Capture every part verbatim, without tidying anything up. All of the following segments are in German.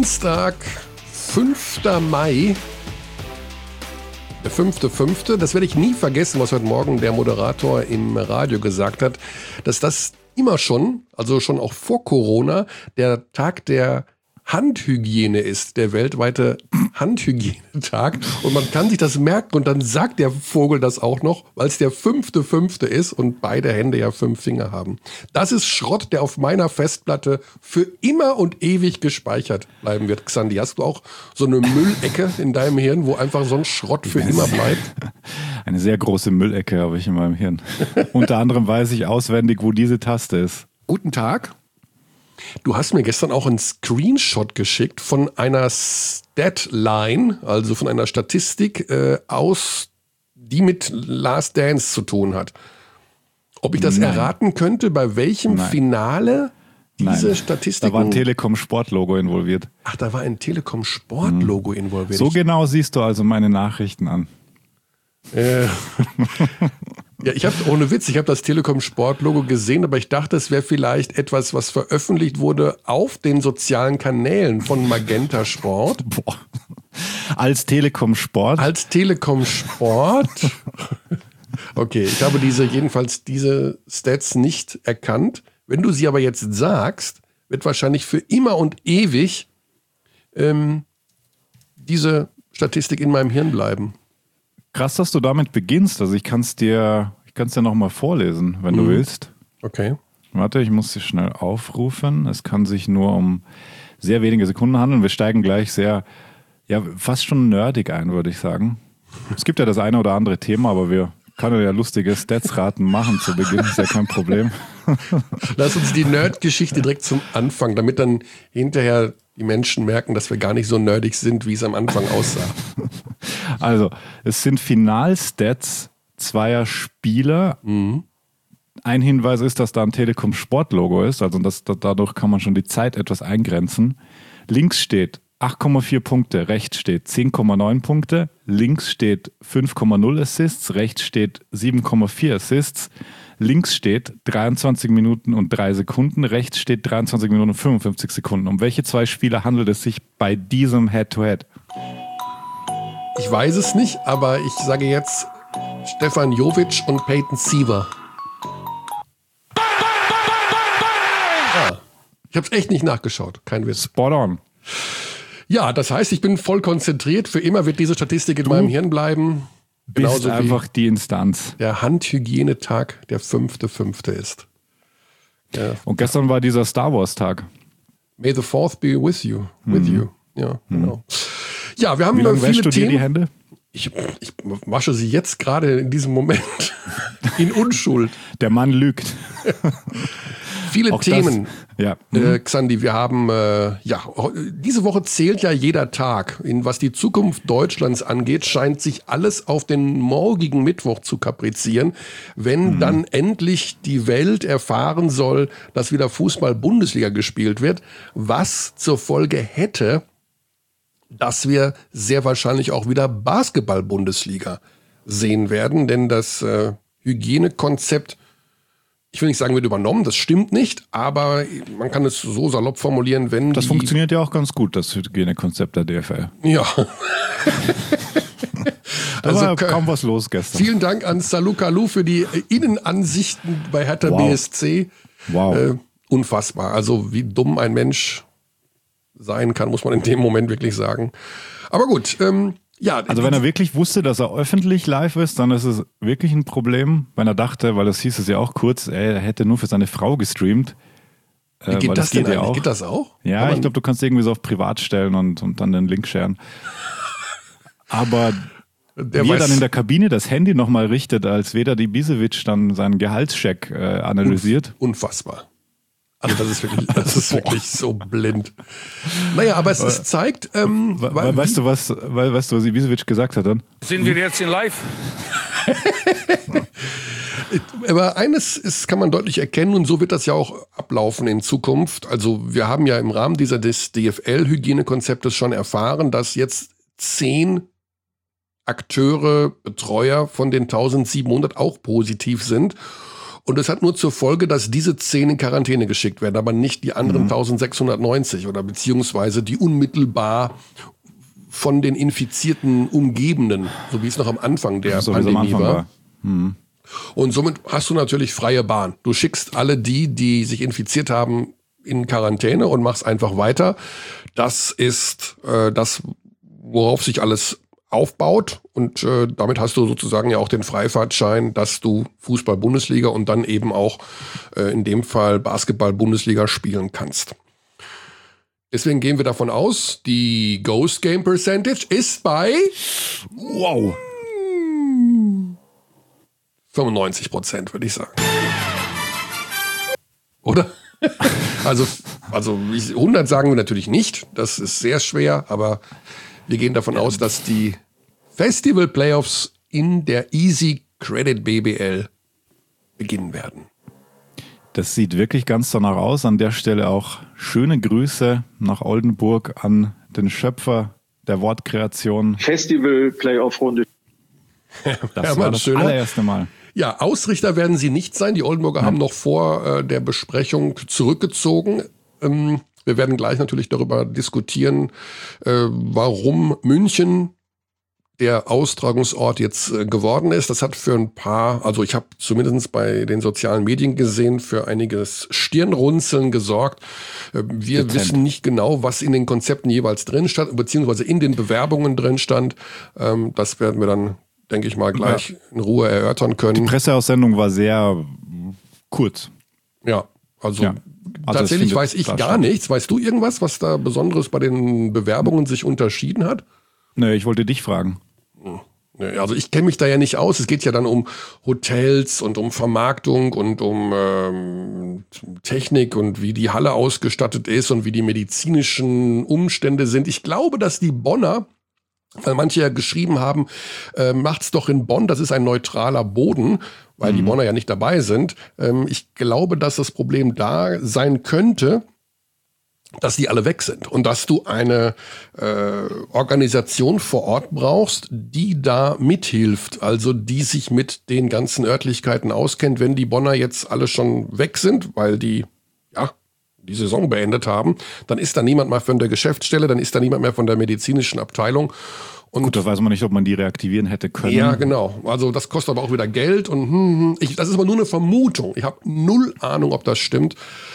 Dienstag, fünfter Mai. Der fünfte fünfte Das werde ich nie vergessen, was heute Morgen der Moderator im Radio gesagt hat, dass das immer schon, also schon auch vor Corona, der Tag der Handhygiene ist, der weltweite Handhygienetag. Und man kann sich das merken und dann sagt der Vogel das auch noch, weil es der fünfte fünfte ist und beide Hände ja fünf Finger haben. Das ist Schrott, der auf meiner Festplatte für immer und ewig gespeichert bleiben wird. Xandi, hast du auch so eine Müllecke in deinem Hirn, wo einfach so ein Schrott für immer bleibt? Eine sehr große Müllecke habe ich in meinem Hirn. Unter anderem weiß ich auswendig, wo diese Taste ist. Guten Tag. Du hast mir gestern auch einen Screenshot geschickt von einer Statline, also von einer Statistik äh, aus, die mit Last Dance zu tun hat. Ob ich das Nein. erraten könnte, bei welchem Nein. Finale diese Nein. Statistik... Da war ein Telekom-Sport-Logo involviert. Ach, da war ein Telekom-Sport-Logo hm. involviert. So genau siehst du also meine Nachrichten an. Äh... Ja, ich habe ohne Witz, ich habe das Telekom-Sport-Logo gesehen, aber ich dachte, es wäre vielleicht etwas, was veröffentlicht wurde auf den sozialen Kanälen von Magenta Sport. Boah. Als Telekom Sport? Als Telekom Sport. Okay, ich habe diese jedenfalls diese Stats nicht erkannt. Wenn du sie aber jetzt sagst, wird wahrscheinlich für immer und ewig ähm, diese Statistik in meinem Hirn bleiben. Krass, dass du damit beginnst. Also ich kann es dir, ich kann es dir nochmal vorlesen, wenn mhm. du willst. Okay. Warte, ich muss sie schnell aufrufen. Es kann sich nur um sehr wenige Sekunden handeln. Wir steigen gleich sehr, ja, fast schon nerdig ein, würde ich sagen. Es gibt ja das eine oder andere Thema, aber wir können ja lustige Stats-Raten machen zu Beginn. Ist ja kein Problem. Lass uns die Nerd-Geschichte direkt zum Anfang, damit dann hinterher die Menschen merken, dass wir gar nicht so nerdig sind, wie es am Anfang aussah. Also, es sind Finalstats zweier Spieler. Mhm. Ein Hinweis ist, dass da ein Telekom-Sport-Logo ist. Also das, das, dadurch kann man schon die Zeit etwas eingrenzen. Links steht acht Komma vier Punkte, rechts steht zehn Komma neun Punkte, links steht fünf Komma null Assists, rechts steht sieben Komma vier Assists. Links steht dreiundzwanzig Minuten und drei Sekunden, rechts steht dreiundzwanzig Minuten und fünfundfünfzig Sekunden. Um welche zwei Spieler handelt es sich bei diesem Head-to-Head? Ich weiß es nicht, aber ich sage jetzt Stefan Jovic und Peyton Siever. Ah, ich habe es echt nicht nachgeschaut, kein Witz. Spot on. Ja, das heißt, ich bin voll konzentriert. Für immer wird diese Statistik in du meinem Hirn bleiben. Bist einfach die Instanz. Der Handhygienetag der fünfte fünfte ist. Ja. Und gestern war dieser Star Wars Tag. May the fourth be with you. With mhm. you. Ja, mhm. genau. Ja, wir haben Wie lange viele wäschst du Themen. dir die Hände? Ich, ich wasche sie jetzt gerade in diesem Moment in Unschuld. Der Mann lügt. Viele Auch Themen, das, ja. mhm. äh, Xandi. Wir haben, äh, ja, diese Woche zählt ja jeder Tag. In was die Zukunft Deutschlands angeht, scheint sich alles auf den morgigen Mittwoch zu kaprizieren, wenn mhm. dann endlich die Welt erfahren soll, dass wieder Fußball-Bundesliga gespielt wird, was zur Folge hätte, dass wir sehr wahrscheinlich auch wieder Basketball-Bundesliga sehen werden, denn das äh, Hygienekonzept, ich will nicht sagen, wird übernommen, das stimmt nicht, aber man kann es so salopp formulieren, wenn Das die funktioniert ja auch ganz gut, das Hygienekonzept der D F L. Ja. Also da war kaum was los gestern. Vielen Dank an Salou Kalou für die Innenansichten bei Hertha wow. B S C. Wow. Äh, unfassbar. Also wie dumm ein Mensch sein kann, muss man in dem Moment wirklich sagen. Aber gut, ähm, ja. Also wenn er wirklich wusste, dass er öffentlich live ist, dann ist es wirklich ein Problem. Wenn er dachte, weil das hieß es ja auch kurz, er hätte nur für seine Frau gestreamt. Wie geht äh, das, das geht denn ja eigentlich? auch. Geht das auch? Ja, Aber ich glaube, du kannst irgendwie so auf Privat stellen und, und dann den Link sharen. Aber der wie weiß, er dann in der Kabine das Handy nochmal richtet, als Veda Ibisevic dann seinen Gehaltscheck äh, analysiert. Unfassbar. Also das ist wirklich, das ist wirklich so blind. Naja, aber es, es zeigt... Ähm, We we weißt, du, was, we weißt du, was Ibisevic gesagt hat dann? Sind wir jetzt in live? Aber eines ist, kann man deutlich erkennen und so wird das ja auch ablaufen in Zukunft. Also wir haben ja im Rahmen dieser des D F L-Hygienekonzeptes schon erfahren, dass jetzt zehn Akteure, Betreuer von den eintausendsiebenhundert auch positiv sind. Und es hat nur zur Folge, dass diese zehn in Quarantäne geschickt werden, aber nicht die anderen mhm. eintausendsechshundertneunzig oder beziehungsweise die unmittelbar von den Infizierten Umgebenden, so wie es noch am Anfang der so Pandemie am Anfang war. war. Mhm. Und somit hast du natürlich freie Bahn. Du schickst alle die, die sich infiziert haben, in Quarantäne und machst einfach weiter. Das ist äh, das, worauf sich alles aufbaut und äh, damit hast du sozusagen ja auch den Freifahrtschein, dass du Fußball-Bundesliga und dann eben auch äh, in dem Fall Basketball-Bundesliga spielen kannst. Deswegen gehen wir davon aus, die Ghost Game Percentage ist bei wow fünfundneunzig Prozent, würde ich sagen. Oder? Also, also hundert sagen wir natürlich nicht, das ist sehr schwer, aber wir gehen davon aus, dass die Festival Playoffs in der Easy Credit B B L beginnen werden. Das sieht wirklich ganz danach aus. An der Stelle auch schöne Grüße nach Oldenburg an den Schöpfer der Wortkreation. Festival Playoff Runde. Das war das schöner. allererste Mal. Ja, Ausrichter werden sie nicht sein. Die Oldenburger ja. haben noch vor äh, der Besprechung zurückgezogen. Ähm, wir werden gleich natürlich darüber diskutieren, äh, warum München der Austragungsort jetzt äh, geworden ist. Das hat für ein paar, also ich habe zumindest bei den sozialen Medien gesehen, für einiges Stirnrunzeln gesorgt. Äh, wir Dezent. wissen nicht genau, was in den Konzepten jeweils drin stand, beziehungsweise in den Bewerbungen drin stand. Ähm, das werden wir dann, denke ich mal, gleich ja. in Ruhe erörtern können. Die Presseaussendung war sehr kurz. Ja, also, ja. also tatsächlich weiß ich gar statt. nichts. Weißt du irgendwas, was da Besonderes bei den Bewerbungen sich unterschieden hat? Nee, ich wollte dich fragen. Also ich kenne mich da ja nicht aus. Es geht ja dann um Hotels und um Vermarktung und um ähm, Technik und wie die Halle ausgestattet ist und wie die medizinischen Umstände sind. Ich glaube, dass die Bonner, weil manche ja geschrieben haben, äh, macht's doch in Bonn, das ist ein neutraler Boden, weil mhm. die Bonner ja nicht dabei sind. Ähm, ich glaube, dass das Problem da sein könnte, dass die alle weg sind und dass du eine äh, Organisation vor Ort brauchst, die da mithilft, also die sich mit den ganzen Örtlichkeiten auskennt, wenn die Bonner jetzt alle schon weg sind, weil die ja die Saison beendet haben, dann ist da niemand mehr von der Geschäftsstelle, dann ist da niemand mehr von der medizinischen Abteilung. Und gut, da weiß man nicht, ob man die reaktivieren hätte können. Ja, genau. Also das kostet aber auch wieder Geld und hm, ich, das ist aber nur eine Vermutung. Ich habe null Ahnung, ob das stimmt,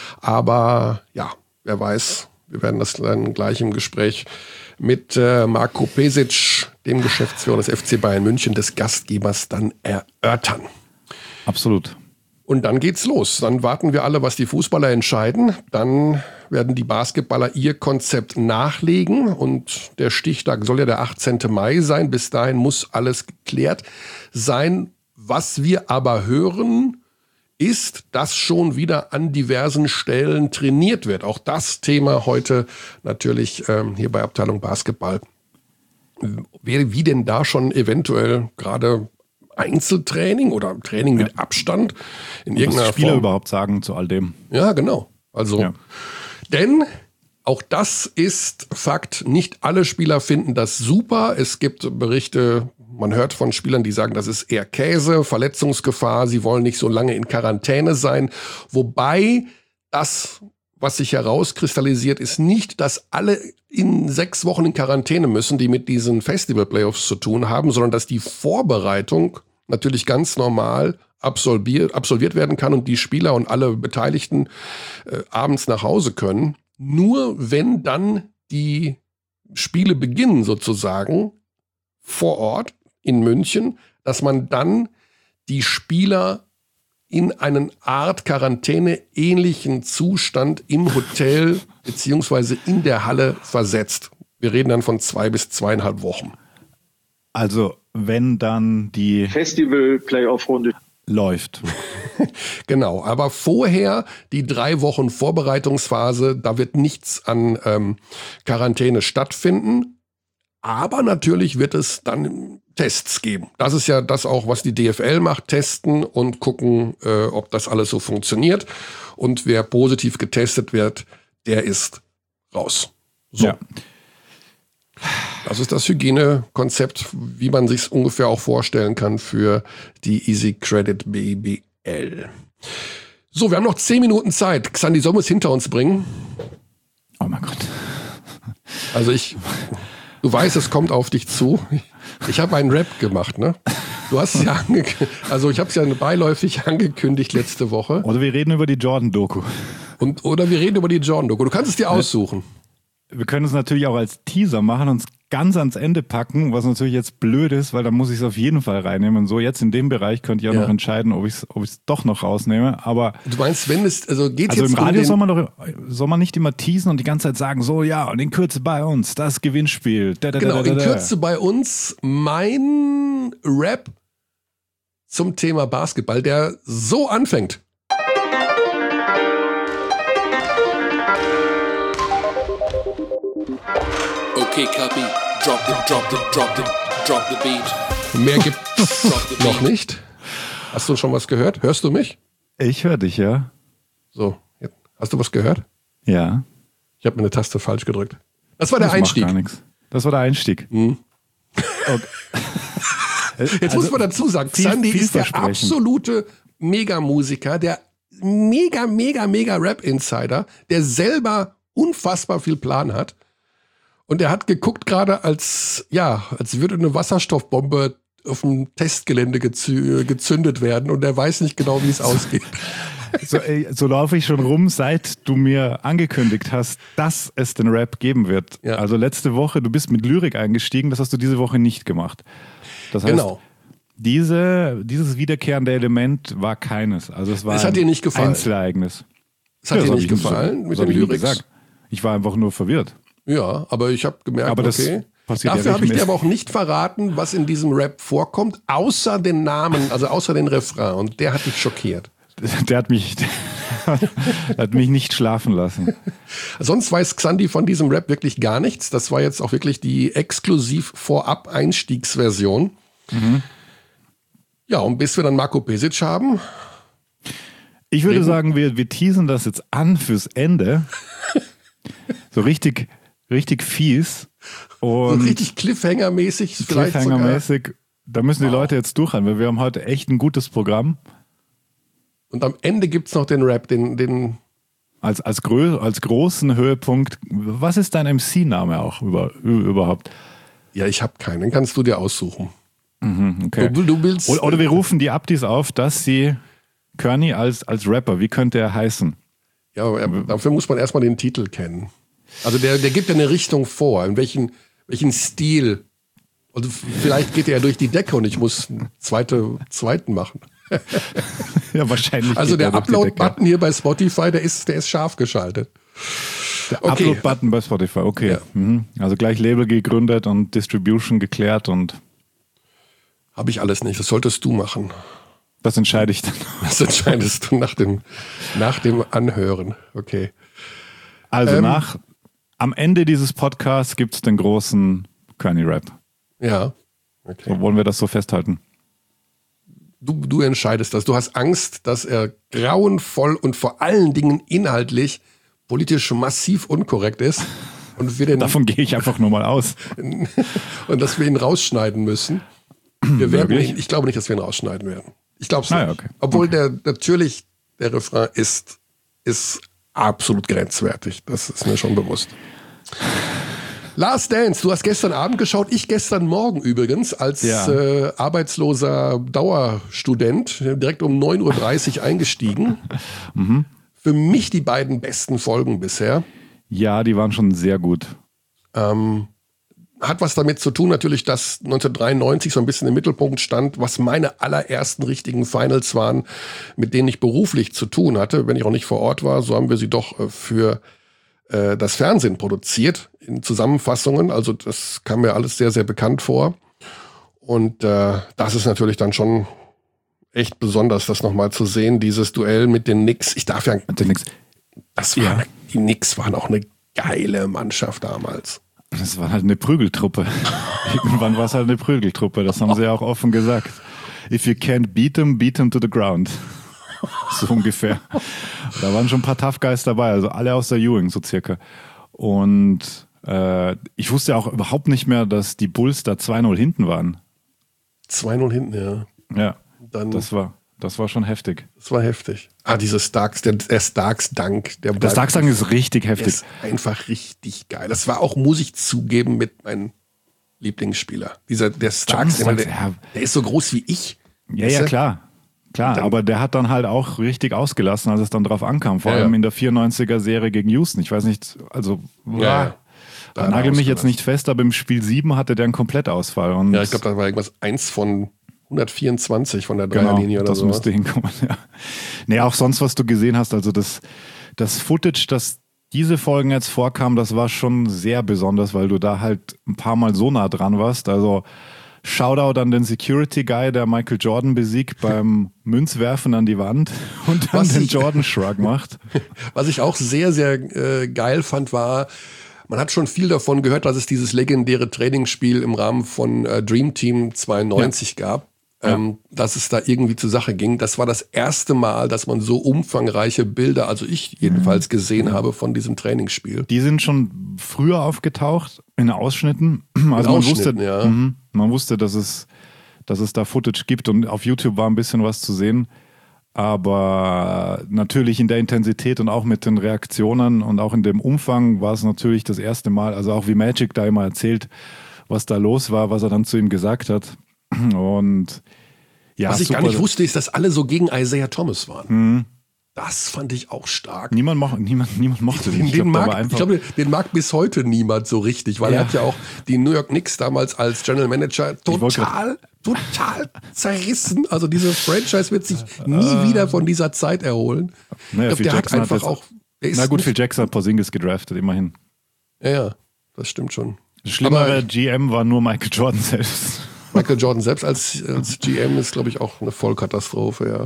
aber ja, wer weiß, wir werden das dann gleich im Gespräch mit äh, Marko Pesic, dem Geschäftsführer des F C Bayern München, des Gastgebers, dann erörtern. Absolut. Und dann geht's los. Dann warten wir alle, was die Fußballer entscheiden. Dann werden die Basketballer ihr Konzept nachlegen. Und der Stichtag soll ja der achtzehnte Mai sein. Bis dahin muss alles geklärt sein. Was wir aber hören, ist, dass schon wieder an diversen Stellen trainiert wird. Auch das Thema heute natürlich ähm, hier bei Abteilung Basketball. Wie, wie denn da schon eventuell gerade Einzeltraining oder Training mit ja. Abstand in irgendeiner was die Spieler Form überhaupt sagen zu all dem. Ja, genau. Also, ja. denn auch das ist Fakt. Nicht alle Spieler finden das super. Es gibt Berichte, man hört von Spielern, die sagen, das ist eher Käse, Verletzungsgefahr, sie wollen nicht so lange in Quarantäne sein. Wobei das, was sich herauskristallisiert, ist nicht, dass alle in sechs Wochen in Quarantäne müssen, die mit diesen Festival-Playoffs zu tun haben, sondern dass die Vorbereitung natürlich ganz normal absolviert, absolviert werden kann und die Spieler und alle Beteiligten äh, abends nach Hause können. Nur wenn dann die Spiele beginnen sozusagen vor Ort in München, dass man dann die Spieler in einen Art Quarantäne-ähnlichen Zustand im Hotel beziehungsweise in der Halle versetzt. Wir reden dann von zwei bis zweieinhalb Wochen. Also wenn dann die Festival-Playoff-Runde läuft. Genau, aber vorher die drei Wochen Vorbereitungsphase, da wird nichts an ähm, Quarantäne stattfinden. Aber natürlich wird es dann Tests geben. Das ist ja das auch, was die D F L macht, testen und gucken, äh, ob das alles so funktioniert. Und wer positiv getestet wird, der ist raus. So. Ja. Das ist das Hygienekonzept, wie man sich es ungefähr auch vorstellen kann für die Easy Credit B B L. So, wir haben noch zehn Minuten Zeit. Xandi, sollen wir es hinter uns bringen? Oh mein Gott. Also ich, du weißt, es kommt auf dich zu. Ich habe einen Rap gemacht, ne? Du hast es ja angekündigt, also ich habe es ja beiläufig angekündigt letzte Woche. Oder wir reden über die Jordan-Doku. Und, oder wir reden über die Jordan-Doku. Du kannst es dir aussuchen. Wir können es natürlich auch als Teaser machen und es ganz ans Ende packen, was natürlich jetzt blöd ist, weil dann muss ich es auf jeden Fall reinnehmen. Und so jetzt in dem Bereich könnt ihr auch Ja. noch entscheiden, ob ich es ob ich's doch noch rausnehme. Aber Du meinst, wenn es, also geht also jetzt im Radio um soll den, man doch soll man nicht immer teasen und die ganze Zeit sagen, so ja, und in Kürze bei uns, das Gewinnspiel. Da, da, genau, da, da, in da. Kürze bei uns mein Rap zum Thema Basketball, der so anfängt. Okay, copy. Drop the, drop the, drop the, drop the beat. Mehr gibt's noch nicht. Hast du schon was gehört? Hörst du mich? Ich höre dich, ja. So, jetzt. Hast du was gehört? Ja. Ich habe eine Taste falsch gedrückt. Das war der Das macht Einstieg. gar nichts. Das war der Einstieg. Mhm. Okay. Jetzt Also, muss man dazu sagen, viel- Xandi ist der vielversprechend. absolute Megamusiker, der mega, mega, mega Rap-Insider, der selber unfassbar viel Plan hat. Und er hat geguckt gerade, als, ja, als würde eine Wasserstoffbombe auf dem Testgelände gezü- gezündet werden und er weiß nicht genau, wie es ausgeht. So, ey, so laufe ich schon rum, seit du mir angekündigt hast, dass es den Rap geben wird. Ja. Also letzte Woche, du bist mit Lyrik eingestiegen, das hast du diese Woche nicht gemacht. Das heißt, Genau. diese, dieses wiederkehrende Element war keines. Also es war Es hat ein dir nicht gefallen. Einzelereignis. Es hat Ja, dir das nicht hab ich gefallen so- mit das hab den ich nie Lyrics? gesagt. Ich war einfach nur verwirrt. Ja, aber ich habe gemerkt, Aber das okay. passiert ja Dafür habe ich dir regelmäßig. aber auch nicht verraten, was in diesem Rap vorkommt, außer den Namen, also außer den Refrain. Und der hat dich schockiert. Der hat mich, der hat mich nicht schlafen lassen. Sonst weiß Xandi von diesem Rap wirklich gar nichts. Das war jetzt auch wirklich die exklusiv vorab Einstiegsversion. Mhm. Ja, und bis wir dann Marco Pesic haben, Ich würde Reden- sagen, wir, wir teasen das jetzt an fürs Ende. So richtig, richtig fies. so Und richtig Cliffhanger-mäßig vielleicht sogar. Cliffhanger-mäßig. Da müssen die Leute jetzt durchhalten, weil wir haben heute echt ein gutes Programm. Und am Ende gibt's noch den Rap, den, den Als, als, grö als großen Höhepunkt. Was ist dein M C-Name auch über, überhaupt? ja, ich habe keinen, den kannst du dir aussuchen. Okay. Du, du willst, Oder, oder wir rufen die Abdis auf, dass sie Kearney als, als Rapper, wie könnte er heißen? ja, aber dafür muss man erstmal den Titel kennen. Also der, der gibt ja eine Richtung vor, in welchen, welchen Stil. Also vielleicht geht er ja durch die Decke und ich muss einen zweite, zweiten machen. Ja, wahrscheinlich. Also geht der er durch die Decke. Upload-Button hier bei Spotify, der ist, der ist scharf geschaltet. Der Okay. Upload-Button bei Spotify, okay. Ja. Mhm. Also gleich Label gegründet und Distribution geklärt und Habe ich alles nicht, das solltest du machen. das entscheide ich dann. Das entscheidest du nach dem, nach dem Anhören. Okay. Also Ähm. nach, am Ende dieses Podcasts gibt es den großen Kearney-Rap. Ja. Okay. So, wollen wir das so festhalten? Du, du entscheidest das. Du hast Angst, dass er grauenvoll und vor allen Dingen inhaltlich politisch massiv unkorrekt ist und wir den, Davon gehe ich einfach nur mal aus. und dass wir ihn rausschneiden müssen. Wir werden Wirklich? ihn, ich glaube nicht, dass wir ihn rausschneiden werden. Ich glaube es nicht. Ah ja, okay. Obwohl der natürlich der Refrain ist, ist absolut grenzwertig. Das ist mir schon bewusst. Last Dance, du hast gestern Abend geschaut, ich gestern Morgen übrigens, als Ja. äh, arbeitsloser Dauerstudent, direkt um neun Uhr dreißig eingestiegen. Mhm. Für mich die beiden besten Folgen bisher. Ja, die waren schon sehr gut. Ähm, hat was damit zu tun, natürlich, dass neunzehnhundertdreiundneunzig so ein bisschen im Mittelpunkt stand, was meine allerersten richtigen Finals waren, mit denen ich beruflich zu tun hatte. Wenn ich auch nicht vor Ort war, so haben wir sie doch äh, für äh, das Fernsehen produziert, in Zusammenfassungen. Also das kam mir alles sehr, sehr bekannt vor. Und äh, das ist natürlich dann schon echt besonders, das nochmal zu sehen, dieses Duell mit den Knicks. Ich darf ja, Hat ja nix. das war, Ja. die Knicks waren auch eine geile Mannschaft damals. Das war halt eine Prügeltruppe. Irgendwann war es halt eine Prügeltruppe. Das haben sie ja auch offen gesagt. If you can't beat them, beat them to the ground. So ungefähr. Da waren schon ein paar Tough Guys dabei, also alle aus der Ewing so circa. Und äh, ich wusste auch überhaupt nicht mehr, dass die Bulls da zwei null hinten waren. zwei null hinten, ja. Ja, Dann das war, Das war schon heftig. Das war heftig. Ah, diese Starks, der, der Starks-Dank. Der, der Starks-Dank ist richtig heftig. Der ist einfach richtig geil. Das war auch, muss ich zugeben, mit meinem Lieblingsspieler. Dieser, der Starks, der, der, ja. der ist so groß wie ich. Ja, ja, klar. Klar, dann, aber der hat dann halt auch richtig ausgelassen, als es dann drauf ankam. Vor ja, allem ja. in der vierundneunziger-Serie gegen Houston. Ich weiß nicht, also ja, ja. Da nagel mich jetzt nicht fest, aber im Spiel sieben hatte der einen Komplettausfall. Und ja, ich glaube, da war irgendwas eins von hundertvierundzwanzig von der Dreierlinie genau, oder so. Das müsste hinkommen, ja. Nee, auch sonst, was du gesehen hast, also das, das Footage, das diese Folgen jetzt vorkam, das war schon sehr besonders, weil du da halt ein paar Mal so nah dran warst. Also Shoutout an den Security Guy, der Michael Jordan besiegt beim Münzwerfen an die Wand und dann was den ich, Jordan Shrug macht. Was ich auch sehr, sehr äh, geil fand, war, man hat schon viel davon gehört, dass es dieses legendäre Trainingsspiel im Rahmen von äh, Dream Team zweiundneunzig ja. gab. Ähm, ja. Dass es da irgendwie zur Sache ging. Das war das erste Mal, dass man so umfangreiche Bilder, also ich jedenfalls gesehen mhm. habe von diesem Trainingsspiel. Die sind schon früher aufgetaucht in Ausschnitten. Also in man Ausschnitten, wusste, ja. mh, man wusste, dass es, dass es da Footage gibt und auf YouTube war ein bisschen was zu sehen. Aber natürlich in der Intensität und auch mit den Reaktionen und auch in dem Umfang war es natürlich das erste Mal, also auch wie Magic da immer erzählt, was da los war, was er dann zu ihm gesagt hat. Und ja, was ich super. gar nicht wusste, ist, dass alle so gegen Isaiah Thomas waren. Mhm. Das fand ich auch stark. Niemand, mo- niemand, niemand mochte den. Ich, den mag, einfach ich glaube, den mag bis heute niemand so richtig, weil ja. er hat ja auch die New York Knicks damals als General Manager total, total zerrissen. Also diese Franchise wird sich nie äh, wieder von dieser Zeit erholen. Naja, ich glaube, der Jackson hat einfach hat auch... Na gut, Phil Jackson hat Porzingis gedraftet, immerhin. Ja, ja, das stimmt schon. Das schlimmere G M war nur Michael Jordan selbst. Michael Jordan selbst als, als G M ist, glaube ich, auch eine Vollkatastrophe, ja.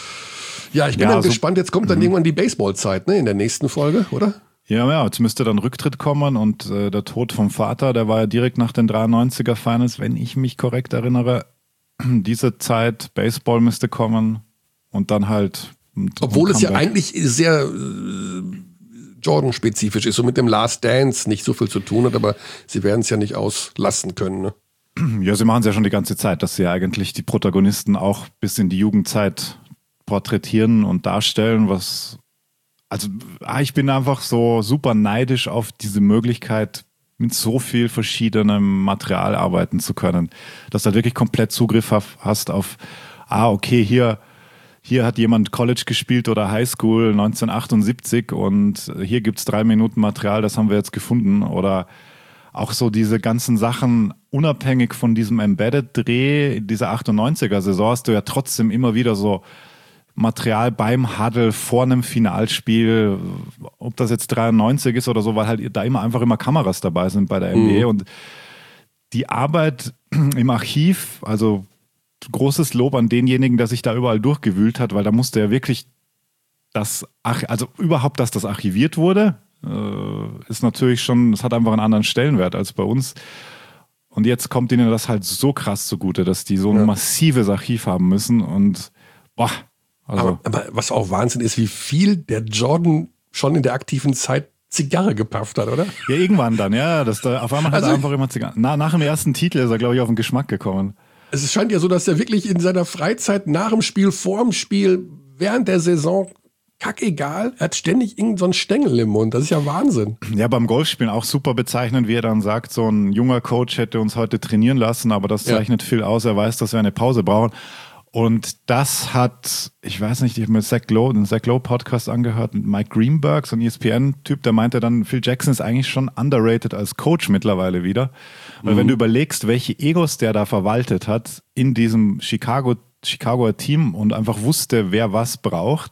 Ja, ich bin ja, dann also, gespannt. Jetzt kommt dann m- irgendwann die Baseballzeit, ne, in der nächsten Folge, oder? Ja, ja, jetzt müsste dann Rücktritt kommen und äh, der Tod vom Vater, der war ja direkt nach den dreiundneunziger Finals, wenn ich mich korrekt erinnere. Diese Zeit, Baseball müsste kommen und dann halt... Obwohl es ja eigentlich sehr äh, Jordan-spezifisch ist, so mit dem Last Dance nicht so viel zu tun hat, aber sie werden es ja nicht auslassen können, ne? Ja, sie machen es ja schon die ganze Zeit, dass sie eigentlich die Protagonisten auch bis in die Jugendzeit porträtieren und darstellen, was, also ich bin einfach so super neidisch auf diese Möglichkeit, mit so viel verschiedenem Material arbeiten zu können, dass du halt wirklich komplett Zugriff hast auf, ah, okay, hier, hier hat jemand College gespielt oder Highschool neunzehnhundertachtundsiebzig und hier gibt's drei Minuten Material, das haben wir jetzt gefunden, oder auch so diese ganzen Sachen, unabhängig von diesem Embedded-Dreh, dieser achtundneunziger-Saison hast du ja trotzdem immer wieder so Material beim Huddle vor einem Finalspiel, ob das jetzt dreiundneunzig ist oder so, weil halt da immer einfach immer Kameras dabei sind bei der N B A. Mhm. Und die Arbeit im Archiv, also großes Lob an denjenigen, der sich da überall durchgewühlt hat, weil da musste ja wirklich das, also überhaupt, dass das archiviert wurde, ist natürlich schon, es hat einfach einen anderen Stellenwert als bei uns. Und jetzt kommt ihnen das halt so krass zugute, dass die so ein ja. massives Archiv haben müssen und boah. Also. Aber, aber was auch Wahnsinn ist, wie viel der Jordan schon in der aktiven Zeit Zigarre gepafft hat, oder? Ja, irgendwann dann, ja. Das da, auf einmal hat also, er einfach immer Zigarre. Na, nach dem ersten Titel ist er, glaube ich, auf den Geschmack gekommen. Es scheint ja so, dass er wirklich in seiner Freizeit, nach dem Spiel, vor dem Spiel, während der Saison, kackegal, er hat ständig irgendeinen so einen Stängel im Mund. Das ist ja Wahnsinn. Ja, beim Golfspielen auch super bezeichnend, wie er dann sagt, so ein junger Coach hätte uns heute trainieren lassen, aber das zeichnet ja. viel aus. Er weiß, dass wir eine Pause brauchen. Und das hat, ich weiß nicht, ich habe mir Zach Lowe, den Zach Lowe Podcast angehört mit Mike Greenberg, so ein E S P N-Typ, der meinte dann, Phil Jackson ist eigentlich schon underrated als Coach mittlerweile wieder. Weil mhm. wenn du überlegst, welche Egos der da verwaltet hat in diesem Chicago, Chicagoer Team und einfach wusste, wer was braucht,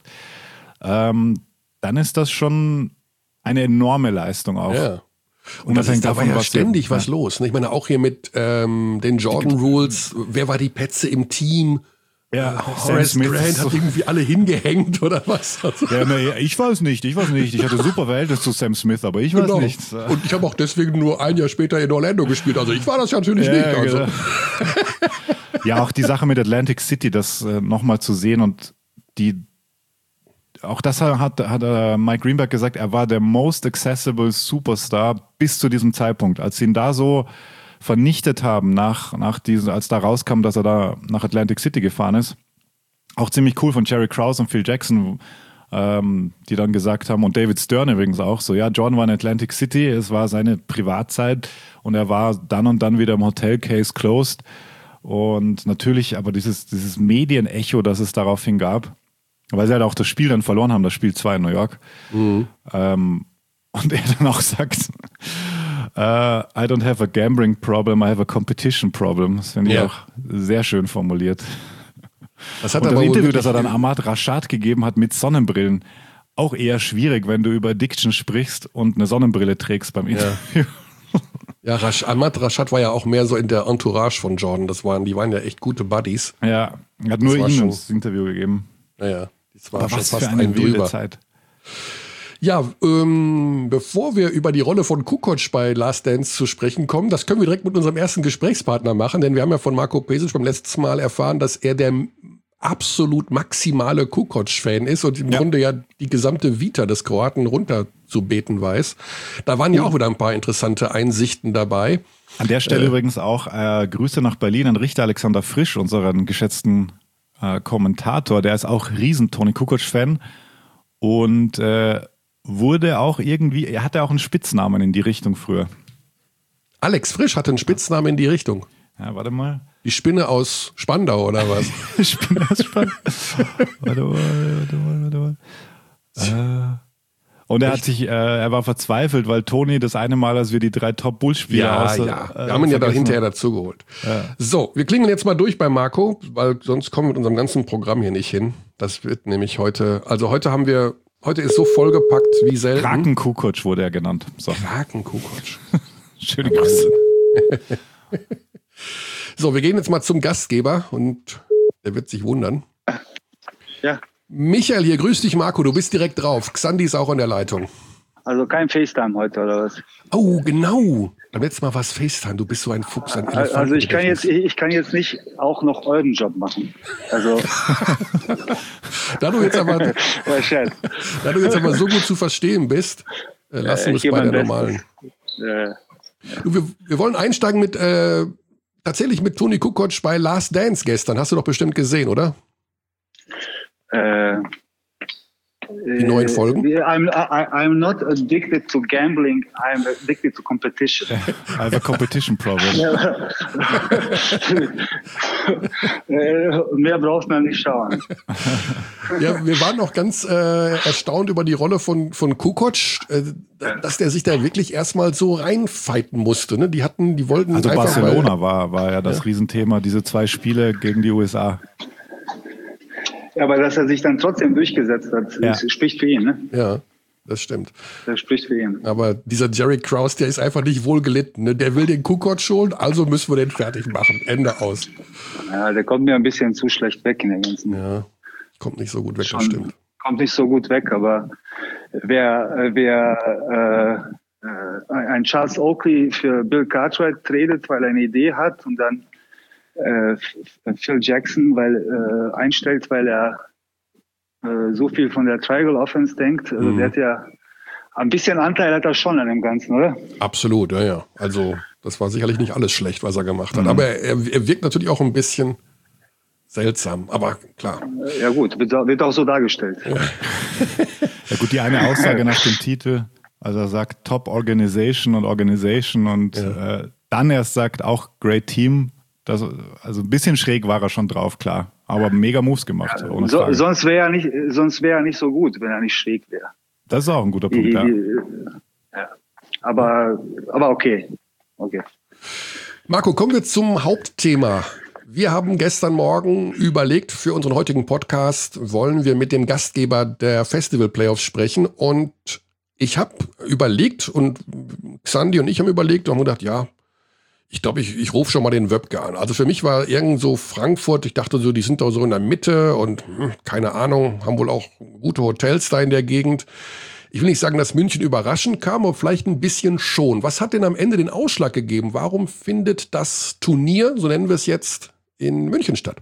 ähm, dann ist das schon eine enorme Leistung auch. Ja. Und das ist, da war ja was ständig was ja. los. Ich meine, auch hier mit ähm, den Jordan Rules, wer war die Petze im Team? Ja, Horace Grant hat irgendwie alle hingehängt oder was? Also ja, ne, ich weiß nicht, ich weiß nicht. Ich hatte super Verhältnis zu Sam Smith, aber ich weiß genau. nicht. Und ich habe auch deswegen nur ein Jahr später in Orlando gespielt. Also ich war das ja natürlich ja, nicht. Also. Genau. Ja, auch die Sache mit Atlantic City, das äh, nochmal zu sehen und die auch das hat, hat äh, Mike Greenberg gesagt, er war der most accessible Superstar bis zu diesem Zeitpunkt. Als sie ihn da so vernichtet haben, nach, nach diesen, als da rauskam, dass er da nach Atlantic City gefahren ist, auch ziemlich cool von Jerry Krause und Phil Jackson, ähm, die dann gesagt haben, und David Stern übrigens auch, so ja, Jordan war in Atlantic City, es war seine Privatzeit und er war dann und dann wieder im Hotel, Case closed. Und natürlich aber dieses, dieses Medienecho, das es daraufhin gab, weil sie halt auch das Spiel dann verloren haben, das Spiel zwei in New York. Mhm. Ähm, und er dann auch sagt, uh, I don't have a gambling problem, I have a competition problem. Das finde ich ja. auch sehr schön formuliert. Das hat und das aber Interview, das er dann Ahmad Rashad gegeben hat mit Sonnenbrillen, auch eher schwierig, wenn du über Addiction sprichst und eine Sonnenbrille trägst beim Interview. Ja. Ja, Rash, Ahmad Rashad war ja auch mehr so in der Entourage von Jordan. Das waren, die waren ja echt gute Buddies. Ja, er hat nur ihm das Interview gegeben. Naja, das war Aber schon was fast für eine ein wilde drüber. Zeit. Ja, ähm, bevor wir über die Rolle von Kukoc bei Last Dance zu sprechen kommen, das können wir direkt mit unserem ersten Gesprächspartner machen, denn wir haben ja von Marko Pesic beim letzten Mal erfahren, dass er der absolut maximale Kukoc-Fan ist und im ja. Grunde ja die gesamte Vita des Kroaten runterzubeten weiß. Da waren ja auch wieder ein paar interessante Einsichten dabei. An der Stelle äh, übrigens auch äh, Grüße nach Berlin an Richter Alexander Frisch, unseren geschätzten äh, Kommentator. Der ist auch riesen Toni Kukoc-Fan und äh, wurde auch irgendwie, er hatte auch einen Spitznamen in die Richtung früher. Alex Frisch hatte einen Spitznamen in die Richtung. Ja, warte mal. Die Spinne aus Spandau, oder was? Spinne aus Spandau. warte mal, warte mal, warte mal. Äh, und er hat sich, äh, er war verzweifelt, weil Toni das eine Mal, als wir die drei Top-Bull-Spieler ja, aus... Ja, wir äh, haben ihn ja dann hinterher dazugeholt. Ja. So, wir klingen jetzt mal durch bei Marco, weil sonst kommen wir mit unserem ganzen Programm hier nicht hin. Das wird nämlich heute, also heute haben wir, heute ist so vollgepackt wie selten. Kraken-Kukoc wurde er genannt. So. Kraken-Kukoc. Schöne Grüße. So, wir gehen jetzt mal zum Gastgeber und der wird sich wundern. Ja. Michael hier, grüß dich Marco, du bist direkt drauf. Xandi ist auch an der Leitung. Also kein FaceTime heute, oder was? Oh, genau. Beim letzten Mal war es FaceTime, du bist so ein Fuchs, ein Elefant. Also ich kann jetzt, ich kann jetzt nicht auch noch euren Job machen. Also da du jetzt aber, da du jetzt aber so gut zu verstehen bist, äh, lassen wir es bei der normalen. Äh, du, wir, wir wollen einsteigen mit äh, tatsächlich mit Toni Kukoc bei Last Dance gestern. Hast du doch bestimmt gesehen, oder? Äh, Die neuen Folgen? I'm, I, I'm not addicted to gambling, I'm addicted to competition. I have a competition problem. Mehr braucht man nicht schauen. Ja, wir waren auch ganz äh, erstaunt über die Rolle von, von Kukoc, äh, dass der sich da wirklich erstmal so reinfighten musste. Ne? Die hatten, die wollten Also einfach Barcelona mal, war, war ja das ja. Riesenthema, diese zwei Spiele gegen die U S A. Ja, aber dass er sich dann trotzdem durchgesetzt hat, ja. das spricht für ihn, ne? Ja, das stimmt. Das spricht für ihn. Aber dieser Jerry Krause, der ist einfach nicht wohl gelitten. Ne? Der will den Kukoc schon, also müssen wir den fertig machen. Ende aus. Ja, der kommt mir ein bisschen zu schlecht weg in der ganzen. Ja, kommt nicht so gut weg, Schon, das stimmt. Kommt nicht so gut weg, aber wer, wer äh, äh, ein Charles Oakley für Bill Cartwright tradet, weil er eine Idee hat und dann Äh, Phil Jackson, weil äh, einstellt, weil er äh, so viel von der Triangle Offense denkt. Also mhm. der hat ja ein bisschen Anteil hat er schon an dem Ganzen, oder? Absolut, ja, ja. Also das war sicherlich nicht alles schlecht, was er gemacht hat. Mhm. Aber er, er wirkt natürlich auch ein bisschen seltsam, aber klar. Ja gut, wird, wird auch so dargestellt. Ja. Ja gut, die eine Aussage nach dem Titel, also er sagt Top Organization und Organization und ja. äh, dann erst sagt auch Great Team. Das, also ein bisschen schräg war er schon drauf, klar. Aber mega Moves gemacht. Ja, so, sonst wäre er nicht, sonst wäre er nicht so gut, wenn er nicht schräg wäre. Das ist auch ein guter Punkt, die, ja. ja. Aber, aber okay. okay. Marco, kommen wir zum Hauptthema. Wir haben gestern Morgen überlegt, für unseren heutigen Podcast wollen wir mit dem Gastgeber der Festival Playoffs sprechen. Und ich habe überlegt und Xandi und ich haben überlegt und haben gedacht, ja, Ich glaube, ich, ich rufe schon mal den Wöbke an. Also für mich war irgend so Frankfurt, ich dachte so, die sind da so in der Mitte und hm, keine Ahnung, haben wohl auch gute Hotels da in der Gegend. Ich will nicht sagen, dass München überraschend kam, aber vielleicht ein bisschen schon. Was hat denn am Ende den Ausschlag gegeben? Warum findet das Turnier, so nennen wir es jetzt, in München statt?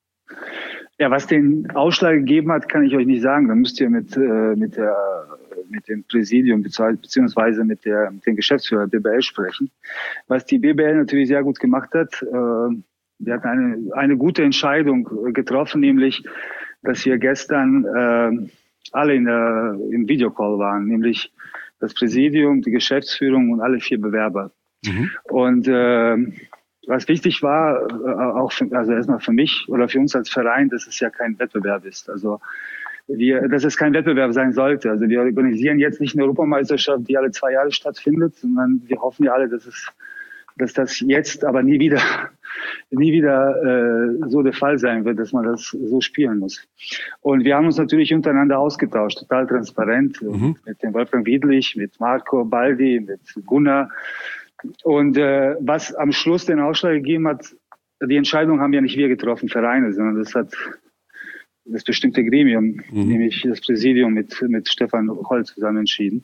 Ja, was den Ausschlag gegeben hat, kann ich euch nicht sagen. Da müsst ihr mit, äh, mit, der, mit dem Präsidium beziehungsweise mit, der, mit dem Geschäftsführer der B B L sprechen. Was die B B L natürlich sehr gut gemacht hat, äh, wir hatten eine, eine gute Entscheidung getroffen, nämlich, dass wir gestern äh, alle in der, im Videocall waren, nämlich das Präsidium, die Geschäftsführung und alle vier Bewerber. Mhm. Und äh, was wichtig war, äh, auch für, also erstmal für mich oder für uns als Verein, dass es ja kein Wettbewerb ist. Also wir, dass es kein Wettbewerb sein sollte. Also wir organisieren jetzt nicht eine Europameisterschaft, die alle zwei Jahre stattfindet, sondern wir hoffen ja alle, dass es, dass das jetzt aber nie wieder, nie wieder äh, so der Fall sein wird, dass man das so spielen muss. Und wir haben uns natürlich untereinander ausgetauscht, total transparent, mhm. mit dem Wolfgang Wiedlich, mit Marco Baldi, mit Gunnar. Und äh, was am Schluss den Ausschlag gegeben hat, die Entscheidung haben ja nicht wir getroffen, Vereine, sondern das hat das bestimmte Gremium, mhm. nämlich das Präsidium mit, mit Stefan Holl zusammen entschieden.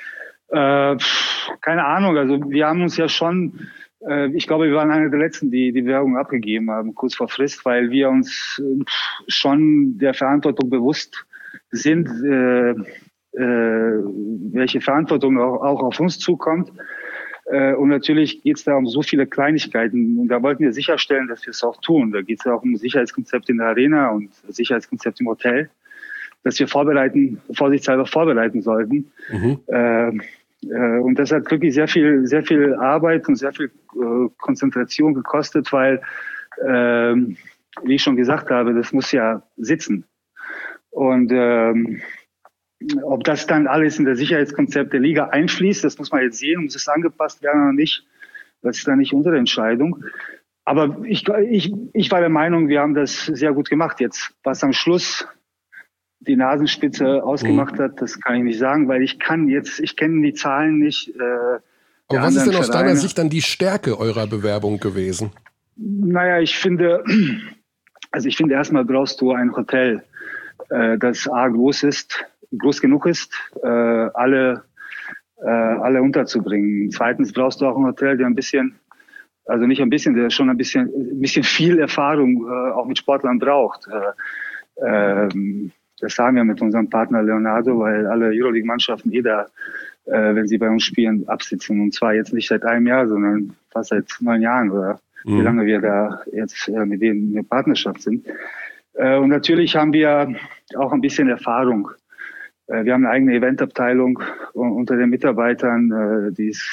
Äh, keine Ahnung, also wir haben uns ja schon, äh, ich glaube, wir waren einer der Letzten, die die Bewerbung abgegeben haben, kurz vor Frist, weil wir uns äh, schon der Verantwortung bewusst sind, äh, äh, welche Verantwortung auch, auch auf uns zukommt. Und natürlich geht es da um so viele Kleinigkeiten. Und da wollten wir sicherstellen, dass wir es auch tun. Da geht es auch um Sicherheitskonzept in der Arena und Sicherheitskonzept im Hotel, dass wir vorbereiten, vorsichtshalber vorbereiten sollten. Mhm. Äh, äh, und das hat wirklich sehr viel, sehr viel Arbeit und sehr viel äh, Konzentration gekostet, weil, äh, wie ich schon gesagt habe, das muss ja sitzen. Und ähm, ob das dann alles in das Sicherheitskonzept der Liga einfließt, das muss man jetzt sehen. Muss es angepasst werden oder nicht? Das ist dann nicht unsere Entscheidung. Aber ich, ich, ich war der Meinung, wir haben das sehr gut gemacht jetzt. Was am Schluss die Nasenspitze ausgemacht hat, das kann ich nicht sagen, weil ich kann jetzt, ich kenne die Zahlen nicht. Äh, Aber was ist denn aus Vereine. Deiner Sicht dann die Stärke eurer Bewerbung gewesen? Naja, ich finde, also ich finde erstmal brauchst du ein Hotel, äh, das A groß ist, groß genug ist, äh, alle, äh, alle unterzubringen. Zweitens brauchst du auch ein Hotel, der ein bisschen, also nicht ein bisschen, der schon ein bisschen, ein bisschen viel Erfahrung äh, auch mit Sportlern braucht. Äh, äh, das haben wir mit unserem Partner Leonardo, weil alle Euroleague-Mannschaften eh da, äh, wenn sie bei uns spielen, absitzen. Und zwar jetzt nicht seit einem Jahr, sondern fast seit neun Jahren oder mhm. wie lange wir da jetzt äh, mit denen in der Partnerschaft sind. Äh, und natürlich haben wir auch ein bisschen Erfahrung. Wir haben eine eigene Eventabteilung unter den Mitarbeitern, die ist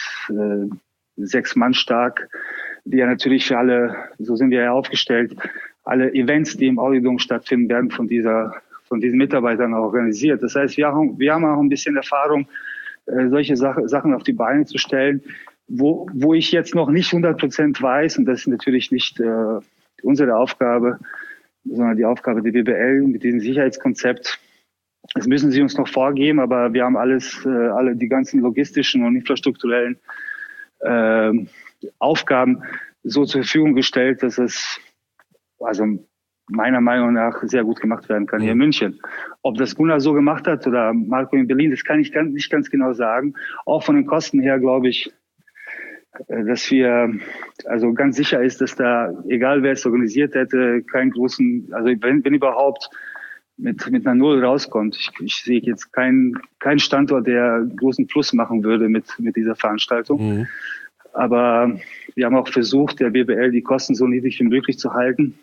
sechs Mann stark, die ja natürlich für alle, so sind wir ja aufgestellt, alle Events, die im Audiodom stattfinden, werden von dieser, von diesen Mitarbeitern organisiert. Das heißt, wir haben, wir haben auch ein bisschen Erfahrung, solche Sachen auf die Beine zu stellen, wo, wo ich jetzt noch nicht hundert Prozent weiß, und das ist natürlich nicht äh, unsere Aufgabe, sondern die Aufgabe der B B L mit diesem Sicherheitskonzept. Das müssen sie uns noch vorgeben, aber wir haben alles, äh, alle die ganzen logistischen und infrastrukturellen äh, Aufgaben so zur Verfügung gestellt, dass es also meiner Meinung nach sehr gut gemacht werden kann hier in München. Ob das Gunnar so gemacht hat oder Marco in Berlin, das kann ich ganz, nicht ganz genau sagen. Auch von den Kosten her glaube ich, äh, dass wir, also ganz sicher ist, dass da, egal wer es organisiert hätte, keinen großen, also wenn, wenn überhaupt, mit mit einer Null rauskommt. Ich, ich sehe jetzt keinen keinen Standort, der großen Plus machen würde mit mit dieser Veranstaltung. Mhm. Aber wir haben auch versucht, der B B L die Kosten so niedrig wie möglich zu halten.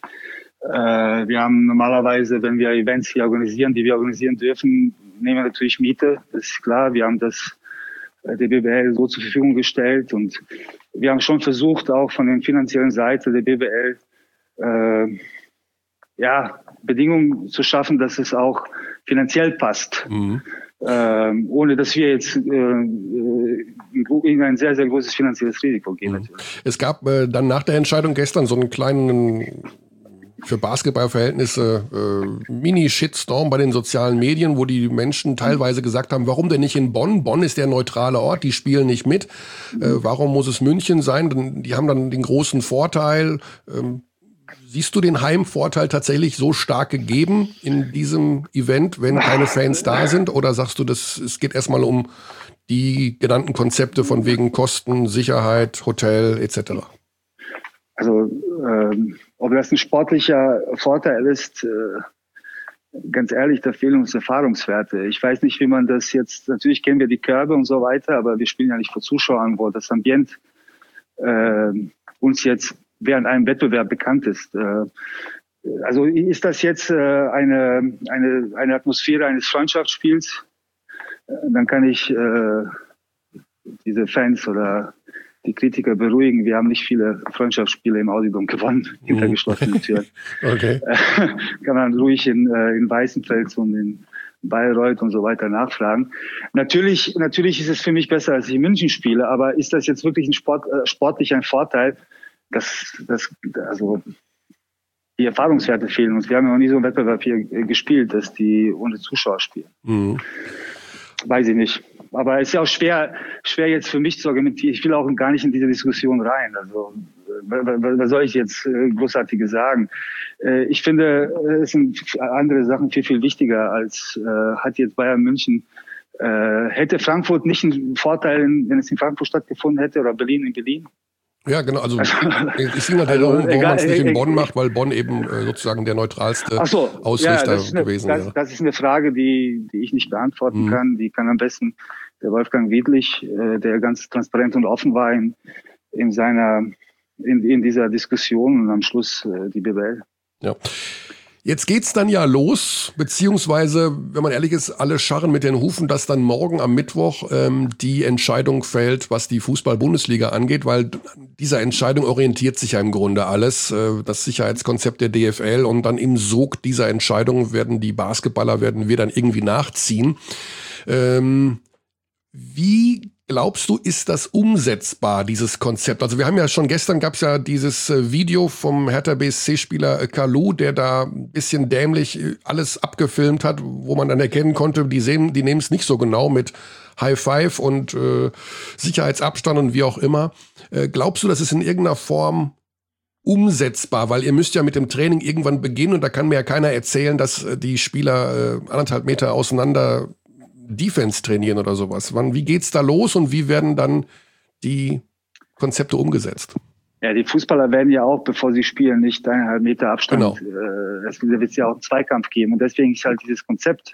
Äh, wir haben normalerweise, wenn wir Events hier organisieren, die wir organisieren dürfen, nehmen wir natürlich Miete. Das ist klar. Wir haben das äh, der B B L so zur Verfügung gestellt und wir haben schon versucht, auch von der finanziellen Seite der B B L äh, ja, Bedingungen zu schaffen, dass es auch finanziell passt. Mhm. Ähm, ohne dass wir jetzt äh, in ein sehr, sehr großes finanzielles Risiko gehen. Mhm. Es gab äh, dann nach der Entscheidung gestern so einen kleinen, für Basketballverhältnisse, äh, Mini-Shitstorm bei den sozialen Medien, wo die Menschen teilweise gesagt haben, warum denn nicht in Bonn? Bonn ist der neutrale Ort, die spielen nicht mit. Äh, warum muss es München sein? Die haben dann den großen Vorteil, ähm, siehst du den Heimvorteil tatsächlich so stark gegeben in diesem Event, wenn keine Fans da sind? Oder sagst du, dass es geht erstmal um die genannten Konzepte von wegen Kosten, Sicherheit, Hotel et cetera? Also ähm, ob das ein sportlicher Vorteil ist, äh, ganz ehrlich, da fehlen uns Erfahrungswerte. Ich weiß nicht, wie man das jetzt, natürlich kennen wir die Körbe und so weiter, aber wir spielen ja nicht vor Zuschauern, wo das Ambient äh, uns jetzt während einem Wettbewerb bekannt ist. Äh, also ist das jetzt äh, eine, eine, eine Atmosphäre eines Freundschaftsspiels, äh, dann kann ich äh, diese Fans oder die Kritiker beruhigen. Wir haben nicht viele Freundschaftsspiele im Audidom gewonnen, mhm. hinter geschlossenen Türen. Okay. Äh, kann man ruhig in, äh, in Weißenfels und in Bayreuth und so weiter nachfragen. Natürlich, natürlich ist es für mich besser, als ich in München spiele, aber ist das jetzt wirklich ein Sport, äh, sportlich ein Vorteil? Das, das, also, die Erfahrungswerte fehlen uns. Wir haben ja noch nie so einen Wettbewerb hier gespielt, dass die ohne Zuschauer spielen. Mhm. Weiß ich nicht. Aber es ist ja auch schwer, schwer jetzt für mich zu argumentieren. Ich will auch gar nicht in diese Diskussion rein. Also, was soll ich jetzt Großartiges sagen? Ich finde, es sind andere Sachen viel, viel wichtiger als hat jetzt Bayern München. Hätte Frankfurt nicht einen Vorteil, wenn es in Frankfurt stattgefunden hätte oder Berlin in Berlin? Ja, genau. Also es ging halt darum, warum man es nicht in Bonn macht, weil Bonn eben äh, sozusagen der neutralste so, Ausrichter ja, eine, gewesen wäre. Das, das ist eine Frage, die, die ich nicht beantworten mhm. kann. Die kann am besten der Wolfgang Wiedlich, äh, der ganz transparent und offen war in, in seiner in, in dieser Diskussion und am Schluss äh, die B W L. Ja. Jetzt geht's dann ja los, beziehungsweise, wenn man ehrlich ist, alle scharren mit den Hufen, dass dann morgen am Mittwoch ähm, die Entscheidung fällt, was die Fußball-Bundesliga angeht, weil dieser Entscheidung orientiert sich ja im Grunde alles, äh, das Sicherheitskonzept der D F L, und dann im Sog dieser Entscheidung werden die Basketballer, werden wir dann irgendwie nachziehen. Ähm, wie glaubst du, ist das umsetzbar, dieses Konzept? Also wir haben ja schon, gestern gab es ja dieses Video vom Hertha B S C-Spieler Kalou, der da ein bisschen dämlich alles abgefilmt hat, wo man dann erkennen konnte, die sehen, die nehmen es nicht so genau mit High Five und äh, Sicherheitsabstand und wie auch immer. Äh, glaubst du, das ist in irgendeiner Form umsetzbar? Weil ihr müsst ja mit dem Training irgendwann beginnen und da kann mir ja keiner erzählen, dass die Spieler äh, anderthalb Meter auseinander Defense trainieren oder sowas. Wann, wie geht's da los und wie werden dann die Konzepte umgesetzt? Ja, die Fußballer werden ja auch, bevor sie spielen, nicht eineinhalb Meter Abstand. Genau. Äh, es wird ja auch einen Zweikampf geben und deswegen ist halt dieses Konzept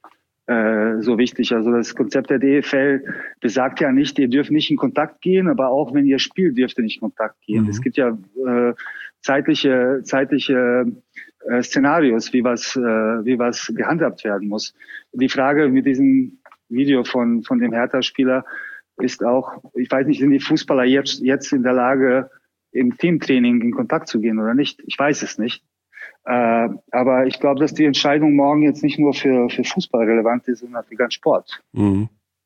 äh, so wichtig. Also das Konzept der D F L besagt ja nicht, ihr dürft nicht in Kontakt gehen, aber auch wenn ihr spielt, dürft ihr nicht in Kontakt gehen. Mhm. Es gibt ja äh, zeitliche, zeitliche äh, Szenarios, wie was, äh, wie was gehandhabt werden muss. Die Frage mit diesem Video von, von dem Hertha-Spieler ist auch, ich weiß nicht, sind die Fußballer jetzt, jetzt in der Lage, im Teamtraining in Kontakt zu gehen oder nicht? Ich weiß es nicht. Äh, aber ich glaube, dass die Entscheidung morgen jetzt nicht nur für, für Fußball relevant ist, sondern für ganz Sport. Mhm.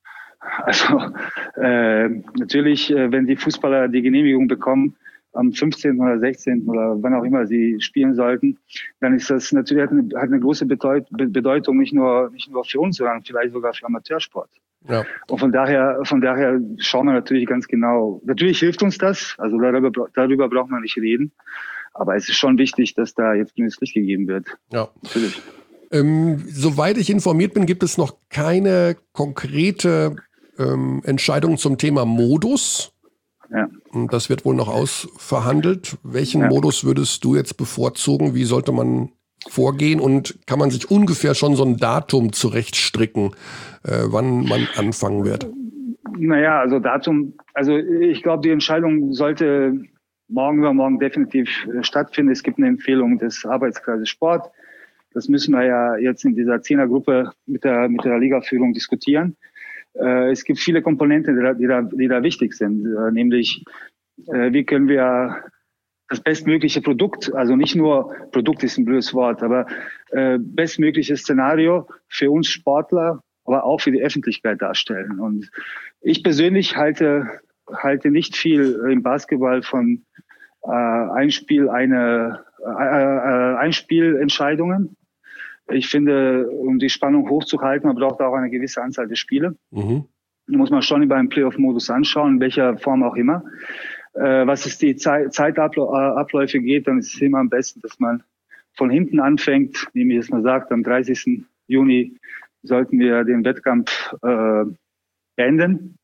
Also, äh, natürlich, äh, wenn die Fußballer die Genehmigung bekommen, am fünfzehnten oder sechzehnten oder wann auch immer sie spielen sollten, dann ist das natürlich hat eine, hat eine große Bedeut- Bedeutung, nicht nur, nicht nur für uns, sondern vielleicht sogar für Amateursport. Ja. Und von daher, von daher schauen wir natürlich ganz genau. Natürlich hilft uns das, also darüber, darüber braucht man nicht reden. Aber es ist schon wichtig, dass da jetzt grünes Licht gegeben wird. Ja. Natürlich. Ähm, soweit ich informiert bin, gibt es noch keine konkrete ähm, Entscheidung zum Thema Modus. Ja. Das wird wohl noch ausverhandelt. Welchen ja. Modus würdest du jetzt bevorzugen? Wie sollte man vorgehen? Und kann man sich ungefähr schon so ein Datum zurechtstricken, äh, wann man anfangen wird? Naja, also Datum, also ich glaube, die Entscheidung sollte morgen übermorgen definitiv äh, stattfinden. Es gibt eine Empfehlung des Arbeitskreises Sport. Das müssen wir ja jetzt in dieser Zehnergruppe mit der, mit der Ligaführung diskutieren. Äh, es gibt viele Komponenten, die da, die da, die da wichtig sind, äh, nämlich äh, wie können wir das bestmögliche Produkt, also nicht nur Produkt ist ein blödes Wort, aber äh, bestmögliches Szenario für uns Sportler, aber auch für die Öffentlichkeit darstellen. Und ich persönlich halte halte nicht viel im Basketball von äh, Einspiel eine äh, äh, Einspielentscheidungen. Ich finde, um die Spannung hochzuhalten, man braucht auch eine gewisse Anzahl der Spiele. Mhm. Muss man schon über einen Playoff-Modus anschauen, in welcher Form auch immer. Äh, was es die Zeit, Zeitabläufe geht, dann ist es immer am besten, dass man von hinten anfängt, nämlich dass man sagt, am dreißigsten Juni sollten wir den Wettkampf äh, beenden.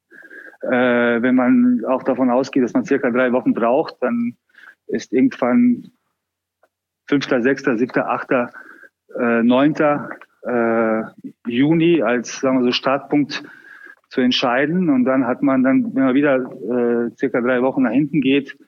Äh, wenn man auch davon ausgeht, dass man circa drei Wochen braucht, dann ist irgendwann fünfter, sechster, siebter, achter, neunter Juni als, sagen wir so, Startpunkt zu entscheiden. Und dann hat man dann, wenn man wieder äh, circa drei Wochen nach hinten geht,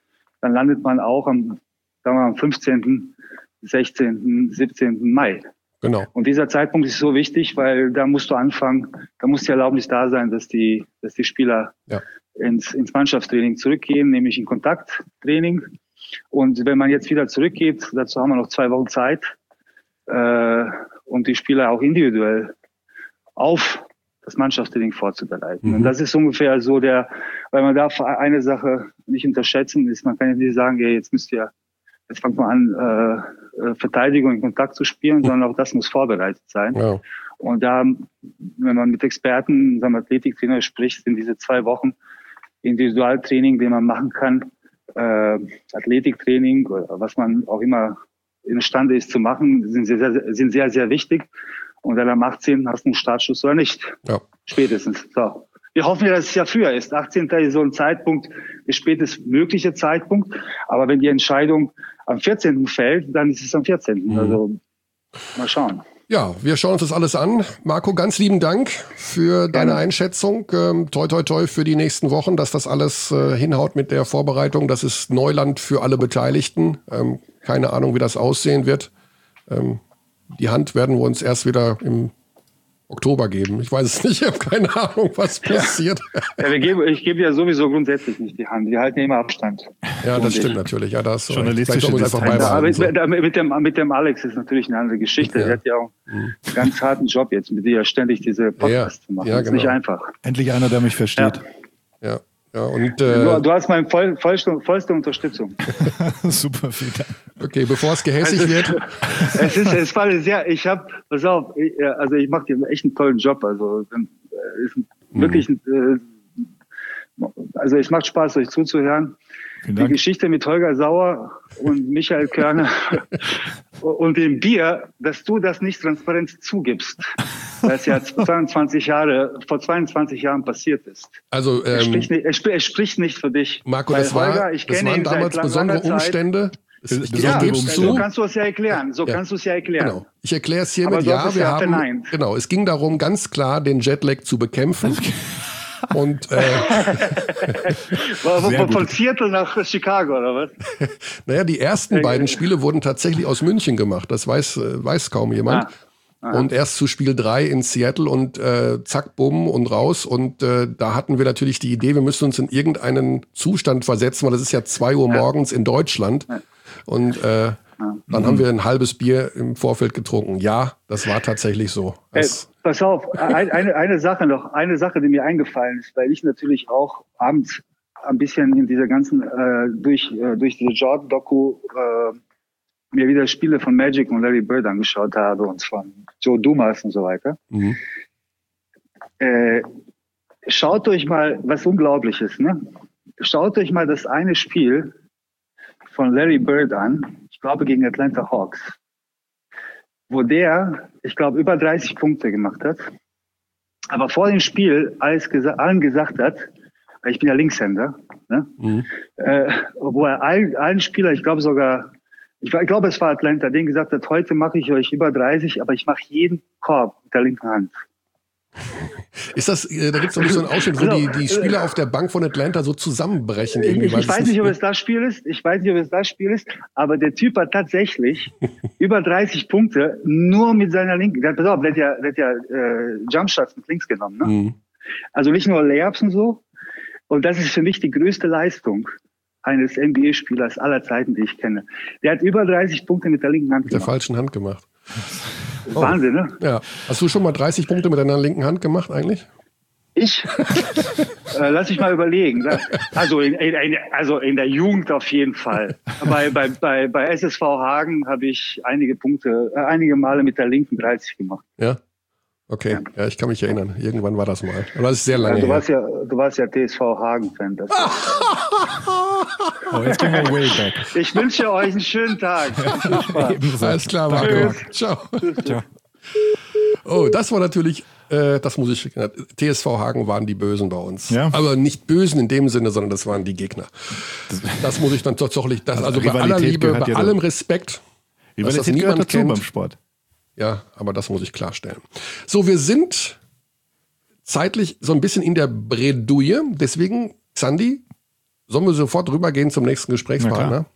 dann landet man auch am, sagen wir mal, am fünfzehnten, sechzehnten, siebzehnten Mai. Genau. Und dieser Zeitpunkt ist so wichtig, weil da musst du anfangen, da muss die Erlaubnis da sein, dass die, dass die Spieler Ja. ins, ins Mannschaftstraining zurückgehen, nämlich in Kontakttraining. Und wenn man jetzt wieder zurückgeht, dazu haben wir noch zwei Wochen Zeit, äh, und die Spieler auch individuell auf das Mannschaftstraining vorzubereiten. Mhm. Und das ist ungefähr so der, weil man darf eine Sache nicht unterschätzen, ist, man kann ja nicht sagen, ja, jetzt müsst ihr, jetzt fangt man an, äh, Verteidigung in Kontakt zu spielen, mhm. sondern auch das muss vorbereitet sein. Ja. Und da, wenn man mit Experten, sagen wir, Athletiktrainer spricht, sind diese zwei Wochen Individualtraining, den man machen kann, äh, Athletiktraining oder was man auch immer imstande ist zu machen, sind sehr, sehr, sind sehr, sehr wichtig. Und dann am achtzehnten hast du einen Startschuss oder nicht. Ja. Spätestens. So. Wir hoffen ja, dass es ja früher ist. achtzehnten ist so ein Zeitpunkt, der spätestmögliche Zeitpunkt. Aber wenn die Entscheidung am vierzehnten fällt, dann ist es am vierzehnten Mhm. Also mal schauen. Ja, wir schauen uns das alles an. Marco, ganz lieben Dank für deine Gerne. Einschätzung. Ähm, toi, toi, toi für die nächsten Wochen, dass das alles äh, hinhaut mit der Vorbereitung. Das ist Neuland für alle Beteiligten. Ähm, keine Ahnung, wie das aussehen wird. Ähm, die Hand werden wir uns erst wieder im Oktober geben. Ich weiß es nicht, ich habe keine Ahnung, was passiert. Ja, wir geben, ich gebe ja sowieso grundsätzlich nicht die Hand. Wir halten ja immer Abstand. Ja, Und das ich- stimmt natürlich. Ja, das Journalistische Vielleicht soll man es einfach Distanz. Ja, aber beibehalten. mit, So. mit, dem, mit dem Alex ist natürlich eine andere Geschichte. Ja. Er hat ja auch einen ganz harten Job jetzt, mit dir ständig diese Podcasts Ja, zu machen. ja, Das ist nicht genau. einfach. Endlich einer, der mich versteht. Ja, ja, und Du, äh, du hast meine voll, vollste, vollste Unterstützung. Super, vielen Dank. okay, bevor es gehässig Es ist- wird. Es ist, es war sehr, ich habe, pass auf, ich, äh, also ich mache dir echt einen tollen Job. Also äh, ist ein- wirklich, äh, also es macht Spaß, euch zuzuhören. Vielen Die Dank. Geschichte mit Holger Sauer und Michael Körner und dem Bier, dass du das nicht transparent zugibst, das ja zweiundzwanzig Jahre, vor zweiundzwanzig Jahren passiert ist. Also, Es ähm, spricht nicht, es, spricht, es spricht nicht für dich. Marco, Weil das, war, Holger, ich das kenne waren ihn seit damals lang- besondere langer Zeit. Umstände. Es- Bes- Ich, ich besondere Ja, gebe es Umstände. so zu. kannst du es ja erklären. So Ja. kannst du es ja erklären. Genau. Ich erkläre es hiermit. Aber du hast Ja, es wir ja haben. verneint. Genau, es ging darum, ganz klar den Jetlag zu bekämpfen. Und äh, War- Sehr Von, gut. von Seattle nach Chicago, oder was? naja, die ersten Ja, beiden ja. Spiele wurden tatsächlich aus München gemacht. Das weiß, äh, weiß kaum jemand. Ah. Und erst zu Spiel drei in Seattle und äh, zack, bumm und raus. Und äh, da hatten wir natürlich die Idee, wir müssen uns in irgendeinen Zustand versetzen, weil es ist ja zwei Uhr morgens in Deutschland. Und äh, dann haben wir ein halbes Bier im Vorfeld getrunken. Ja, das war tatsächlich so. Ey, Es, pass auf, ein, eine, eine Sache noch, eine Sache, die mir eingefallen ist, weil ich natürlich auch abends ein bisschen in dieser ganzen, äh, durch, äh, durch diese Jordan-Doku äh, mir wieder Spiele von Magic und Larry Bird angeschaut habe und von Joe Dumas und so weiter. mhm. Äh, schaut euch mal was Unglaubliches, ne? Schaut euch mal das eine Spiel von Larry Bird an, ich glaube gegen Atlanta Hawks, wo der, ich glaube, über dreißig Punkte gemacht hat, aber vor dem Spiel alles gesa- allen gesagt hat, weil ich bin ja Linkshänder, ne? Mhm. äh, wo er allen, allen Spielern, ich glaube sogar, ich, war- ich glaube es war Atlanta, denen gesagt hat, heute mache ich euch über dreißig, aber ich mache jeden Korb mit der linken Hand. Ist das, äh, da gibt es so einen Ausschnitt, wo die, die Spieler auf der Bank von Atlanta so zusammenbrechen. Ich, Irgendwie, ich, weil ich es weiß nicht, ob es das Spiel ist. Ich weiß nicht, ob es das Spiel ist. Aber der Typ hat tatsächlich über dreißig Punkte nur mit seiner linken. Der, pass auf, der hat ja, der hat ja äh, Jumpshots mit links genommen. Ne? Mhm. Also nicht nur Layups und so. Und das ist für mich die größte Leistung eines N B A-Spielers aller Zeiten, die ich kenne. Der hat über dreißig Punkte mit der linken Hand Mit der gemacht. falschen Hand gemacht. Oh. Wahnsinn, ne? Ja. Hast du schon mal dreißig Punkte mit deiner linken Hand gemacht eigentlich? Ich? äh, lass mich mal überlegen. Also in, in, also in der Jugend auf jeden Fall. Bei, bei, bei, bei S S V Hagen habe ich einige Punkte, äh, einige Male mit der linken dreißig gemacht. Ja. Okay, ja, ich kann mich erinnern. Irgendwann war das mal. Aber das ist sehr lange Also du her. warst ja, du warst ja T S V Hagen-Fan. Das- Oh, jetzt gehen wir way back. Ich wünsche euch einen schönen Tag. Viel Spaß. Ebenso. Alles klar, Marco. Tschüss. Ciao. Ciao. Oh, das war natürlich, äh, das muss ich, T S V Hagen waren die Bösen bei uns. Ja. Aber nicht Bösen in dem Sinne, sondern das waren die Gegner. Das muss ich dann tatsächlich, das, Also also, bei Rivalität aller Liebe, gehört bei ja allem dazu. Respekt, dass das Rivalität gehört niemand dazu kennt. beim Sport. Ja, aber das muss ich klarstellen. So, wir sind zeitlich so ein bisschen in der Bredouille. Deswegen, Xandi, Sollen wir sofort rübergehen zum nächsten Gesprächspartner?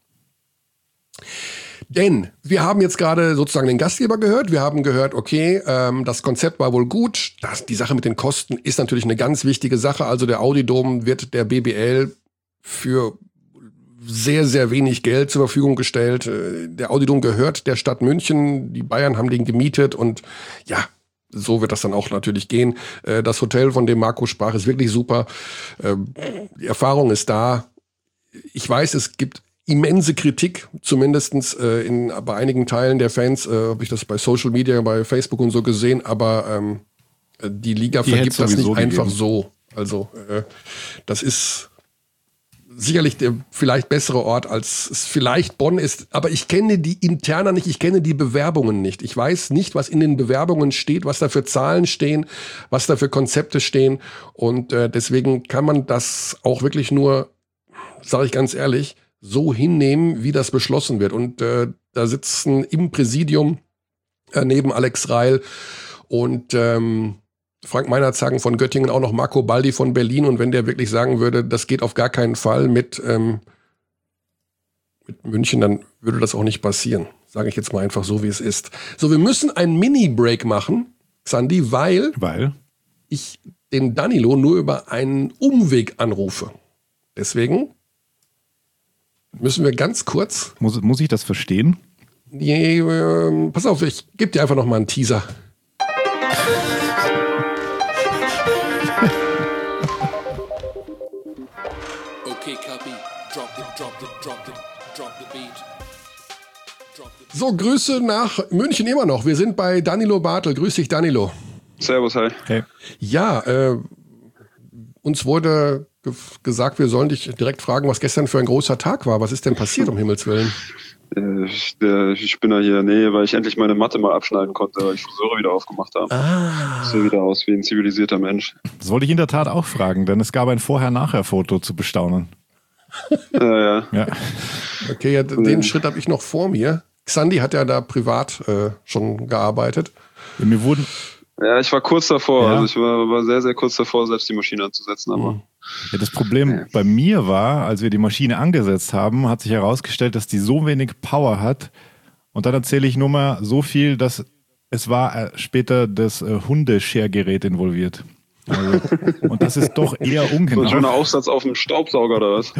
Denn wir haben jetzt gerade sozusagen den Gastgeber gehört. Wir haben gehört, okay, ähm, das Konzept war wohl gut. Das, die Sache mit den Kosten ist natürlich eine ganz wichtige Sache. Also der Audi Dome wird der B B L für sehr, sehr wenig Geld zur Verfügung gestellt. Der Audi Dome gehört der Stadt München. Die Bayern haben den gemietet und ja, so wird das dann auch natürlich gehen. Das Hotel, von dem Marco sprach, ist wirklich super. Die Erfahrung ist da. Ich weiß, es gibt immense Kritik, zumindestens äh, in, bei einigen Teilen der Fans, äh, habe ich das bei Social Media, bei Facebook und so gesehen, aber ähm, die Liga die vergibt das nicht gegeben. Einfach so. Also äh, das ist sicherlich der vielleicht bessere Ort, als es vielleicht Bonn ist, aber ich kenne die Interna nicht, ich kenne die Bewerbungen nicht. Ich weiß nicht, was in den Bewerbungen steht, was da für Zahlen stehen, was da für Konzepte stehen und äh, deswegen kann man das auch wirklich nur, sage ich ganz ehrlich, so hinnehmen, wie das beschlossen wird. Und äh, da sitzen im Präsidium äh, neben Alex Reil und ähm, Frank Meinerzagen von Göttingen auch noch Marco Baldi von Berlin. Und wenn der wirklich sagen würde, das geht auf gar keinen Fall mit, ähm, mit München, dann würde das auch nicht passieren. Sage ich jetzt mal einfach so, wie es ist. So, wir müssen einen Mini-Break machen, Xandi, weil, weil ich den Danilo nur über einen Umweg anrufe. Deswegen müssen wir ganz kurz... Muss, muss ich das verstehen? Nee, äh, pass auf, ich gebe dir einfach noch mal einen Teaser. Okay, copy. Drop it, drop it, drop it, drop the beat. Drop the So, Grüße nach München immer noch. Wir sind bei Danilo Bartel. Grüß dich, Danilo. Servus, hi. Hey. Ja, äh, uns wurde ge- gesagt, wir sollen dich direkt fragen, was gestern für ein großer Tag war. Was ist denn passiert, um Himmels Willen? Äh, Ich, der, ich bin da hier, nee, weil ich endlich meine Matte mal abschneiden konnte, weil ich Friseure wieder aufgemacht habe. Ah. Ich sehe wieder aus wie ein zivilisierter Mensch. Das wollte ich in der Tat auch fragen, denn es gab ein Vorher-Nachher-Foto zu bestaunen. Ja, ja. Ja. Okay, ja, den Schritt habe ich noch vor mir. Xandi hat ja da privat äh, schon gearbeitet. Ja, mir wurden, Ja, ich war kurz davor, Ja. also ich war, war sehr, sehr kurz davor, selbst die Maschine anzusetzen, aber ja, das Problem bei mir war, als wir die Maschine angesetzt haben, hat sich herausgestellt, dass die so wenig Power hat. Und dann erzähle ich nur mal so viel, dass es war äh, später das äh, Hundeschergerät involviert. Also, und das ist doch eher so ungenau. ein schöner Aufsatz auf dem Staubsauger oder was?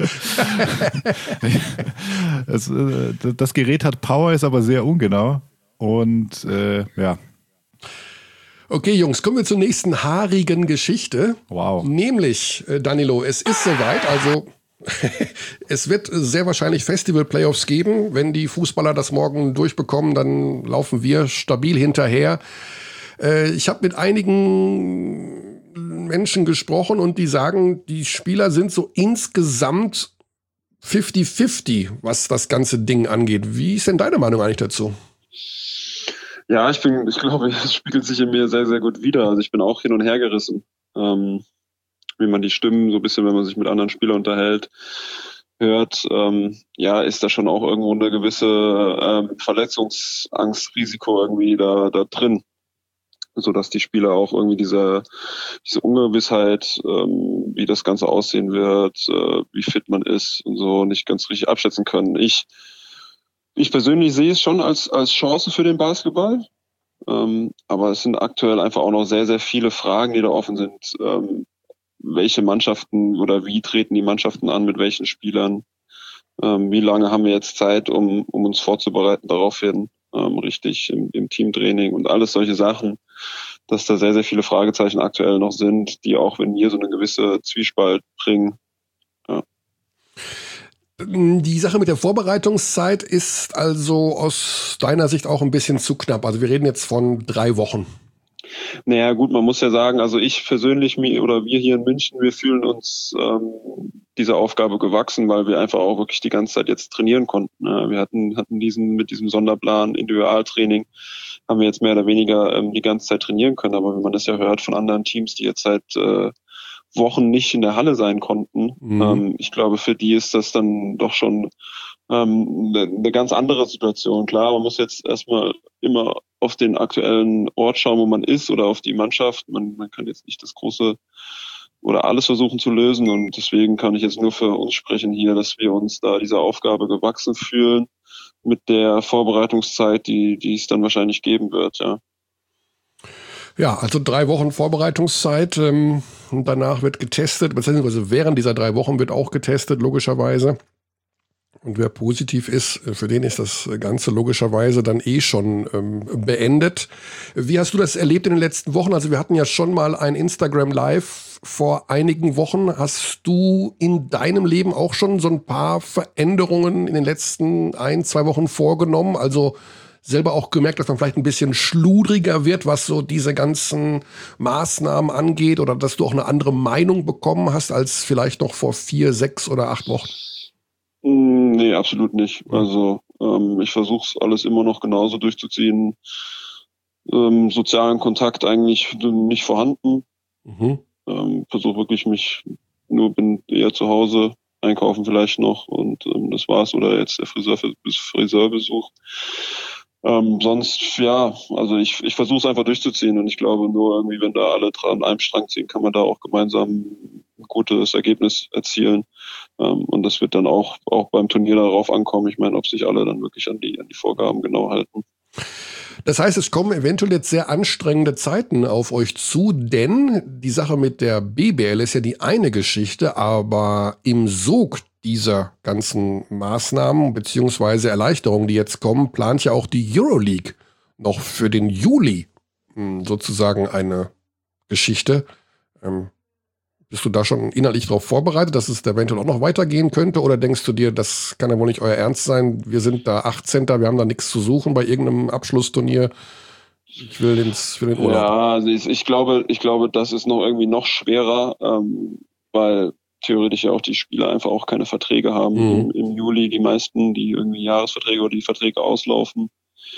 Es, äh, das Gerät hat Power, ist aber sehr ungenau. Und äh, ja, Okay, Jungs, kommen wir zur nächsten haarigen Geschichte. wow. Nämlich, äh, Danilo, es ist soweit, also es wird sehr wahrscheinlich Festival-Playoffs geben. Wenn die Fußballer das morgen durchbekommen, dann laufen wir stabil hinterher. Äh, ich habe mit einigen Menschen gesprochen und die sagen, die Spieler sind so insgesamt fünfzig fünfzig, was das ganze Ding angeht. Wie ist denn deine Meinung eigentlich dazu? Ja, ich bin, ich glaube, es spiegelt sich in mir sehr, sehr gut wider. Also ich bin auch hin und her gerissen. Ähm, wie man die Stimmen so ein bisschen, wenn man sich mit anderen Spielern unterhält, hört, ähm, ja, ist da schon auch irgendwo eine gewisse ähm, Verletzungsangstrisiko irgendwie da, da drin. So dass die Spieler auch irgendwie diese, diese Ungewissheit, ähm, wie das Ganze aussehen wird, äh, wie fit man ist und so nicht ganz richtig abschätzen können. Ich Ich persönlich sehe es schon als, als Chance für den Basketball. Ähm, aber es sind aktuell einfach auch noch sehr, sehr viele Fragen, die da offen sind. Ähm, welche Mannschaften oder wie treten die Mannschaften an, mit welchen Spielern? Ähm, wie lange haben wir jetzt Zeit, um, um uns vorzubereiten daraufhin, ähm, richtig im, im Teamtraining und alles solche Sachen, dass da sehr, sehr viele Fragezeichen aktuell noch sind, die auch in mir so eine gewisse Zwiespalt bringen. Ja. Die Sache mit der Vorbereitungszeit ist also aus deiner Sicht auch ein bisschen zu knapp. Also wir reden jetzt von drei Wochen. Naja, gut, man muss ja sagen, also ich persönlich mir oder wir hier in München, wir fühlen uns ähm, dieser Aufgabe gewachsen, weil wir einfach auch wirklich die ganze Zeit jetzt trainieren konnten. Ja, wir hatten hatten diesen mit diesem Sonderplan Individualtraining haben wir jetzt mehr oder weniger ähm, die ganze Zeit trainieren können. Aber wenn man das ja hört von anderen Teams, die jetzt seit äh, Wochen nicht in der Halle sein konnten, Mhm. ähm, ich glaube, für die ist das dann doch schon ähm, eine, eine ganz andere Situation. Klar, man muss jetzt erstmal immer auf den aktuellen Ort schauen, wo man ist oder auf die Mannschaft. Man, man kann jetzt nicht das große oder alles versuchen zu lösen. Und deswegen kann ich jetzt nur für uns sprechen hier, dass wir uns da dieser Aufgabe gewachsen fühlen mit der Vorbereitungszeit, die, die es dann wahrscheinlich geben wird, ja. Ja, also drei Wochen Vorbereitungszeit ähm, und danach wird getestet, beziehungsweise während dieser drei Wochen wird auch getestet, logischerweise. Und wer positiv ist, für den ist das Ganze logischerweise dann eh schon ähm, beendet. Wie hast du das erlebt in den letzten Wochen? Also wir hatten ja schon mal ein Instagram Live vor einigen Wochen. Hast du in deinem Leben auch schon so ein paar Veränderungen in den letzten ein, zwei Wochen vorgenommen? Also selber auch gemerkt, dass man vielleicht ein bisschen schludriger wird, was so diese ganzen Maßnahmen angeht, oder dass du auch eine andere Meinung bekommen hast als vielleicht noch vor vier, sechs oder acht Wochen? Nee, absolut nicht. Also ähm, ich versuche es alles immer noch genauso durchzuziehen. Ähm, sozialen Kontakt eigentlich nicht vorhanden. Mhm. Ähm, versuche wirklich mich, nur bin eher zu Hause, einkaufen vielleicht noch und ähm, das war's. Oder jetzt der Friseur, Friseurbesuch. Ähm, sonst, ja, also ich, ich versuche es einfach durchzuziehen und ich glaube nur irgendwie, wenn da alle dran an einem Strang ziehen, kann man da auch gemeinsam ein gutes Ergebnis erzielen. Ähm, und das wird dann auch, auch beim Turnier darauf ankommen. Ich meine, ob sich alle dann wirklich an die, an die Vorgaben genau halten. Das heißt, es kommen eventuell jetzt sehr anstrengende Zeiten auf euch zu, denn die Sache mit der B B L ist ja die eine Geschichte, aber im Sog dieser ganzen Maßnahmen beziehungsweise Erleichterungen, die jetzt kommen, plant ja auch die Euroleague noch für den Juli sozusagen eine Geschichte. Ähm, bist du da schon innerlich darauf vorbereitet, dass es eventuell auch noch weitergehen könnte? Oder denkst du dir, das kann ja wohl nicht euer Ernst sein? Wir sind da achtzehnter, wir haben da nichts zu suchen bei irgendeinem Abschlussturnier. Ich will ins, für den Urlaub. Ja, also ich, ich glaube, ich glaube, das ist noch irgendwie noch schwerer, ähm, weil theoretisch ja auch die Spieler einfach auch keine Verträge haben mhm. im, im Juli. Die meisten, die irgendwie Jahresverträge oder die Verträge auslaufen,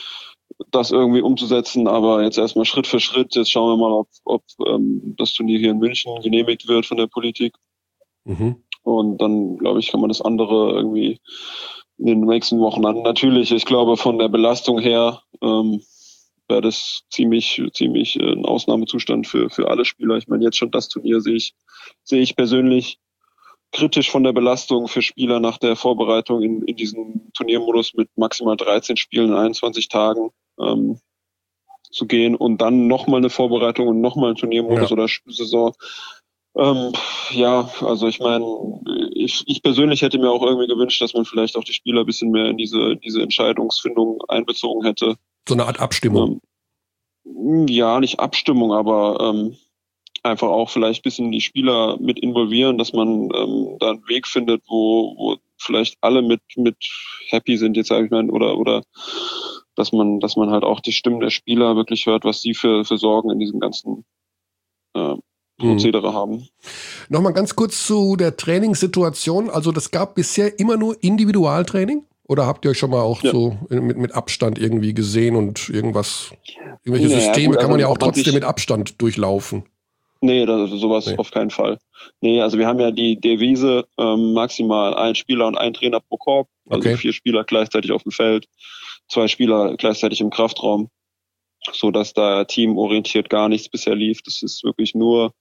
das irgendwie umzusetzen. Aber jetzt erstmal Schritt für Schritt. Jetzt schauen wir mal, ob, ob ähm, das Turnier hier in München genehmigt wird von der Politik. Mhm. Und dann, glaube ich, kann man das andere irgendwie in den nächsten Wochen an. Natürlich, ich glaube, von der Belastung her ähm, wäre das ziemlich, ziemlich äh, ein Ausnahmezustand für, für alle Spieler. Ich meine, jetzt schon das Turnier sehe ich, sehe ich persönlich kritisch von der Belastung für Spieler nach der Vorbereitung in, in diesem Turniermodus mit maximal dreizehn Spielen in einundzwanzig Tagen ähm, zu gehen und dann nochmal eine Vorbereitung und nochmal ein Turniermodus ja. oder Saison. Ähm, ja, also ich meine, ich, ich persönlich hätte mir auch irgendwie gewünscht, dass man vielleicht auch die Spieler ein bisschen mehr in diese, diese Entscheidungsfindung einbezogen hätte. So eine Art Abstimmung. Ähm, ja, nicht Abstimmung, aber ähm, einfach auch vielleicht ein bisschen die Spieler mit involvieren, dass man ähm, da einen Weg findet, wo, wo vielleicht alle mit, mit happy sind, jetzt sage ich mal, oder, oder dass man, dass man halt auch die Stimmen der Spieler wirklich hört, was sie für, für Sorgen in diesem ganzen äh, Prozedere mhm. haben. Nochmal ganz kurz zu der Trainingssituation. Also das gab bisher immer nur Individualtraining? Oder habt ihr euch schon mal auch ja. so mit, mit Abstand irgendwie gesehen und irgendwas, irgendwelche naja, Systeme gut, also kann man ja auch trotzdem mit Abstand durchlaufen? Nee, das, sowas nee. auf keinen Fall. Nee, also wir haben ja die Devise ähm, maximal ein Spieler und ein Trainer pro Korb. Also okay. vier Spieler gleichzeitig auf dem Feld, zwei Spieler gleichzeitig im Kraftraum, so dass da teamorientiert gar nichts bisher lief. Das ist wirklich nur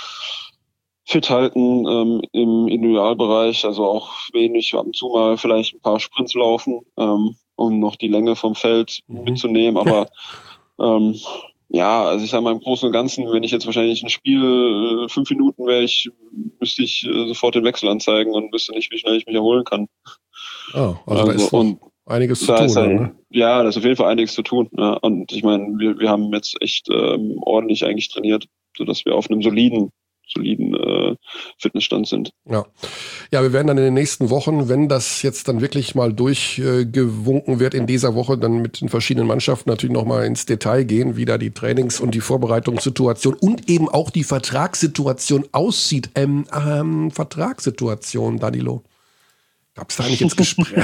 fit halten ähm, im Individualbereich, also auch wenig, ab und zu mal vielleicht ein paar Sprints laufen, ähm, um noch die Länge vom Feld mhm. mitzunehmen. Aber ähm, ja, also ich sage mal im Großen und Ganzen, wenn ich jetzt wahrscheinlich ein Spiel äh, fünf Minuten wäre, ich müsste ich äh, sofort den Wechsel anzeigen und wüsste nicht, wie schnell ich mich erholen kann. Oh, also, also da ist und einiges zu tun. Ein, ne? Ja, da ist auf jeden Fall einiges zu tun. Ja. Und ich meine, wir, wir haben jetzt echt ähm, ordentlich eigentlich trainiert, sodass wir auf einem soliden soliden äh, Fitnessstand sind. Ja. Ja, wir werden dann in den nächsten Wochen, wenn das jetzt dann wirklich mal durchgewunken äh, wird in dieser Woche, dann mit den verschiedenen Mannschaften natürlich nochmal ins Detail gehen, wie da die Trainings- und die Vorbereitungssituation und eben auch die Vertragssituation aussieht. Ähm, ähm, Vertragssituation, Danilo. Gab es da eigentlich ins Gespräch?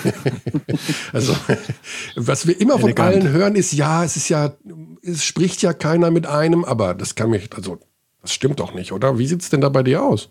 Also, was wir immer Elegant. von allen hören, ist, ja, es ist ja, es spricht ja keiner mit einem, aber das kann mich, also das stimmt doch nicht, oder? Wie sieht es denn da bei dir aus?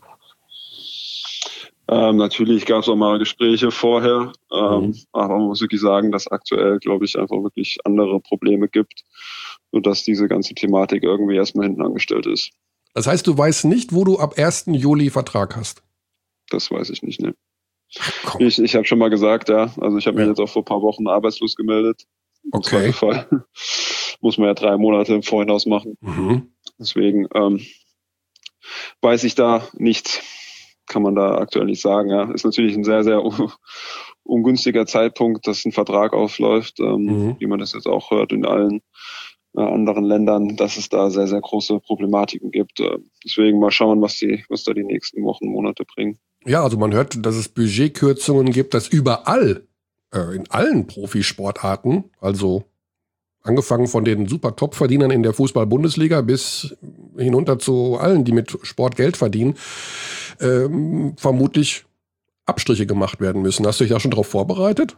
Ähm, natürlich gab es auch mal Gespräche vorher, ähm, mhm. aber man muss wirklich sagen, dass aktuell, glaube ich, einfach wirklich andere Probleme gibt, sodass diese ganze Thematik irgendwie erstmal hinten angestellt ist. Das heißt, du weißt nicht, wo du ab ersten Juli Vertrag hast? Das weiß ich nicht, ne. Komm. Ich, ich habe schon mal gesagt, ja. Also ich habe Ja. mich jetzt auch vor ein paar Wochen arbeitslos gemeldet. Im Okay. Zweifelsfall muss man ja drei Monate im Vorhinaus machen. Mhm. Deswegen ähm, weiß ich da nichts. Kann man da aktuell nicht sagen. Ja. Ist natürlich ein sehr, sehr un- ungünstiger Zeitpunkt, dass ein Vertrag aufläuft, ähm, Mhm. wie man das jetzt auch hört in allen äh, anderen Ländern, dass es da sehr, sehr große Problematiken gibt. Äh, deswegen mal schauen, was die, was da die nächsten Wochen, Monate bringen. Ja, also man hört, dass es Budgetkürzungen gibt, dass überall, äh, in allen Profisportarten, also angefangen von den super Top-Verdienern in der Fußball-Bundesliga bis hinunter zu allen, die mit Sport Geld verdienen, ähm, vermutlich Abstriche gemacht werden müssen. Hast du dich da schon darauf vorbereitet?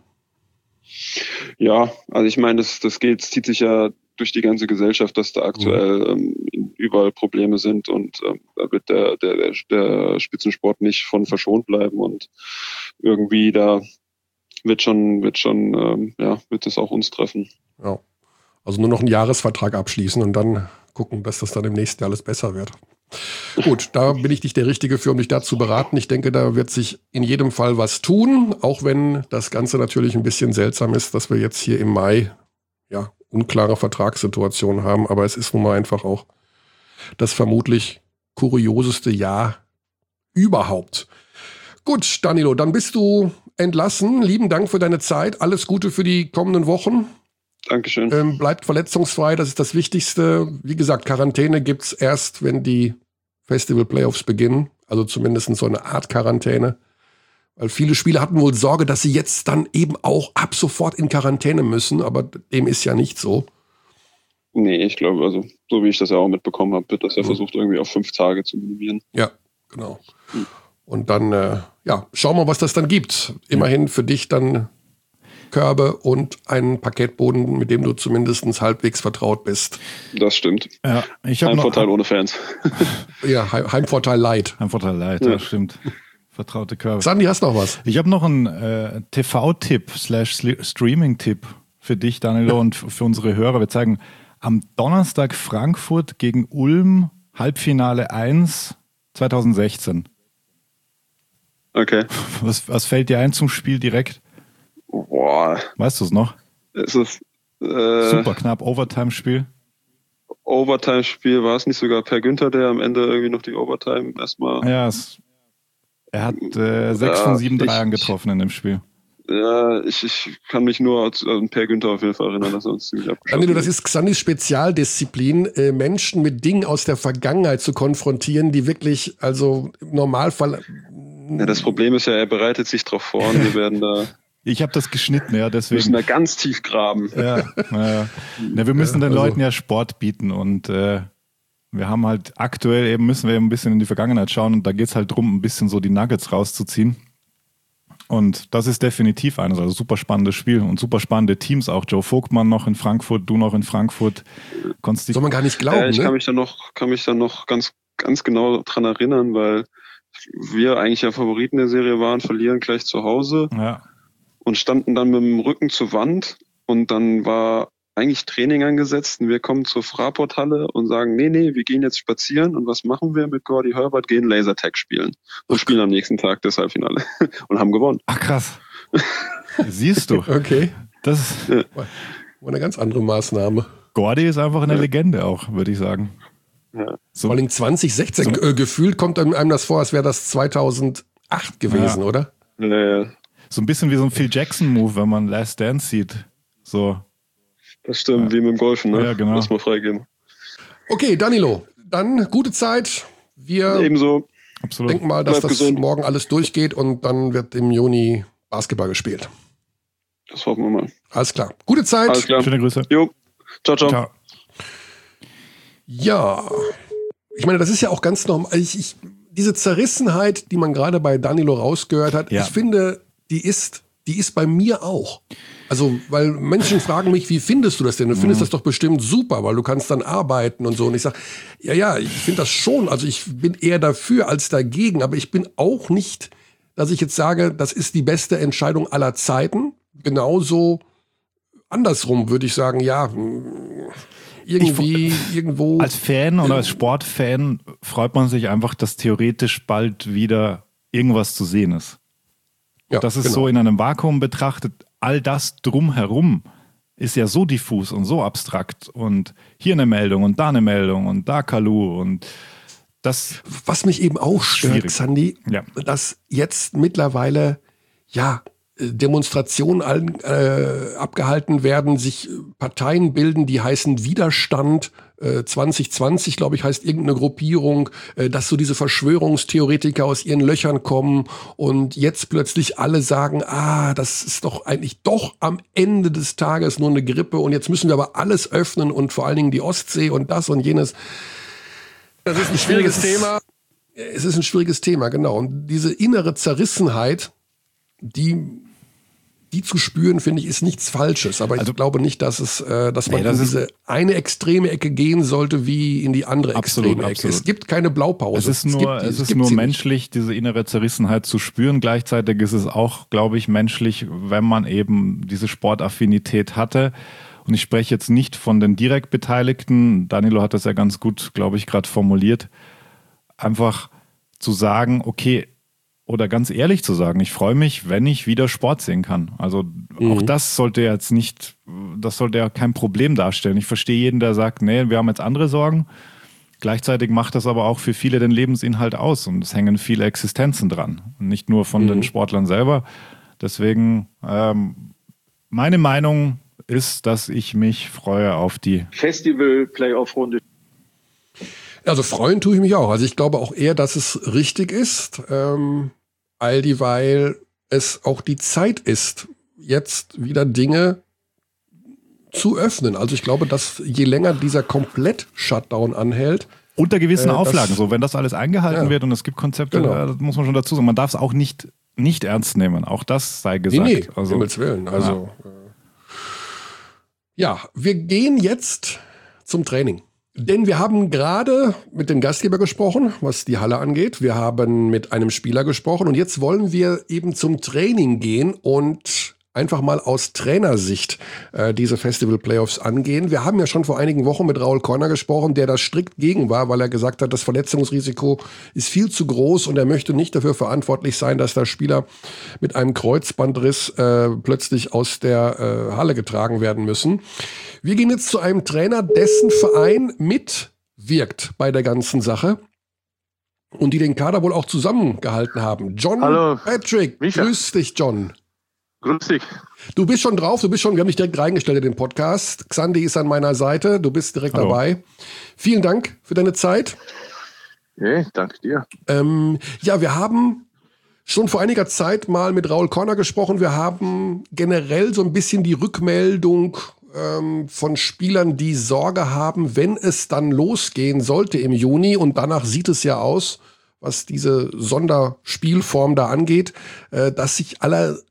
Ja, also ich meine, das, das geht, zieht sich ja durch die ganze Gesellschaft, dass da aktuell ähm, überall Probleme sind und ähm, da wird der, der, der, der Spitzensport nicht von verschont bleiben und irgendwie da wird schon, wird schon, ähm, ja, wird es auch uns treffen. Ja. Also nur noch einen Jahresvertrag abschließen und dann gucken, dass das dann im nächsten Jahr alles besser wird. Gut, da bin ich nicht der Richtige für, um dich da zu beraten. Ich denke, da wird sich in jedem Fall was tun, auch wenn das Ganze natürlich ein bisschen seltsam ist, dass wir jetzt hier im Mai ja unklare Vertragssituationen haben. Aber es ist nun mal einfach auch das vermutlich kurioseste Jahr überhaupt. Gut, Danilo, dann bist du entlassen. Lieben Dank für deine Zeit. Alles Gute für die kommenden Wochen. Dankeschön. Ähm, bleibt verletzungsfrei, das ist das Wichtigste. Wie gesagt, Quarantäne gibt's erst, wenn die Festival-Playoffs beginnen. Also zumindest so eine Art Quarantäne. Weil viele Spieler hatten wohl Sorge, dass sie jetzt dann eben auch ab sofort in Quarantäne müssen. Aber dem ist ja nicht so. Nee, ich glaube, also so wie ich das ja auch mitbekommen habe, wird das ja Mhm. versucht, irgendwie auf fünf Tage zu minimieren. Ja, genau. Und dann, äh, ja, schauen wir, was das dann gibt. Immerhin für dich dann Körbe und einen Parkettboden, mit dem du zumindest halbwegs vertraut bist. Das stimmt. Ja, ich habe Ein noch Vorteil ohne Fans. Ja, Heim- Heimvorteil light. ein Vorteil leid, Ja. ja, stimmt. Vertraute Körbe. Sandy, hast noch was? Ich habe noch einen äh, T V-Tipp slash Sli- Streaming-Tipp für dich, Danilo, und f- für unsere Hörer. Wir zeigen am Donnerstag Frankfurt gegen Ulm, Halbfinale eins zweitausendsechzehn. Okay. Was, was fällt dir ein zum Spiel direkt? Boah, Weißt du es noch? ist es äh, Super knapp, Overtime-Spiel. Overtime-Spiel, war es nicht sogar Per Günther, der am Ende irgendwie noch die Overtime erstmal. Ja, es, er hat äh, sechs Ja, von sieben ich- Dreiern getroffen in dem Spiel. Ja, ich, ich kann mich nur an Per Günther auf jeden Fall erinnern, dass er uns ziemlich abgeschossen Danilo, das hat. ist Xandis Spezialdisziplin, äh, Menschen mit Dingen aus der Vergangenheit zu konfrontieren, die wirklich, also im Normalfall. Ja, das Problem ist ja, er bereitet sich drauf vor und wir werden da, Ich habe das geschnitten, ja, müssen deswegen. da ganz tief graben. Ja, ja. Ja, wir müssen Ja, den also- Leuten ja Sport bieten und äh, wir haben halt aktuell eben, müssen wir eben ein bisschen in die Vergangenheit schauen und da geht es halt drum, ein bisschen so die Nuggets rauszuziehen. Und das ist definitiv eines, also super spannendes Spiel und super spannende Teams auch. Joe Vogtmann noch in Frankfurt, du noch in Frankfurt. Konntest dich Soll man gar nicht glauben, Ja, ich kann ne? mich da noch, kann mich da noch ganz, ganz genau dran erinnern, weil wir eigentlich ja Favoriten der Serie waren, verlieren gleich zu Hause ja, und standen dann mit dem Rücken zur Wand und dann war eigentlich Training angesetzt und wir kommen zur Fraport-Halle und sagen, nee, nee, wir gehen jetzt spazieren und was machen wir mit Gordy Herbert? Gehen Lasertag spielen und spielen am nächsten Tag das Halbfinale und haben gewonnen. ach krass. Siehst du, Okay, das war eine ganz andere Maßnahme. Gordy ist einfach eine Legende auch, würde ich sagen. Ja. So, Vor allem zwanzig sechzehn, So- äh, gefühlt kommt einem das vor, als wäre das zweitausendacht gewesen, Ja. oder? Äh, so ein bisschen wie so ein Phil Jackson-Move, wenn man Last Dance sieht. So, das stimmt, wie mit dem Golfen, ne? Ja, genau. Lass mal freigeben. Okay, Danilo, dann gute Zeit. Wir Ebenso. absolut. denken mal, dass Bleib das gesund. morgen alles durchgeht und dann wird im Juni Basketball gespielt. Das hoffen wir mal. Alles klar. Gute Zeit. Alles klar. Schöne Grüße. Jo. Ciao, ciao. Ciao. Ja, ich meine, das ist ja auch ganz normal. Ich, ich, diese Zerrissenheit, die man gerade bei Danilo rausgehört hat, Ja. ich finde, die ist, die ist bei mir auch. Also, weil Menschen fragen mich, wie findest du das denn? Du findest das doch bestimmt super, weil du kannst dann arbeiten und so. Und ich sage, ja, ja, ich finde das schon. Also ich bin eher dafür als dagegen. Aber ich bin auch nicht, dass ich jetzt sage, das ist die beste Entscheidung aller Zeiten. Genauso andersrum würde ich sagen, ja, irgendwie ich, irgendwo. Als Fan oder als Sportfan freut man sich einfach, dass theoretisch bald wieder irgendwas zu sehen ist. Ja, das ist genau. So in einem Vakuum betrachtet, all das drumherum ist ja so diffus und so abstrakt und hier eine Meldung und da eine Meldung und da Kalu und das. Was mich eben auch stört, Xandi, ja. dass jetzt mittlerweile, ja, Demonstrationen äh, abgehalten werden, sich Parteien bilden, die heißen Widerstand äh, zwanzig zwanzig, glaube ich, heißt irgendeine Gruppierung, äh, dass so diese Verschwörungstheoretiker aus ihren Löchern kommen und jetzt plötzlich alle sagen, ah, das ist doch eigentlich doch am Ende des Tages nur eine Grippe und jetzt müssen wir aber alles öffnen und vor allen Dingen die Ostsee und das und jenes. Das ist ein schwieriges Thema. Es ist ein schwieriges Thema, genau. Und diese innere Zerrissenheit, die Die zu spüren, finde ich, ist nichts Falsches. Aber also, ich glaube nicht, dass es, äh, dass man nee, das in diese eine extreme Ecke gehen sollte, wie in die andere absolut, extreme Ecke. Absolut. Es gibt keine Blaupause. Es ist nur, es, es ist nur menschlich, nicht. Diese innere Zerrissenheit zu spüren. Gleichzeitig ist es auch, glaube ich, menschlich, wenn man eben diese Sportaffinität hatte. Und ich spreche jetzt nicht von den direkt Beteiligten. Danilo hat das ja ganz gut, glaube ich, gerade formuliert. Einfach zu sagen, okay, oder ganz ehrlich zu sagen, ich freue mich, wenn ich wieder Sport sehen kann. Also mhm. auch das sollte jetzt nicht, das sollte ja kein Problem darstellen. Ich verstehe jeden, der sagt, nee, wir haben jetzt andere Sorgen. Gleichzeitig macht das aber auch für viele den Lebensinhalt aus und es hängen viele Existenzen dran. Und nicht nur von mhm. den Sportlern selber. Deswegen, ähm, meine Meinung ist, dass ich mich freue auf die Festival-Playoff-Runde. Also freuen tue ich mich auch. Also ich glaube auch eher, dass es richtig ist. Ähm all dieweil es auch die Zeit ist, jetzt wieder Dinge zu öffnen. Also ich glaube, dass je länger dieser Komplett-Shutdown anhält, unter gewissen äh, Auflagen, so wenn das alles eingehalten ja. wird und es gibt Konzepte, genau. Das muss man schon dazu sagen. Man darf es auch nicht, nicht ernst nehmen. Auch das sei gesagt. Nee, nee, also, Himmels Willen. Also, ja. Äh, ja, wir gehen jetzt zum Training. Denn wir haben gerade mit dem Gastgeber gesprochen, was die Halle angeht. Wir haben mit einem Spieler gesprochen und jetzt wollen wir eben zum Training gehen und einfach mal aus Trainersicht äh, diese Festival-Playoffs angehen. Wir haben ja schon vor einigen Wochen mit Raul Korner gesprochen, der da strikt gegen war, weil er gesagt hat, das Verletzungsrisiko ist viel zu groß und er möchte nicht dafür verantwortlich sein, dass da Spieler mit einem Kreuzbandriss äh, plötzlich aus der äh, Halle getragen werden müssen. Wir gehen jetzt zu einem Trainer, dessen Verein mitwirkt bei der ganzen Sache und die den Kader wohl auch zusammengehalten haben. John Hallo, Patrick, Micha. Grüß dich, John. Grüß dich. Du bist schon drauf, du bist schon, wir haben dich direkt reingestellt in den Podcast. Xandi ist an meiner Seite, du bist direkt Hallo. dabei. Vielen Dank für deine Zeit. Hey, danke dir. Ähm, ja, wir haben schon vor einiger Zeit mal mit Raul Korner gesprochen. Wir haben generell so ein bisschen die Rückmeldung ähm, von Spielern, die Sorge haben, wenn es dann losgehen sollte im Juni. Und danach sieht es ja aus, was diese Sonderspielform da angeht, äh, dass sich alle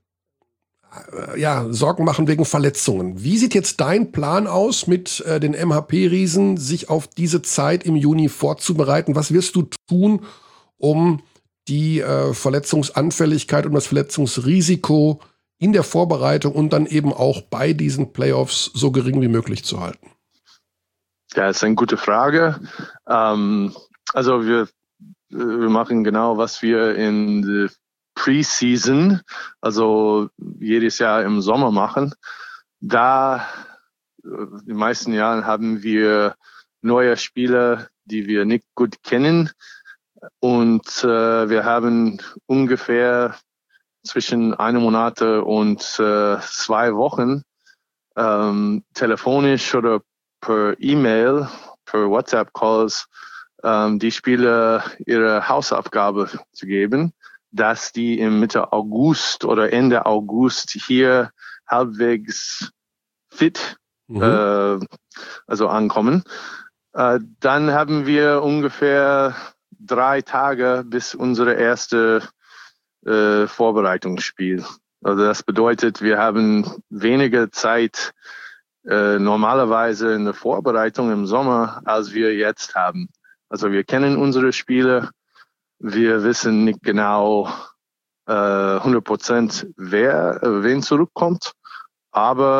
ja, Sorgen machen wegen Verletzungen. Wie sieht jetzt dein Plan aus, mit äh, den M H P-Riesen sich auf diese Zeit im Juni vorzubereiten? Was wirst du tun, um die äh, Verletzungsanfälligkeit und das Verletzungsrisiko in der Vorbereitung und dann eben auch bei diesen Playoffs so gering wie möglich zu halten? Ja, das ist eine gute Frage. Ähm, also wir, wir machen genau, was wir in der Preseason, also jedes Jahr im Sommer machen. Da, in den meisten Jahren haben wir neue Spieler, die wir nicht gut kennen. Und äh, wir haben ungefähr zwischen einem Monat und äh, zwei Wochen ähm, telefonisch oder per E-Mail, per WhatsApp-Calls ähm, die Spieler ihre Hausaufgabe zu geben, dass die im Mitte August oder Ende August hier halbwegs fit mhm. äh, also ankommen. Äh, dann haben wir ungefähr drei Tage bis unsere erste äh, Vorbereitungsspiel. Also das bedeutet, wir haben weniger Zeit äh, normalerweise in der Vorbereitung im Sommer, als wir jetzt haben. Also wir kennen unsere Spiele. Wir wissen nicht genau äh, hundert Prozent, wer, äh, wen zurückkommt, aber äh,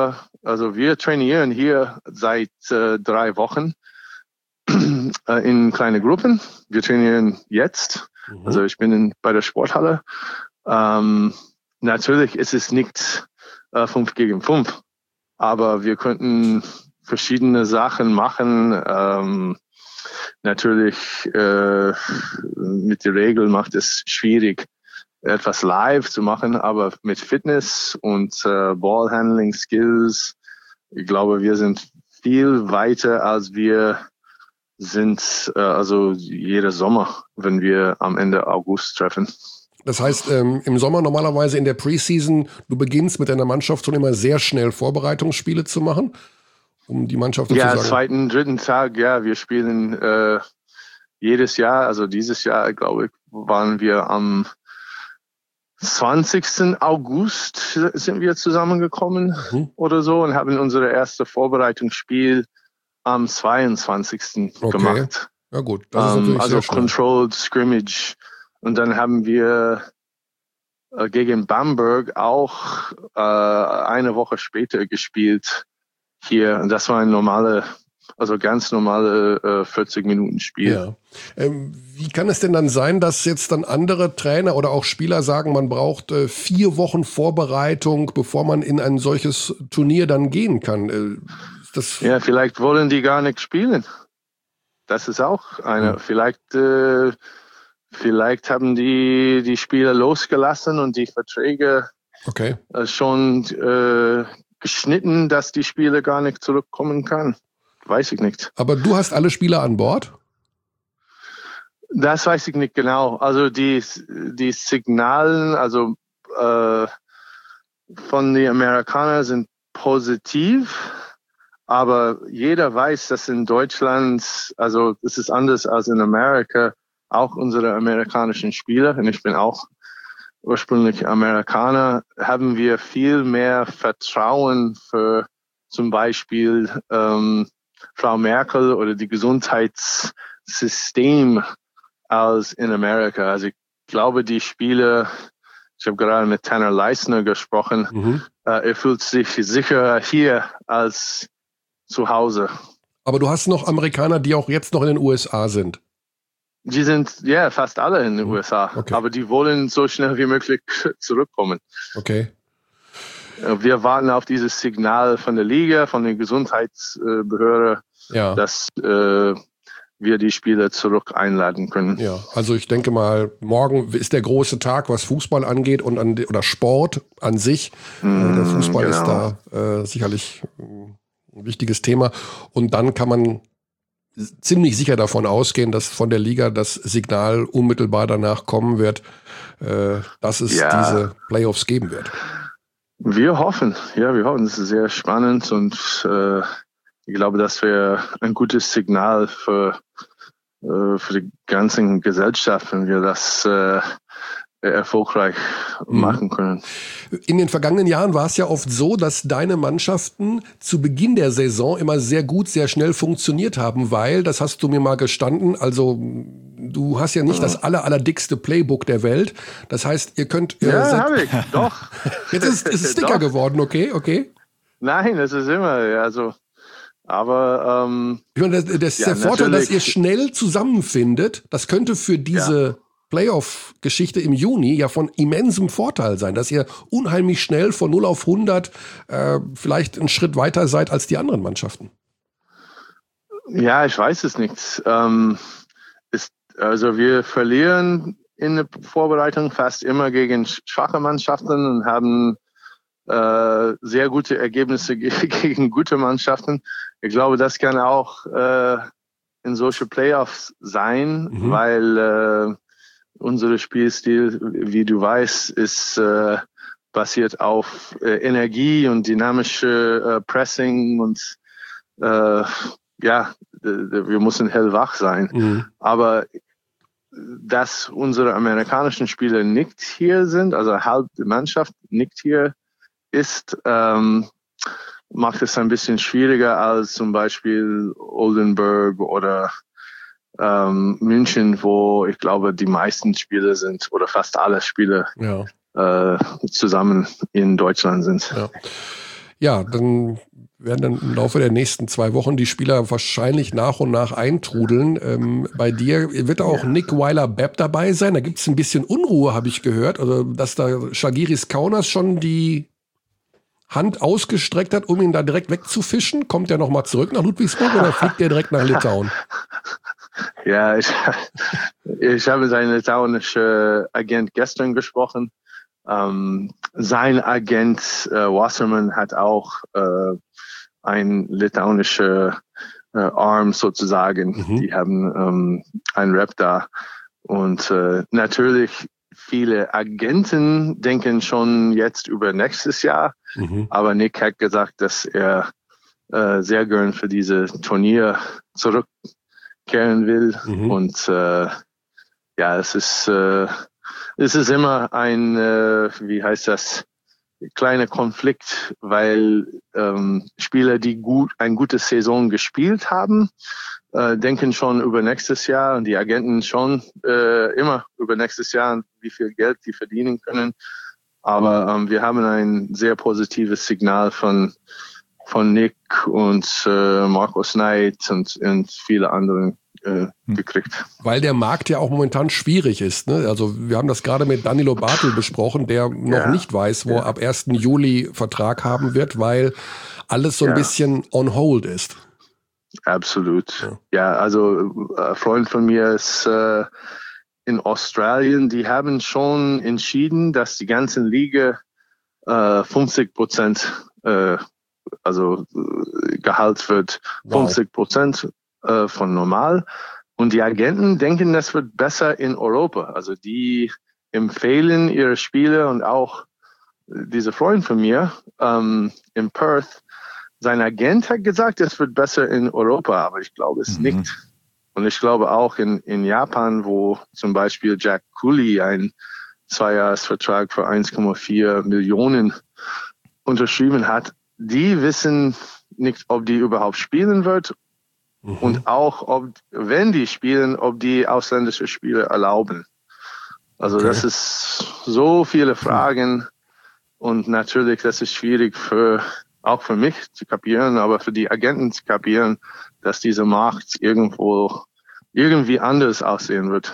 Also wir trainieren hier seit äh, drei Wochen äh, in kleine Gruppen. Wir trainieren jetzt. Mhm. Also ich bin in, bei der Sporthalle. Ähm, natürlich ist es nicht äh, fünf gegen fünf, aber wir könnten verschiedene Sachen machen. Ähm, natürlich äh, mit der Regel macht es schwierig, etwas live zu machen, aber mit Fitness und äh, Ballhandling Skills, ich glaube, wir sind viel weiter, als wir sind, äh, also jeder Sommer, wenn wir am Ende August treffen. Das heißt, ähm, im Sommer normalerweise in der Preseason, du beginnst mit deiner Mannschaft schon immer sehr schnell Vorbereitungsspiele zu machen, um die Mannschaft ja, sozusagen... Ja, zweiten, dritten Tag, ja, wir spielen äh, jedes Jahr, also dieses Jahr, glaube ich, waren wir am zwanzigsten August sind wir zusammengekommen mhm. oder so und haben unser erstes Vorbereitungsspiel am zweiundzwanzigsten Okay. gemacht. Ja gut, das ist natürlich um, also sehr schnell. Controlled Scrimmage. Und dann haben wir äh, gegen Bamberg auch äh, eine Woche später gespielt hier. Und das war ein normale, also ganz normale äh, vierzig Minuten Spiel. Ja. Ähm, wie kann es denn dann sein, dass jetzt dann andere Trainer oder auch Spieler sagen, man braucht äh, vier Wochen Vorbereitung, bevor man in ein solches Turnier dann gehen kann? Äh, ist das ja, vielleicht wollen die gar nicht spielen. Das ist auch eine. Hm. Vielleicht, äh, vielleicht haben die die Spieler losgelassen und die Verträge okay. äh, schon äh, geschnitten, dass die Spieler gar nicht zurückkommen kann. Weiß ich nicht. Aber du hast alle Spieler an Bord? Das weiß ich nicht genau. Also die, die Signalen, also äh, von den Amerikanern sind positiv, aber jeder weiß, dass in Deutschland, also es ist anders als in Amerika, auch unsere amerikanischen Spieler, und ich bin auch ursprünglich Amerikaner, haben wir viel mehr Vertrauen für zum Beispiel ähm, Frau Merkel oder die Gesundheitssystem als in Amerika. Also ich glaube, die Spieler, ich habe gerade mit Tanner Leisner gesprochen, mhm. äh, er fühlt sich sicherer hier als zu Hause. Aber du hast noch Amerikaner, die auch jetzt noch in den U S A sind. Die sind, ja, fast alle in den mhm. U S A. Okay. Aber die wollen so schnell wie möglich zurückkommen. Okay. Wir warten auf dieses Signal von der Liga, von der Gesundheitsbehörde, ja. dass äh, wir die Spieler zurück einladen können. Ja, also ich denke mal, morgen ist der große Tag, was Fußball angeht und an, oder Sport an sich. Mm, der Fußball genau. ist da äh, sicherlich ein wichtiges Thema. Und dann kann man ziemlich sicher davon ausgehen, dass von der Liga das Signal unmittelbar danach kommen wird, äh, dass es ja. diese Playoffs geben wird. Wir hoffen, ja, wir hoffen, es ist sehr spannend und äh, ich glaube, das wäre ein gutes Signal für, äh, für die ganze Gesellschaft, wenn wir das äh, erfolgreich mhm. machen können. In den vergangenen Jahren war es ja oft so, dass deine Mannschaften zu Beginn der Saison immer sehr gut, sehr schnell funktioniert haben, weil, das hast du mir mal gestanden, also du hast ja nicht mhm. das aller, allerdickste Playbook der Welt. Das heißt, ihr könnt... Äh, ja, habe ich, doch. Jetzt ist es Sticker geworden, okay, okay. Nein, es ist immer, also... Aber ähm, ich meine, das, das ist ja, der Vorteil, dass ihr schnell zusammenfindet. Das könnte für diese ja. Playoff-Geschichte im Juni ja von immensem Vorteil sein, dass ihr unheimlich schnell von null auf hundert äh, vielleicht einen Schritt weiter seid als die anderen Mannschaften. Ja, ich weiß es nicht. Ähm, ist, also wir verlieren in der Vorbereitung fast immer gegen schwache Mannschaften und haben äh, sehr gute Ergebnisse gegen gute Mannschaften. Ich glaube, das kann auch äh, in solche Playoffs sein, mhm. weil äh, unser Spielstil, wie du weißt, ist äh, basiert auf äh, Energie und dynamische äh, Pressing und äh, ja, wir müssen hellwach sein. Mhm. Aber dass unsere amerikanischen Spieler nicht hier sind, also halb die Mannschaft nicht hier ist, ähm, macht es ein bisschen schwieriger als zum Beispiel Oldenburg oder ähm, München, wo ich glaube, die meisten Spieler sind oder fast alle Spieler ja. äh, zusammen in Deutschland sind. Ja. Ja, dann werden dann im Laufe der nächsten zwei Wochen die Spieler wahrscheinlich nach und nach eintrudeln. Ähm, bei dir wird auch ja. Nick Weiler-Bepp dabei sein. Da gibt es ein bisschen Unruhe, habe ich gehört. Also, dass da Žalgiris Kaunas schon die Hand ausgestreckt hat, um ihn da direkt wegzufischen. Kommt er nochmal zurück nach Ludwigsburg oder fliegt er direkt nach Litauen? Ja, ich, ich habe seinen litauischen Agent gestern gesprochen. Ähm, sein Agent äh, Wasserman hat auch äh, ein litauischer äh, Arm sozusagen. Mhm. Die haben ähm, einen Rep da. Und äh, natürlich viele Agenten denken schon jetzt über nächstes Jahr. Mhm. Aber Nick hat gesagt, dass er äh, sehr gern für diese Turnier zurückkehren will. Mhm. Und äh, ja, es ist äh, es ist immer ein, äh, wie heißt das, kleiner Konflikt, weil ähm, Spieler, die gut eine gute Saison gespielt haben, äh, denken schon über nächstes Jahr und die Agenten schon äh, immer über nächstes Jahr, wie viel Geld die verdienen können. Aber ähm, wir haben ein sehr positives Signal von von Nick und äh, Markus Knight und, und viele anderen äh, gekriegt. Weil der Markt ja auch momentan schwierig ist. Ne? Also wir haben das gerade mit Danilo Bartel besprochen, der noch ja. nicht weiß, wo ja. er ab ersten Juli Vertrag haben wird, weil alles so ein ja. bisschen on hold ist. Absolut. Ja, ja, also ein Freund von mir ist äh, in Australien, die haben schon entschieden, dass die ganze Liga äh, fünfzig Prozent äh, also äh, Gehalt wird fünfzig Prozent wow. äh, von normal. Und die Agenten denken, das wird besser in Europa. Also die empfehlen ihre Spieler und auch dieser Freund von mir ähm, in Perth, sein Agent hat gesagt, es wird besser in Europa, aber ich glaube es mhm. nicht. Und ich glaube auch in, in Japan, wo zum Beispiel Jack Cooley einen Zweijahresvertrag für eins Komma vier Millionen unterschrieben hat, die wissen nicht, ob die überhaupt spielen wird mhm. und auch, ob, wenn die spielen, ob die ausländische Spieler erlauben. Also okay. das ist so viele Fragen und natürlich, das ist schwierig für, auch für mich zu kapieren, aber für die Agenten zu kapieren, dass dieser Markt irgendwo, irgendwie anders aussehen wird.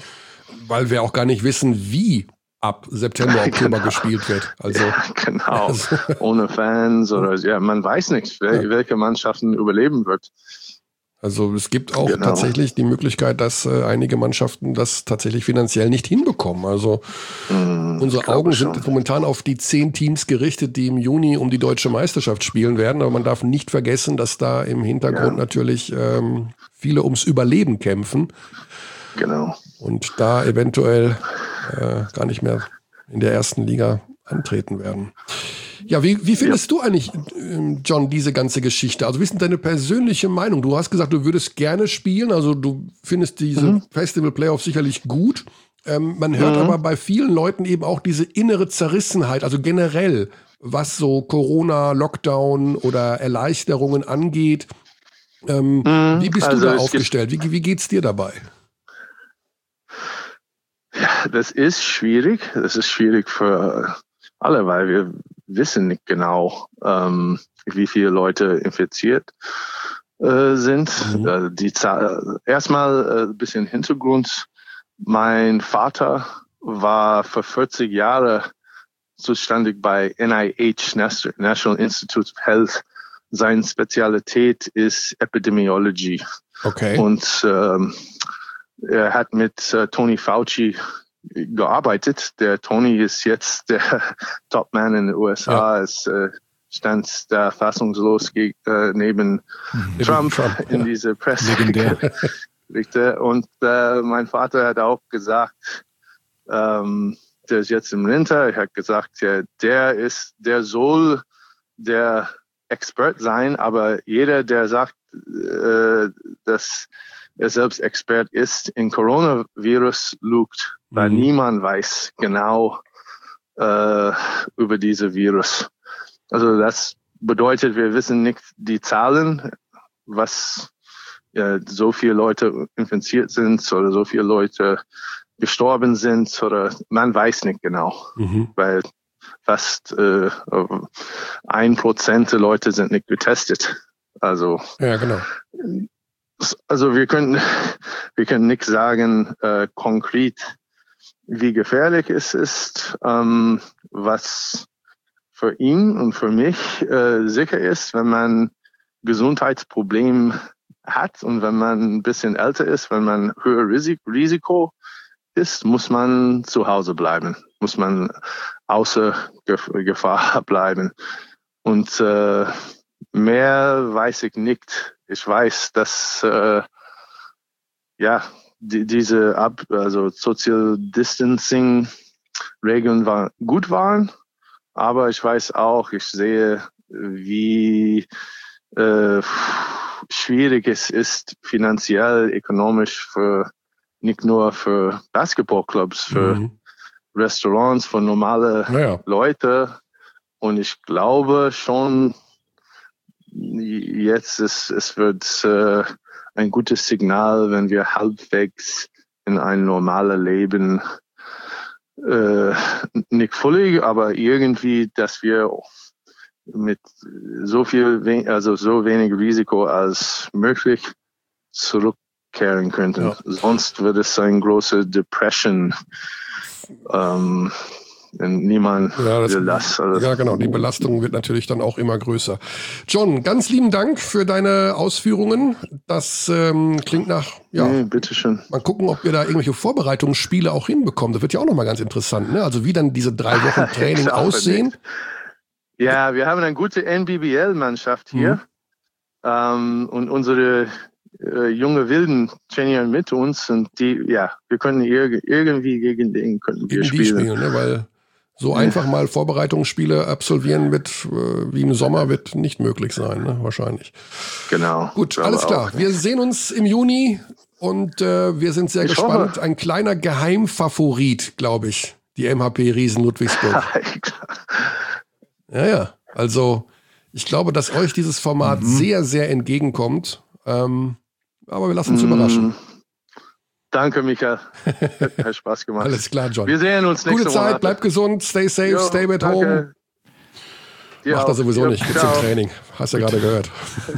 Weil wir auch gar nicht wissen, wie ab September, Oktober genau. gespielt wird. Also, ja, genau. Also. Ohne Fans oder ja, man weiß nicht, wel- ja. welche Mannschaften überleben wird. Also es gibt auch genau. tatsächlich die Möglichkeit, dass äh, einige Mannschaften das tatsächlich finanziell nicht hinbekommen. Also mm, unsere Augen sind schon. momentan auf die zehn Teams gerichtet, die im Juni um die deutsche Meisterschaft spielen werden. Aber man darf nicht vergessen, dass da im Hintergrund ja. natürlich ähm, viele ums Überleben kämpfen. Genau. Und da eventuell äh, gar nicht mehr in der ersten Liga antreten werden. Ja, wie, wie findest ja. du eigentlich, John, diese ganze Geschichte? Also, wie ist denn deine persönliche Meinung? Du hast gesagt, du würdest gerne spielen, also du findest diese mhm. Festival-Playoffs sicherlich gut. Ähm, man hört mhm. aber bei vielen Leuten eben auch diese innere Zerrissenheit, also generell, was so Corona, Lockdown oder Erleichterungen angeht. Ähm, mhm. Wie bist also du da aufgestellt? Wie, wie geht's dir dabei? Ja, das ist schwierig. Das ist schwierig für alle, weil wir wissen nicht genau, ähm, wie viele Leute infiziert äh, sind. Mhm. Äh, die Zahl, erstmal ein äh, bisschen Hintergrund. Mein Vater war für vierzig Jahre zuständig bei N I H, National Institute of Health. Seine Spezialität ist Epidemiology. Okay. Und ähm, er hat mit äh, Tony Fauci gearbeitet. Der Tony ist jetzt der Topman in den U S A. Ja. Es äh, stand da fassungslos geg- äh, neben mhm. Trump, Trump in ja. diese Presse. Und äh, mein Vater hat auch gesagt, ähm, der ist jetzt im Winter. Er hat gesagt, ja, der ist, der soll der Expert sein, aber jeder, der sagt, äh, dass er selbst Expert ist, in Coronavirus lügt, weil mhm. niemand weiß genau äh, über diese Virus. Also das bedeutet, wir wissen nicht die Zahlen, was ja, so viele Leute infiziert sind oder so viele Leute gestorben sind oder man weiß nicht genau, mhm. weil fast äh, ein Prozent der Leute sind nicht getestet. Also, ja, genau. Also wir können, wir können nicht sagen äh, konkret, wie gefährlich es ist. Ähm, was für ihn und für mich äh, sicher ist, wenn man Gesundheitsprobleme hat und wenn man ein bisschen älter ist, wenn man höher Risiko ist, muss man zu Hause bleiben, muss man außer Gefahr bleiben. Und äh, mehr weiß ich nicht. Ich weiß, dass äh, ja die, diese Ab also Social Distancing Regeln war, gut waren, aber ich weiß auch, ich sehe, wie äh, schwierig es ist, finanziell, ökonomisch für nicht nur für Basketballclubs, für mhm. Restaurants, für normale naja. Leute. Und ich glaube schon, jetzt ist es wird äh, ein gutes Signal, wenn wir halbwegs in ein normales Leben äh, nicht völlig, aber irgendwie, dass wir mit so viel, also so wenig Risiko als möglich zurückkehren könnten. Ja. Sonst wird es eine große Depression. Ähm, Niemand ja, das, will das. Also ja, genau. Die Belastung wird natürlich dann auch immer größer. John, ganz lieben Dank für deine Ausführungen. Das ähm, klingt nach, ja. Nee, bitteschön. Mal gucken, ob wir da irgendwelche Vorbereitungsspiele auch hinbekommen. Das wird ja auch nochmal ganz interessant, ne? Also wie dann diese drei Wochen Training aussehen. Ja, wir haben eine gute N B B L-Mannschaft hier. Mhm. Ähm, und unsere äh, junge Wilden trainieren mit uns. Und die, ja, wir können irg- irgendwie gegen den könnten wir gegen spielen. Die spielen, ne? Weil so einfach mal Vorbereitungsspiele absolvieren mit, äh, wie im Sommer, wird nicht möglich sein, ne? Wahrscheinlich. Genau. Gut, alles klar. Wir sehen uns im Juni und äh, wir sind sehr ich gespannt. Hoffe. Ein kleiner Geheimfavorit, glaube ich, die M H P Riesen Ludwigsburg. Ja, ja. Also ich glaube, dass euch dieses Format mhm. sehr, sehr entgegenkommt. Ähm, aber wir lassen uns mhm. überraschen. Danke, Michael. Hat Spaß gemacht. Alles klar, John. Wir sehen uns nächste Gute Zeit, Monate. bleib gesund, stay safe, jo, stay at danke. home. Dir Mach auch. das sowieso jo, nicht, gibt's im Training. Hast du ja gerade gehört.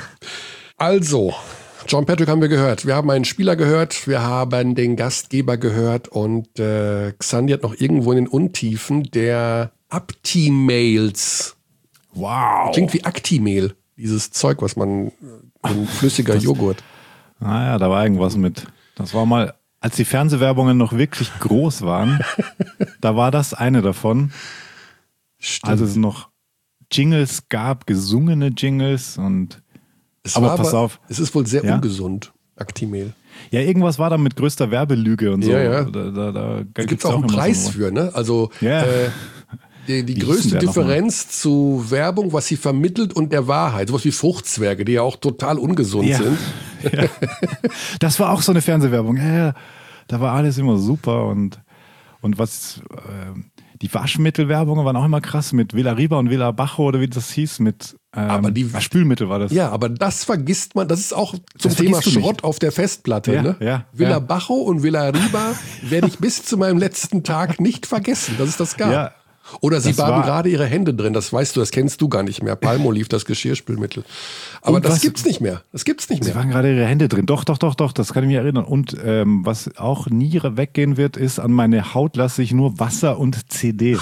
Also, John Patrick haben wir gehört. Wir haben einen Spieler gehört, wir haben den Gastgeber gehört und äh, Xandi hat noch irgendwo in den Untiefen der Apti-Mails. Wow. Klingt wie Actimel, dieses Zeug, was man, ein flüssiger das, Joghurt. Naja, da war irgendwas mit. Das war mal, als die Fernsehwerbungen noch wirklich groß waren, da war das eine davon. Stimmt. Als es noch Jingles gab, gesungene Jingles und es aber war pass aber, auf. Es ist wohl sehr ja? ungesund, Actimel. Ja, irgendwas war da mit größter Werbelüge und so. Ja, ja. Da, da, da, da gibt es auch einen Preis so für, ne? Also ja. äh, die, die größte Differenz zu Werbung, was sie vermittelt und der Wahrheit. Sowas wie Fruchtzwerge, die ja auch total ungesund ja. sind. Ja. Das war auch so eine Fernsehwerbung. Ja, da war alles immer super und, und was äh, die Waschmittelwerbungen waren auch immer krass mit Villa Riba und Villa Bajo oder wie das hieß, mit ähm, aber die, Spülmittel war das. Ja, aber das vergisst man, das ist auch zum Thema Schrott auf der Festplatte. Ja, ne? ja, Villa ja. Bajo und Villa Riba werde ich bis zu meinem letzten Tag nicht vergessen, dass es das gab. Ja. Oder sie Das baden war- gerade ihre Hände drin, das weißt du, das kennst du gar nicht mehr. Palmolive, das Geschirrspülmittel. Aber Und das was- gibt's nicht mehr. Das gibt's nicht Sie mehr. waren gerade ihre Hände drin. Doch, doch, doch, doch, das kann ich mich erinnern. Und ähm, was auch nie weggehen wird, ist, an meine Haut lasse ich nur Wasser und C D.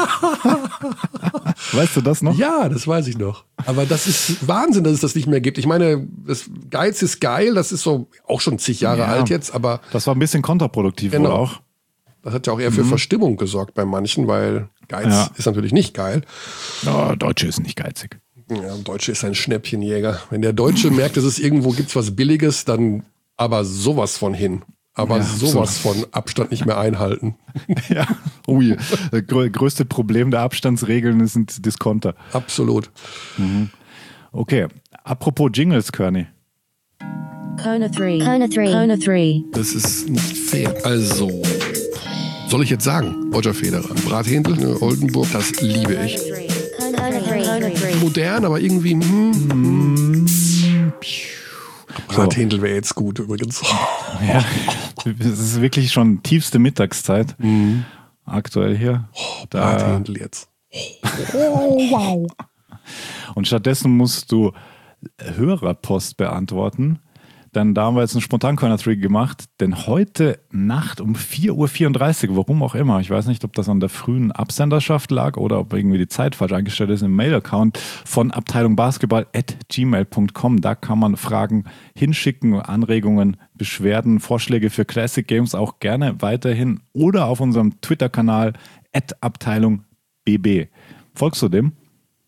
Weißt du das noch? Ja, das weiß ich noch. Aber das ist Wahnsinn, dass es das nicht mehr gibt. Ich meine, das Geiz ist geil, das ist so auch schon zig Jahre Ja. alt jetzt, aber Das war ein bisschen kontraproduktiv Genau. wohl auch. das hat ja auch eher für Verstimmung gesorgt bei manchen, weil Geiz Ja. ist natürlich nicht geil. Ja, Deutsche ist nicht geizig. Ja, der Deutsche ist ein Schnäppchenjäger. Wenn der Deutsche merkt, dass es irgendwo gibt's was Billiges, dann aber sowas von hin. Aber Ja, sowas von Abstand nicht mehr einhalten. Ja, ui. Das grö- größte Problem der Abstandsregeln sind Diskonter. Absolut. Okay, apropos Jingles, Körny. Kona three. Kona three. Kona three. Das ist nicht fair. Also, soll ich jetzt sagen, Roger Federer, Brathändel, ne, Oldenburg, das liebe ich. Kona three. Kona three. Modern, aber irgendwie, hm, Brathändel wäre jetzt gut übrigens. Ja, es ist wirklich schon tiefste Mittagszeit aktuell hier. Oh, Da, Brathändel jetzt. Oh, wow. Und stattdessen musst du Hörerpost beantworten. Dann da haben wir jetzt einen Spontan-Corner-Three gemacht, denn heute Nacht um vier Uhr vierunddreißig, warum auch immer, ich weiß nicht, ob das an der frühen Absenderschaft lag oder ob irgendwie die Zeit falsch eingestellt ist im Mail-Account von Abteilung Basketball at gmail punkt com. Da kann man Fragen hinschicken, Anregungen, Beschwerden, Vorschläge für Classic Games auch gerne weiterhin oder auf unserem Twitter-Kanal at Abteilung B B. Folgst du dem?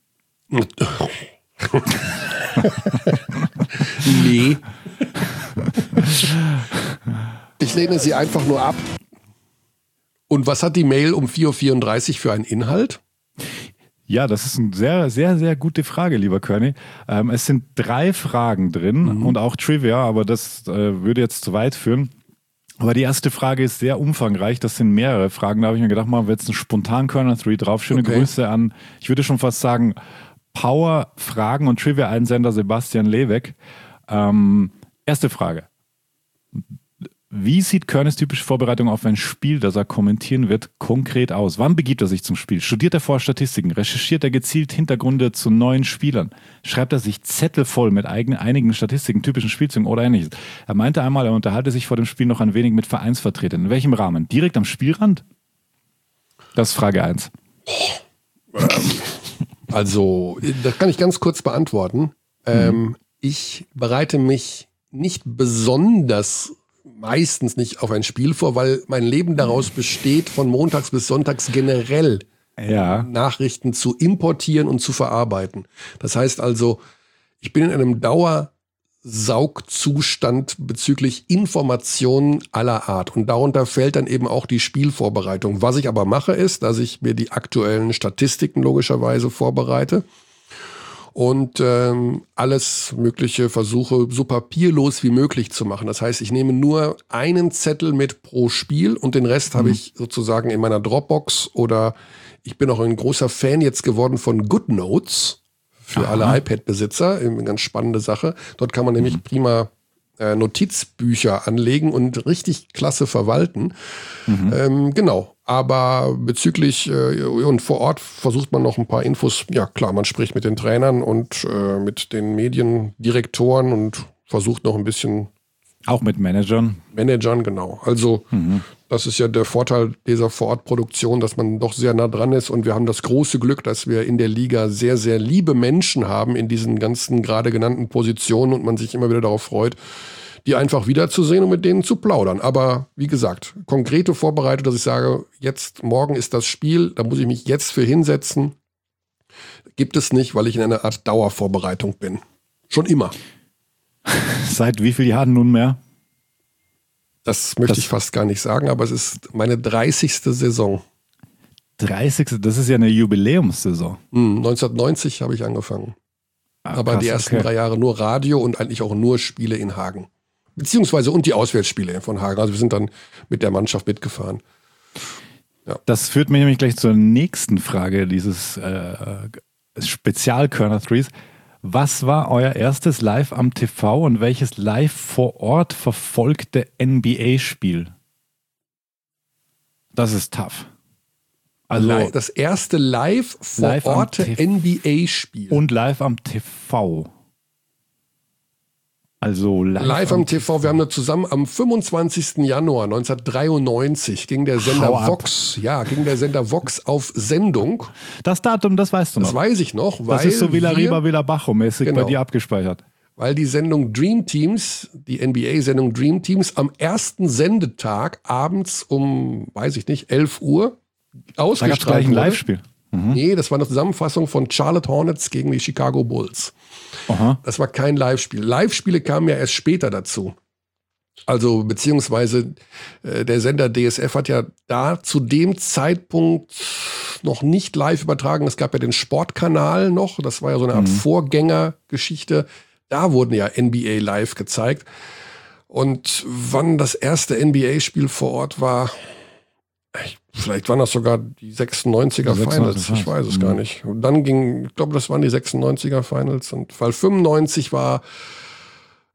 Nee. Ich lehne sie einfach nur ab. Und was hat die Mail um vier Uhr vierunddreißig für einen Inhalt? Ja, das ist eine sehr, sehr, sehr gute Frage, lieber Körny. Ähm, es sind drei Fragen drin mhm. und auch Trivia, aber das äh, würde jetzt zu weit führen. Aber die erste Frage ist sehr umfangreich. Das sind mehrere Fragen. Da habe ich mir gedacht, machen wir jetzt einen spontan Corner Three drauf. Schöne okay. Grüße an, ich würde schon fast sagen, Power, Fragen und Trivia-Einsender Sebastian Leweck. Ähm, erste Frage. Wie sieht Környs typische Vorbereitung auf ein Spiel, das er kommentieren wird, konkret aus? Wann begibt er sich zum Spiel? Studiert er vorher Statistiken? Recherchiert er gezielt Hintergründe zu neuen Spielern? Schreibt er sich Zettel voll mit eigenen, einigen Statistiken, typischen Spielzügen oder ähnliches? Er meinte einmal, er unterhalte sich vor dem Spiel noch ein wenig mit Vereinsvertretern. In welchem Rahmen? Direkt am Spielrand? Das ist Frage eins. Also, das kann ich ganz kurz beantworten. Mhm. Ähm, ich bereite mich nicht besonders, meistens nicht auf ein Spiel vor, weil mein Leben daraus besteht, von montags bis sonntags generell ja. Nachrichten zu importieren und zu verarbeiten. Das heißt also, ich bin in einem Dauersaugzustand bezüglich Informationen aller Art. Und darunter fällt dann eben auch die Spielvorbereitung. Was ich aber mache, ist, dass ich mir die aktuellen Statistiken logischerweise vorbereite und ähm, alles Mögliche versuche, so papierlos wie möglich zu machen. Das heißt, ich nehme nur einen Zettel mit pro Spiel und den Rest mhm. habe ich sozusagen in meiner Dropbox, oder ich bin auch ein großer Fan jetzt geworden von GoodNotes für Aha. alle iPad-Besitzer. Eine ganz spannende Sache. Dort kann man nämlich mhm. prima äh, Notizbücher anlegen und richtig klasse verwalten. Mhm. Ähm, genau. Aber bezüglich äh, und vor Ort versucht man noch ein paar Infos. Ja klar, man spricht mit den Trainern und äh, mit den Mediendirektoren und versucht noch ein bisschen. Auch mit Managern? Managern, genau. Also mhm. das ist ja der Vorteil dieser Vorortproduktion, dass man doch sehr nah dran ist. Und wir haben das große Glück, dass wir in der Liga sehr, sehr liebe Menschen haben in diesen ganzen gerade genannten Positionen und man sich immer wieder darauf freut, die einfach wiederzusehen und mit denen zu plaudern. Aber wie gesagt, konkrete Vorbereitung, dass ich sage, jetzt, morgen ist das Spiel, da muss ich mich jetzt für hinsetzen, gibt es nicht, weil ich in einer Art Dauervorbereitung bin. Schon immer. Seit wie vielen Jahren nunmehr? Das möchte das ich fast gar nicht sagen, aber es ist meine dreißigste Saison. dreißigste Das ist ja eine Jubiläumssaison. Hm, neunzehnhundertneunzig habe ich angefangen. Ah, aber krass, die ersten okay. drei Jahre nur Radio und eigentlich auch nur Spiele in Hagen. Beziehungsweise und die Auswärtsspiele von Hagen. Also wir sind dann mit der Mannschaft mitgefahren. Ja. Das führt mich nämlich gleich zur nächsten Frage dieses äh, Spezial-Körner-Threes. Was war euer erstes Live am T V und welches live vor Ort verfolgte N B A-Spiel? Das ist tough. Also das erste live vor live Ort N B A-Spiel. Und live am T V. Also live, live am T V. Wir haben da zusammen am fünfundzwanzigsten Januar neunzehnhundertdreiundneunzig ging der Sender Vox, ja, ging der Sender Vox auf Sendung. Das Datum, das weißt du noch. Das weiß ich noch. Weil das ist so Villa Riba, Villa Bajo mäßig genau. bei dir abgespeichert. Weil die Sendung Dream Teams, die N B A-Sendung Dream Teams am ersten Sendetag abends um, weiß ich nicht, elf Uhr ausgestrahlt da gab's gleich ein Live-Spiel. Mhm. Nee, das war eine Zusammenfassung von Charlotte Hornets gegen die Chicago Bulls. Aha. Das war kein Live-Spiel. Live-Spiele kamen ja erst später dazu. Also beziehungsweise äh, der Sender D S F hat ja da zu dem Zeitpunkt noch nicht live übertragen. Es gab ja den Sportkanal noch. Das war ja so eine Art mhm. Vorgängergeschichte. Da wurden ja N B A live gezeigt. Und wann das erste N B A-Spiel vor Ort war, vielleicht waren das sogar die sechsundneunziger Finals, ich weiß es gar nicht. Und dann ging, ich glaube, das waren die sechsundneunziger Finals. Und weil fünfundneunzig war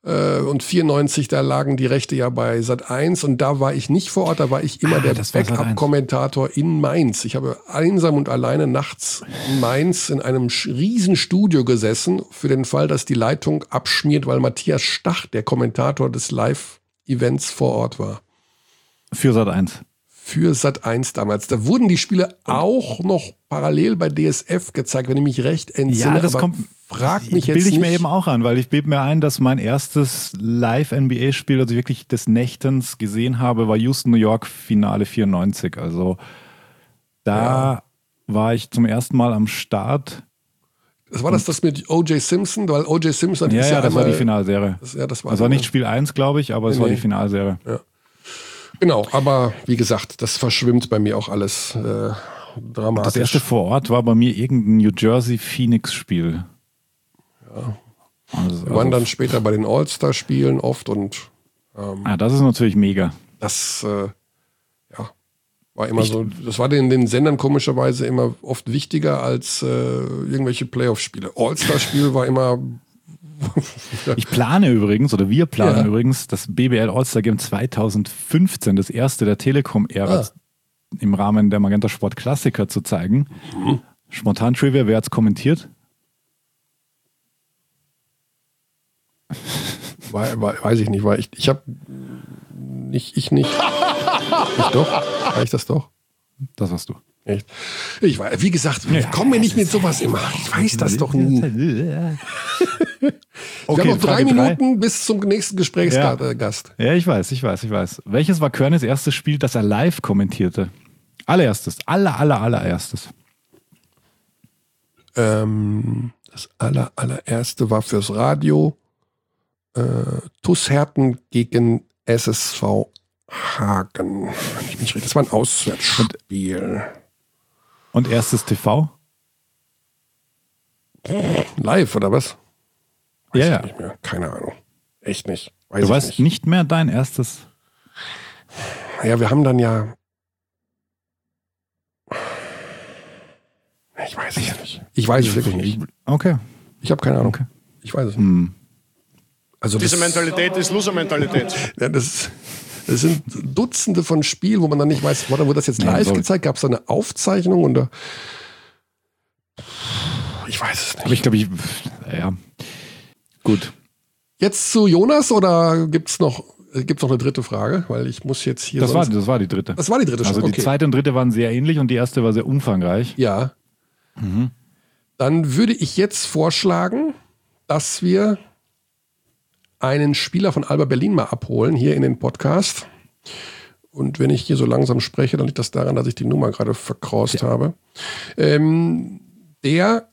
Äh, und vierundneunzig, da lagen die Rechte ja bei Sat eins und da war ich nicht vor Ort, da war ich immer Ah, der das war Sat eins. Backup-Kommentator in Mainz. Ich habe einsam und alleine nachts in Mainz in einem sch- riesen Studio gesessen, für den Fall, dass die Leitung abschmiert, weil Matthias Stach, der Kommentator des Live-Events, vor Ort war. Für Sat eins. Für Sat eins damals. Da wurden die Spiele auch noch parallel bei D S F gezeigt, wenn ich mich recht entsinne. Ja, das aber kommt. Frag mich jetzt Bilde ich nicht. mir eben auch an, weil ich bilde mir ein, dass mein erstes Live-N B A-Spiel, also wirklich des Nächtens gesehen habe, war Houston, New York, Finale vierundneunzig. Also da Ja. war ich zum ersten Mal am Start. Das war das das mit O J Simpson, weil O J Simpson Ja, ist ja, ja das war einmal, die Finalserie. Das, ja, das war, Das war nicht Spiel eins, glaube ich, aber es Nee, war nee. die Finalserie. Genau, aber wie gesagt, das verschwimmt bei mir auch alles äh, dramatisch. Das erste vor Ort war bei mir irgendein New Jersey-Phoenix-Spiel. Ja. Also, Wir waren dann später bei den All-Star-Spielen oft und ähm, ah, das ist natürlich mega. das äh, ja, war immer so, das war den, den Sendern komischerweise immer oft wichtiger als äh, irgendwelche Playoff-Spiele. All-Star-Spiel war immer Ich plane übrigens, oder wir planen Ja. übrigens, das B B L All-Star Game zweitausendfünfzehn, das erste der Telekom-Ära, Ah. im Rahmen der Magenta Sport Klassiker zu zeigen. Mhm. Spontan Trivia, wer hat's kommentiert? War, war, weiß ich nicht, weil ich, ich habe nicht, ich nicht. Ich doch? War ich das doch? Das warst du. Echt? Ich weiß, wie gesagt, komm mir nicht mit sowas immer. Ich weiß das doch nie. Wir haben noch drei Frage Minuten bis zum nächsten Gesprächsgast. Ja. Äh, Gast. Ja, ich weiß, ich weiß, ich weiß. Welches war Körnes erstes Spiel, das er live kommentierte? Allererstes, aller, aller, allererstes. Ähm, das aller, allererste war fürs Radio. Äh, T U S Herten gegen S S V Hagen. Wenn ich mich richtig- Das war ein Auswärtsspiel. Und erstes T V? Live oder was? Weiß Ja, ich ja. nicht mehr. Keine Ahnung. Echt nicht. Weiß Du ich weißt nicht. nicht mehr dein erstes. Ja, wir haben dann ja. Ich weiß es nicht. Ich weiß es wirklich nicht. Okay. Ich habe keine Ahnung. Okay. Ich weiß es nicht. Hm. Also Diese das, Mentalität ist Loser-Mentalität. ja, das, das sind Dutzende von Spielen, wo man dann nicht weiß, wurde das jetzt Nee, live so- gezeigt? Gab es da eine Aufzeichnung? Und da, ich weiß es Aber nicht. ich glaube, ich. Ja. Gut. Jetzt zu Jonas oder gibt es noch, gibt's noch eine dritte Frage? Weil ich muss jetzt hier. Das war, sonst, das war die dritte. das war die dritte Also schon. die Okay. zweite und dritte waren sehr ähnlich und die erste war sehr umfangreich. Ja. Mhm. Dann würde ich jetzt vorschlagen, dass wir einen Spieler von Alba Berlin mal abholen, hier in den Podcast. Und wenn ich hier so langsam spreche, dann liegt das daran, dass ich die Nummer gerade verkraust habe. Ähm, der,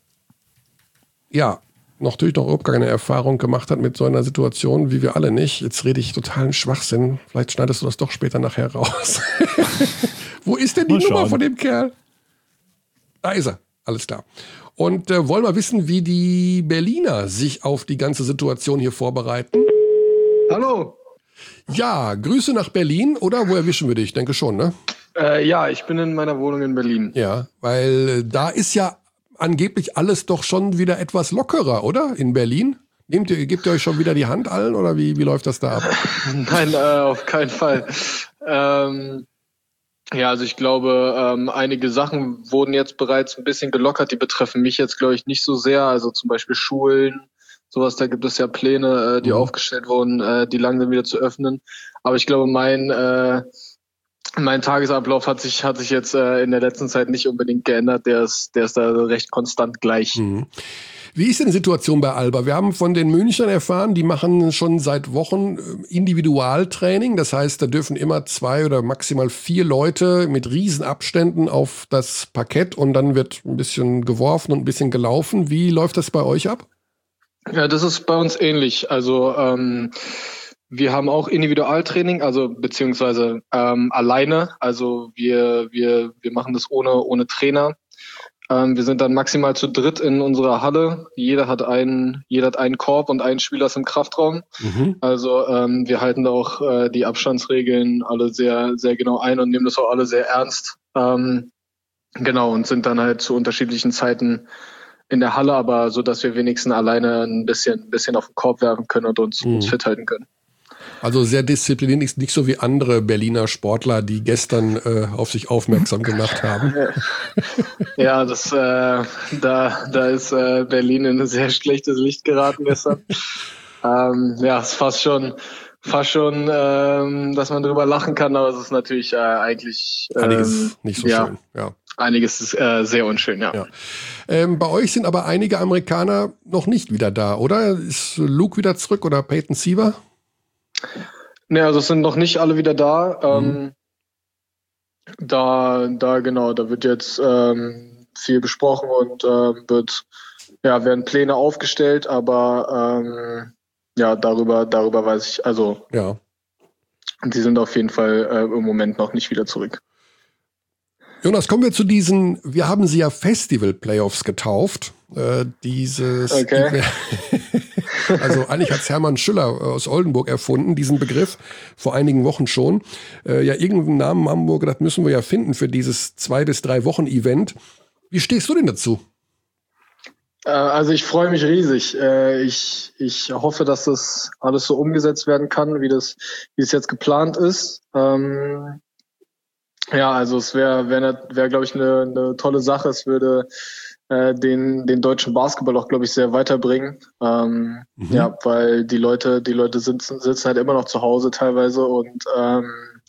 ja, noch natürlich noch überhaupt keine Erfahrung gemacht hat mit so einer Situation, wie wir alle nicht. Jetzt rede ich totalen Schwachsinn. Vielleicht schneidest du das doch später nachher raus. Wo ist denn die Mal Nummer schauen. von dem Kerl? Da ist er. Alles klar. Und äh, wollen wir wissen, wie die Berliner sich auf die ganze Situation hier vorbereiten? Hallo. Ja, Grüße nach Berlin, oder? Wo erwischen wir dich? Ich denke schon, ne? Äh, ja, ich bin in meiner Wohnung in Berlin. Ja, weil äh, da ist ja angeblich alles doch schon wieder etwas lockerer, oder? In Berlin? Nehmt ihr, gebt ihr euch schon wieder die Hand allen, oder wie, wie läuft das da ab? Nein, äh, auf keinen Fall. Ähm, ja, also ich glaube, ähm, einige Sachen wurden jetzt bereits ein bisschen gelockert. Die betreffen mich jetzt, glaube ich, nicht so sehr. Also zum Beispiel Schulen, sowas, da gibt es ja Pläne, äh, die Mhm. aufgestellt wurden, äh, die langsam wieder zu öffnen. Aber ich glaube, mein äh, mein Tagesablauf hat sich hat sich jetzt äh, in der letzten Zeit nicht unbedingt geändert. Der ist der ist da recht konstant gleich. Mhm. Wie ist denn die Situation bei Alba? Wir haben von den Münchnern erfahren, die machen schon seit Wochen äh, Individualtraining. Das heißt, da dürfen immer zwei oder maximal vier Leute mit Riesenabständen auf das Parkett und dann wird ein bisschen geworfen und ein bisschen gelaufen. Wie läuft das bei euch ab? Ja, das ist bei uns ähnlich. Also ähm, wir haben auch Individualtraining, also beziehungsweise ähm, alleine. Also wir wir wir machen das ohne ohne Trainer. Ähm, wir sind dann maximal zu dritt in unserer Halle. Jeder hat einen jeder hat einen Korb und einen Spieler ist im Kraftraum. Mhm. Also ähm, wir halten da auch äh, die Abstandsregeln alle sehr sehr genau ein und nehmen das auch alle sehr ernst. Ähm, genau und sind dann halt zu unterschiedlichen Zeiten in der Halle, aber so, dass wir wenigstens alleine ein bisschen, ein bisschen auf den Korb werfen können und uns, mhm. uns fit halten können. Also sehr diszipliniert, nicht, nicht so wie andere Berliner Sportler, die gestern äh, auf sich aufmerksam gemacht haben. Ja, das, äh, da, da ist äh, Berlin in ein sehr schlechtes Licht geraten gestern. ähm, ja, es ist fast schon, fast schon, ähm, dass man drüber lachen kann, aber es ist natürlich äh, eigentlich ähm, einiges nicht so ja, schön. Ja. Einiges ist äh, sehr unschön, ja. ja. Ähm, bei euch sind aber einige Amerikaner noch nicht wieder da, oder? Ist Luke wieder zurück oder Peyton Siever? Ne, also es sind noch nicht alle wieder da. Ähm, mhm. Da, da genau, da wird jetzt ähm, viel besprochen und ähm, wird, ja, werden Pläne aufgestellt, aber ähm, ja, darüber, darüber weiß ich, also ja. Die sind auf jeden Fall äh, im Moment noch nicht wieder zurück. Jonas, kommen wir zu diesen, wir haben sie ja Festival-Playoffs getauft. Äh, dieses, okay. Also eigentlich hat Hermann Schüller aus Oldenburg erfunden, diesen Begriff, vor einigen Wochen schon. Äh, ja, irgendeinen Namen haben wir gedacht, müssen wir ja finden für dieses zwei- bis drei Wochen Event. Wie stehst du denn dazu? Äh, also ich freue mich riesig. Äh, ich, ich hoffe, dass das alles so umgesetzt werden kann, wie das, wie es jetzt geplant ist. Ähm, ja, also es wäre, wäre, wär, glaube ich, eine, eine tolle Sache. Es würde äh, den, den deutschen Basketball auch, glaube ich, sehr weiterbringen. Ähm, mhm. Ja, weil die Leute, die Leute sitzen, sitzen halt immer noch zu Hause teilweise und ähm,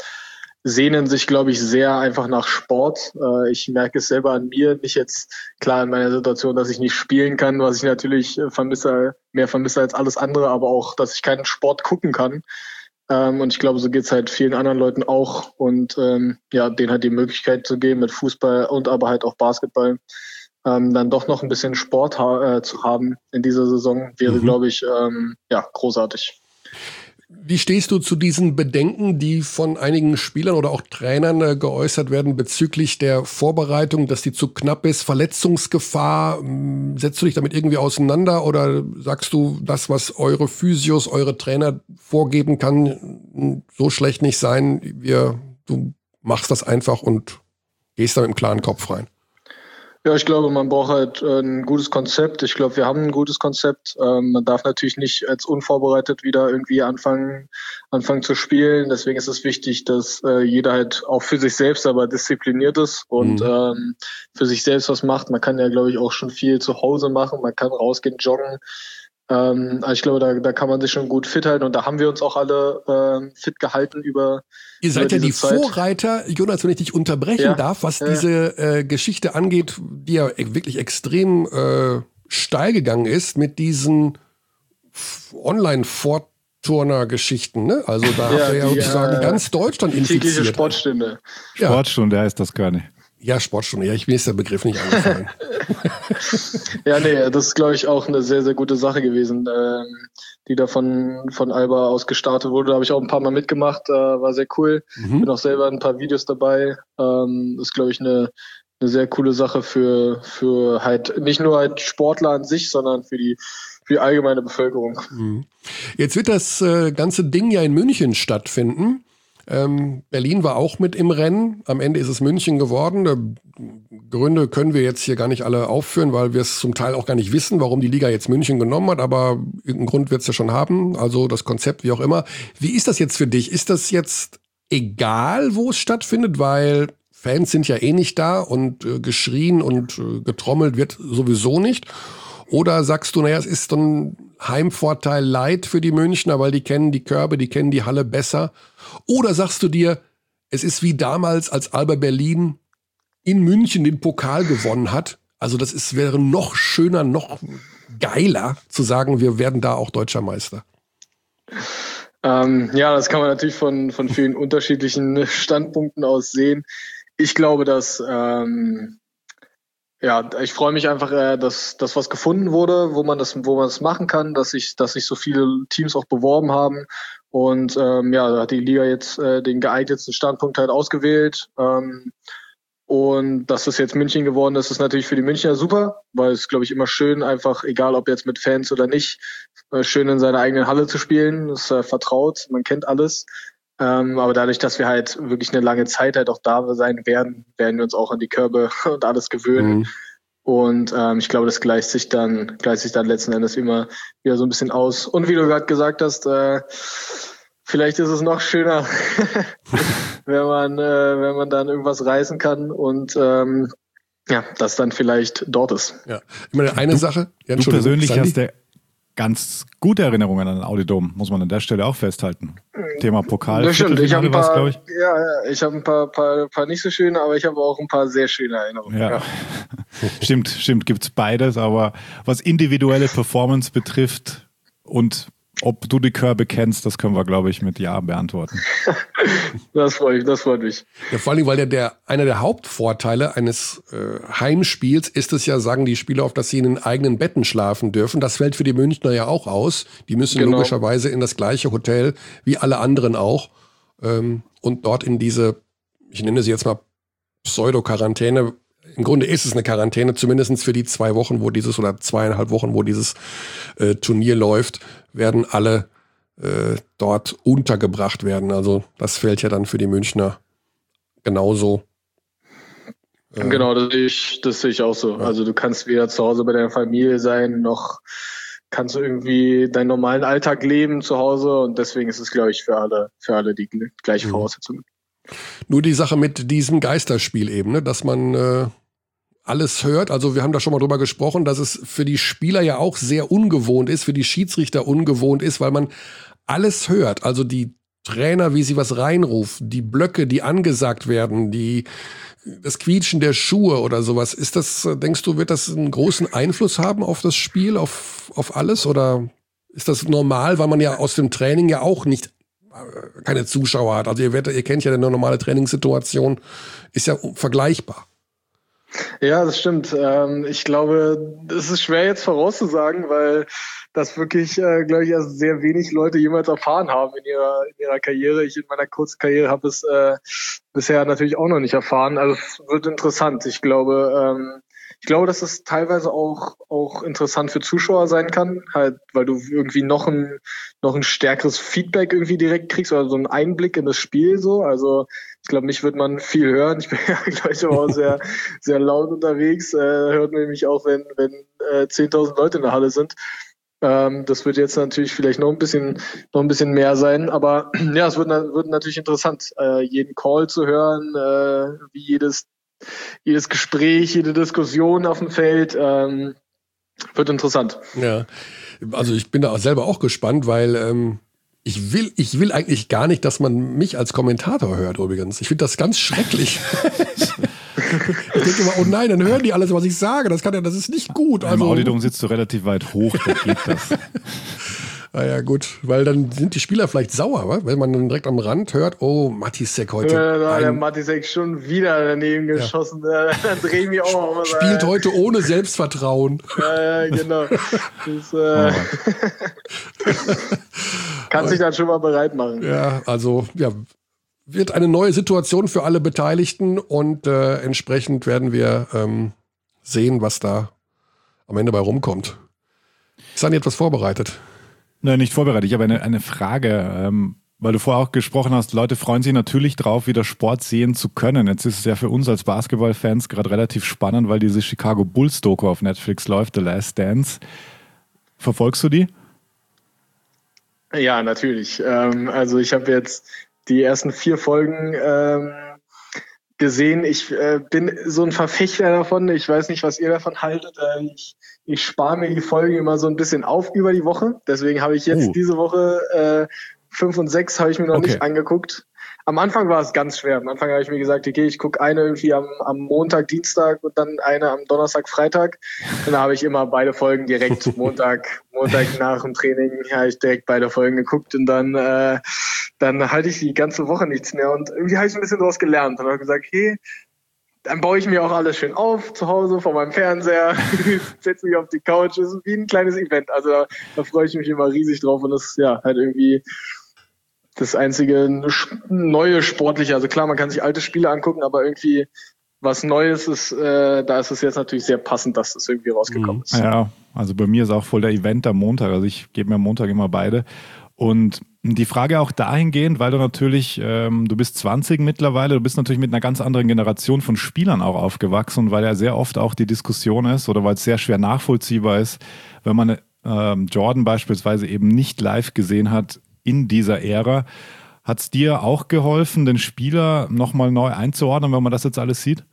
sehnen sich, glaube ich, sehr einfach nach Sport. Äh, ich merke es selber an mir, nicht jetzt klar in meiner Situation, dass ich nicht spielen kann, was ich natürlich vermisse, mehr vermisse als alles andere, aber auch, dass ich keinen Sport gucken kann. Ähm, und ich glaube, so geht's halt vielen anderen Leuten auch. Und ähm, ja, denen halt die Möglichkeit zu geben, mit Fußball und aber halt auch Basketball ähm, dann doch noch ein bisschen Sport ha- äh, zu haben in dieser Saison, wäre, mhm. glaube ich, ähm, ja, großartig. Wie stehst du zu diesen Bedenken, die von einigen Spielern oder auch Trainern äh, geäußert werden bezüglich der Vorbereitung, dass die zu knapp ist, Verletzungsgefahr? Setzt du dich damit irgendwie auseinander oder sagst du, das, was eure Physios, eure Trainer vorgeben kann, so schlecht nicht sein, wir, du machst das einfach und gehst da mit einem klaren Kopf rein? Ja, ich glaube, man braucht halt äh, ein gutes Konzept. Ich glaube, wir haben ein gutes Konzept. Ähm, man darf natürlich nicht als unvorbereitet wieder irgendwie anfangen, anfangen zu spielen. Deswegen ist es wichtig, dass äh, jeder halt auch für sich selbst aber diszipliniert ist und mhm. ähm, für sich selbst was macht. Man kann ja, glaube ich, auch schon viel zu Hause machen. Man kann rausgehen, joggen. Ähm, also ich glaube, da, da kann man sich schon gut fit halten und da haben wir uns auch alle ähm, fit gehalten über Ihr seid über ja die Zeit. Vorreiter, Jonas, wenn ich dich unterbrechen ja. darf, was ja. diese äh, Geschichte angeht, die ja wirklich extrem äh, steil gegangen ist mit diesen Online-Vorturner-Geschichten. Ne? Also da ja, habt ihr ja sozusagen äh, ganz Deutschland infiziert. Tägliche Sportstunde. Ja. Sportstunde heißt das gar nicht. Ja, Sportstunde. Ja, ich mir ist der Begriff nicht eingefallen. Ja, nee, das ist, glaube ich, auch eine sehr, sehr gute Sache gewesen, ähm, die da von, von Alba aus gestartet wurde. Da habe ich auch ein paar Mal mitgemacht, äh, war sehr cool. Mhm. Bin auch selber ein paar Videos dabei. Ähm, ist, glaube ich, eine, eine sehr coole Sache für, für halt nicht nur halt Sportler an sich, sondern für die, für die allgemeine Bevölkerung. Mhm. Jetzt wird das äh, ganze Ding ja in München stattfinden. Ähm, Berlin war auch mit im Rennen. Am Ende ist es München geworden. Äh, Gründe können wir jetzt hier gar nicht alle aufführen, weil wir es zum Teil auch gar nicht wissen, warum die Liga jetzt München genommen hat. Aber irgendeinen Grund wird es ja schon haben. Also das Konzept, wie auch immer. Wie ist das jetzt für dich? Ist das jetzt egal, wo es stattfindet? Weil Fans sind ja eh nicht da und äh, geschrien und äh, getrommelt wird sowieso nicht. Oder sagst du, naja, es ist so ein Heimvorteil light für die Münchner, weil die kennen die Körbe, die kennen die Halle besser? Oder sagst du dir, es ist wie damals, als Alba Berlin in München den Pokal gewonnen hat? Also das ist, wäre noch schöner, noch geiler zu sagen, wir werden da auch deutscher Meister. Ähm, ja, das kann man natürlich von, von vielen unterschiedlichen Standpunkten aus sehen. Ich glaube, dass... Ähm Ja, ich freue mich einfach, äh, dass das was gefunden wurde, wo man das, wo man das machen kann, dass sich, dass sich so viele Teams auch beworben haben und ähm, ja, da hat die Liga jetzt äh, den geeignetsten Standpunkt halt ausgewählt ähm, und dass das jetzt München geworden ist, ist natürlich für die Münchner super, weil es, glaube ich, immer schön, einfach egal ob jetzt mit Fans oder nicht, äh, schön in seiner eigenen Halle zu spielen, ist äh, vertraut, man kennt alles. Ähm, aber dadurch, dass wir halt wirklich eine lange Zeit halt auch da sein werden, werden wir uns auch an die Körbe und alles gewöhnen. Mhm. Und ähm, ich glaube, das gleicht sich dann, gleicht sich dann letzten Endes immer wieder so ein bisschen aus. Und wie du gerade gesagt hast, äh, vielleicht ist es noch schöner, wenn man, äh, wenn man dann irgendwas reißen kann und ähm, ja, das dann vielleicht dort ist. Ja, ich meine, eine du, Sache. Ja, du persönlich Sandy? hast ja ganz gute Erinnerungen an den Audi-Dom, muss man an der Stelle auch festhalten. Thema Pokal, Das stimmt. Ich habe ein paar, glaube ich. Ja, ja, ich habe ein paar, paar, paar nicht so schöne, aber ich habe auch ein paar sehr schöne Erinnerungen. Ja. Ja. stimmt, stimmt, gibt's beides, aber was individuelle Performance betrifft und ob du die Körbe kennst, das können wir, glaube ich, mit Ja beantworten. Das freut mich, das freut mich. Ja, vor allem, weil der, der einer der Hauptvorteile eines äh, Heimspiels ist es ja, sagen die Spieler oft, dass sie in den eigenen Betten schlafen dürfen. Das fällt für die Münchner ja auch aus. Die müssen Genau. logischerweise in das gleiche Hotel wie alle anderen auch ähm, und dort in diese, ich nenne sie jetzt mal Pseudo-Quarantäne. Im Grunde ist es eine Quarantäne, zumindest für die zwei Wochen, wo dieses oder zweieinhalb Wochen, wo dieses äh, Turnier läuft, werden alle äh, dort untergebracht werden. Also das fällt ja dann für die Münchner genauso. Äh, Genau, das sehe ich, das sehe ich auch so. Also du kannst weder zu Hause bei deiner Familie sein, noch kannst du irgendwie deinen normalen Alltag leben zu Hause und deswegen ist es, glaube ich, für alle, für alle die gleiche Voraussetzung. Nur die Sache mit diesem Geisterspiel eben, ne, dass man äh, alles hört. Also wir haben da schon mal drüber gesprochen, dass es für die Spieler ja auch sehr ungewohnt ist, für die Schiedsrichter ungewohnt ist, weil man alles hört. Also die Trainer, wie sie was reinrufen, die Blöcke, die angesagt werden, die das Quietschen der Schuhe oder sowas. Ist das, denkst du, wird das einen großen Einfluss haben auf das Spiel, auf, auf alles? Oder ist das normal, weil man ja aus dem Training ja auch nicht keine Zuschauer hat? Also ihr, werdet, ihr kennt ja eine normale Trainingssituation, ist ja vergleichbar. Ja, das stimmt. Ähm, ich glaube, es ist schwer jetzt vorauszusagen, weil das wirklich, äh, glaube ich, erst sehr wenig Leute jemals erfahren haben in ihrer, in ihrer Karriere. Ich in meiner kurzen Karriere habe es äh, bisher natürlich auch noch nicht erfahren. Also es wird interessant. Ich glaube, ähm, ich glaube, dass es teilweise auch auch interessant für Zuschauer sein kann, halt, weil du irgendwie noch ein noch ein stärkeres Feedback irgendwie direkt kriegst oder so einen Einblick in das Spiel so. Also ich glaube, mich wird man viel hören. Ich bin ja gleich aber auch sehr sehr laut unterwegs. Äh, hört man mich auch, wenn wenn äh, zehntausend Leute in der Halle sind. Ähm, das wird jetzt natürlich vielleicht noch ein bisschen noch ein bisschen mehr sein, aber ja, es wird, wird natürlich interessant, äh, jeden Call zu hören, äh, wie jedes jedes Gespräch, jede Diskussion auf dem Feld. Ähm, wird interessant. Ja, also ich bin da selber auch gespannt, weil ähm, ich will, ich will eigentlich gar nicht, dass man mich als Kommentator hört übrigens. Ich finde das ganz schrecklich. Ich denke immer, oh nein, dann hören die alles, was ich sage. Das kann ja, das ist nicht gut. Also, im Audiodom sitzt du relativ weit hoch, da geht das. Naja, gut, weil dann sind die Spieler vielleicht sauer, wa? Wenn man dann direkt am Rand hört, oh, Matisek heute. Ja, der Matisek schon wieder daneben ja. geschossen. Da, da drehen wir auch mal. Spielt äh, heute ohne Selbstvertrauen. Ja, ja, genau. Das, äh, kann sich dann schon mal bereit machen. Ja, also, ja, wird eine neue Situation für alle Beteiligten und äh, entsprechend werden wir ähm, sehen, was da am Ende bei rumkommt. Ist Sani etwas vorbereitet? Nein, nicht vorbereitet. Ich habe eine, eine Frage, ähm, weil du vorher auch gesprochen hast, Leute freuen sich natürlich drauf, wieder Sport sehen zu können. Jetzt ist es ja für uns als Basketballfans gerade relativ spannend, weil diese Chicago Bulls-Doku auf Netflix läuft, The Last Dance. Verfolgst du die? Ja, natürlich. Ähm, also ich habe jetzt die ersten vier Folgen ähm, gesehen. Ich äh, bin so ein Verfechter davon. Ich weiß nicht, was ihr davon haltet. Äh, ich Ich spare mir die Folgen immer so ein bisschen auf über die Woche. Deswegen habe ich jetzt uh. diese Woche äh, fünf und sechs habe ich mir noch okay. nicht angeguckt. Am Anfang war es ganz schwer. Am Anfang habe ich mir gesagt, okay, ich gucke eine irgendwie am, am Montag, Dienstag und dann eine am Donnerstag, Freitag. Und dann habe ich immer beide Folgen direkt Montag, Montag nach dem Training habe ich direkt beide Folgen geguckt und dann äh, dann halte ich die ganze Woche nichts mehr. Und irgendwie habe ich ein bisschen daraus gelernt und habe gesagt, hey, dann baue ich mir auch alles schön auf, zu Hause vor meinem Fernseher, setze mich auf die Couch, das ist wie ein kleines Event. Also da, da freue ich mich immer riesig drauf und das ist ja halt irgendwie das einzige neue Sportliche. Also klar, man kann sich alte Spiele angucken, aber irgendwie was Neues ist, äh, da ist es jetzt natürlich sehr passend, dass das irgendwie rausgekommen ist. Ja, also bei mir ist auch voll der Event am Montag, also ich gebe mir am Montag immer beide. Und die Frage auch dahingehend, weil du natürlich, ähm, du bist zwanzig mittlerweile, du bist natürlich mit einer ganz anderen Generation von Spielern auch aufgewachsen, weil ja sehr oft auch die Diskussion ist oder weil es sehr schwer nachvollziehbar ist, wenn man ähm, Jordan beispielsweise eben nicht live gesehen hat in dieser Ära. Hat es dir auch geholfen, den Spieler nochmal neu einzuordnen, wenn man das jetzt alles sieht?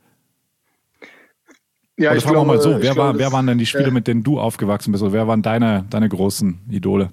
Ja, oder ich fragen wir glaube, mal so, wer, ich war, glaube, wer waren denn die Spieler, ja. mit denen du aufgewachsen bist? Oder wer waren deine, deine großen Idole?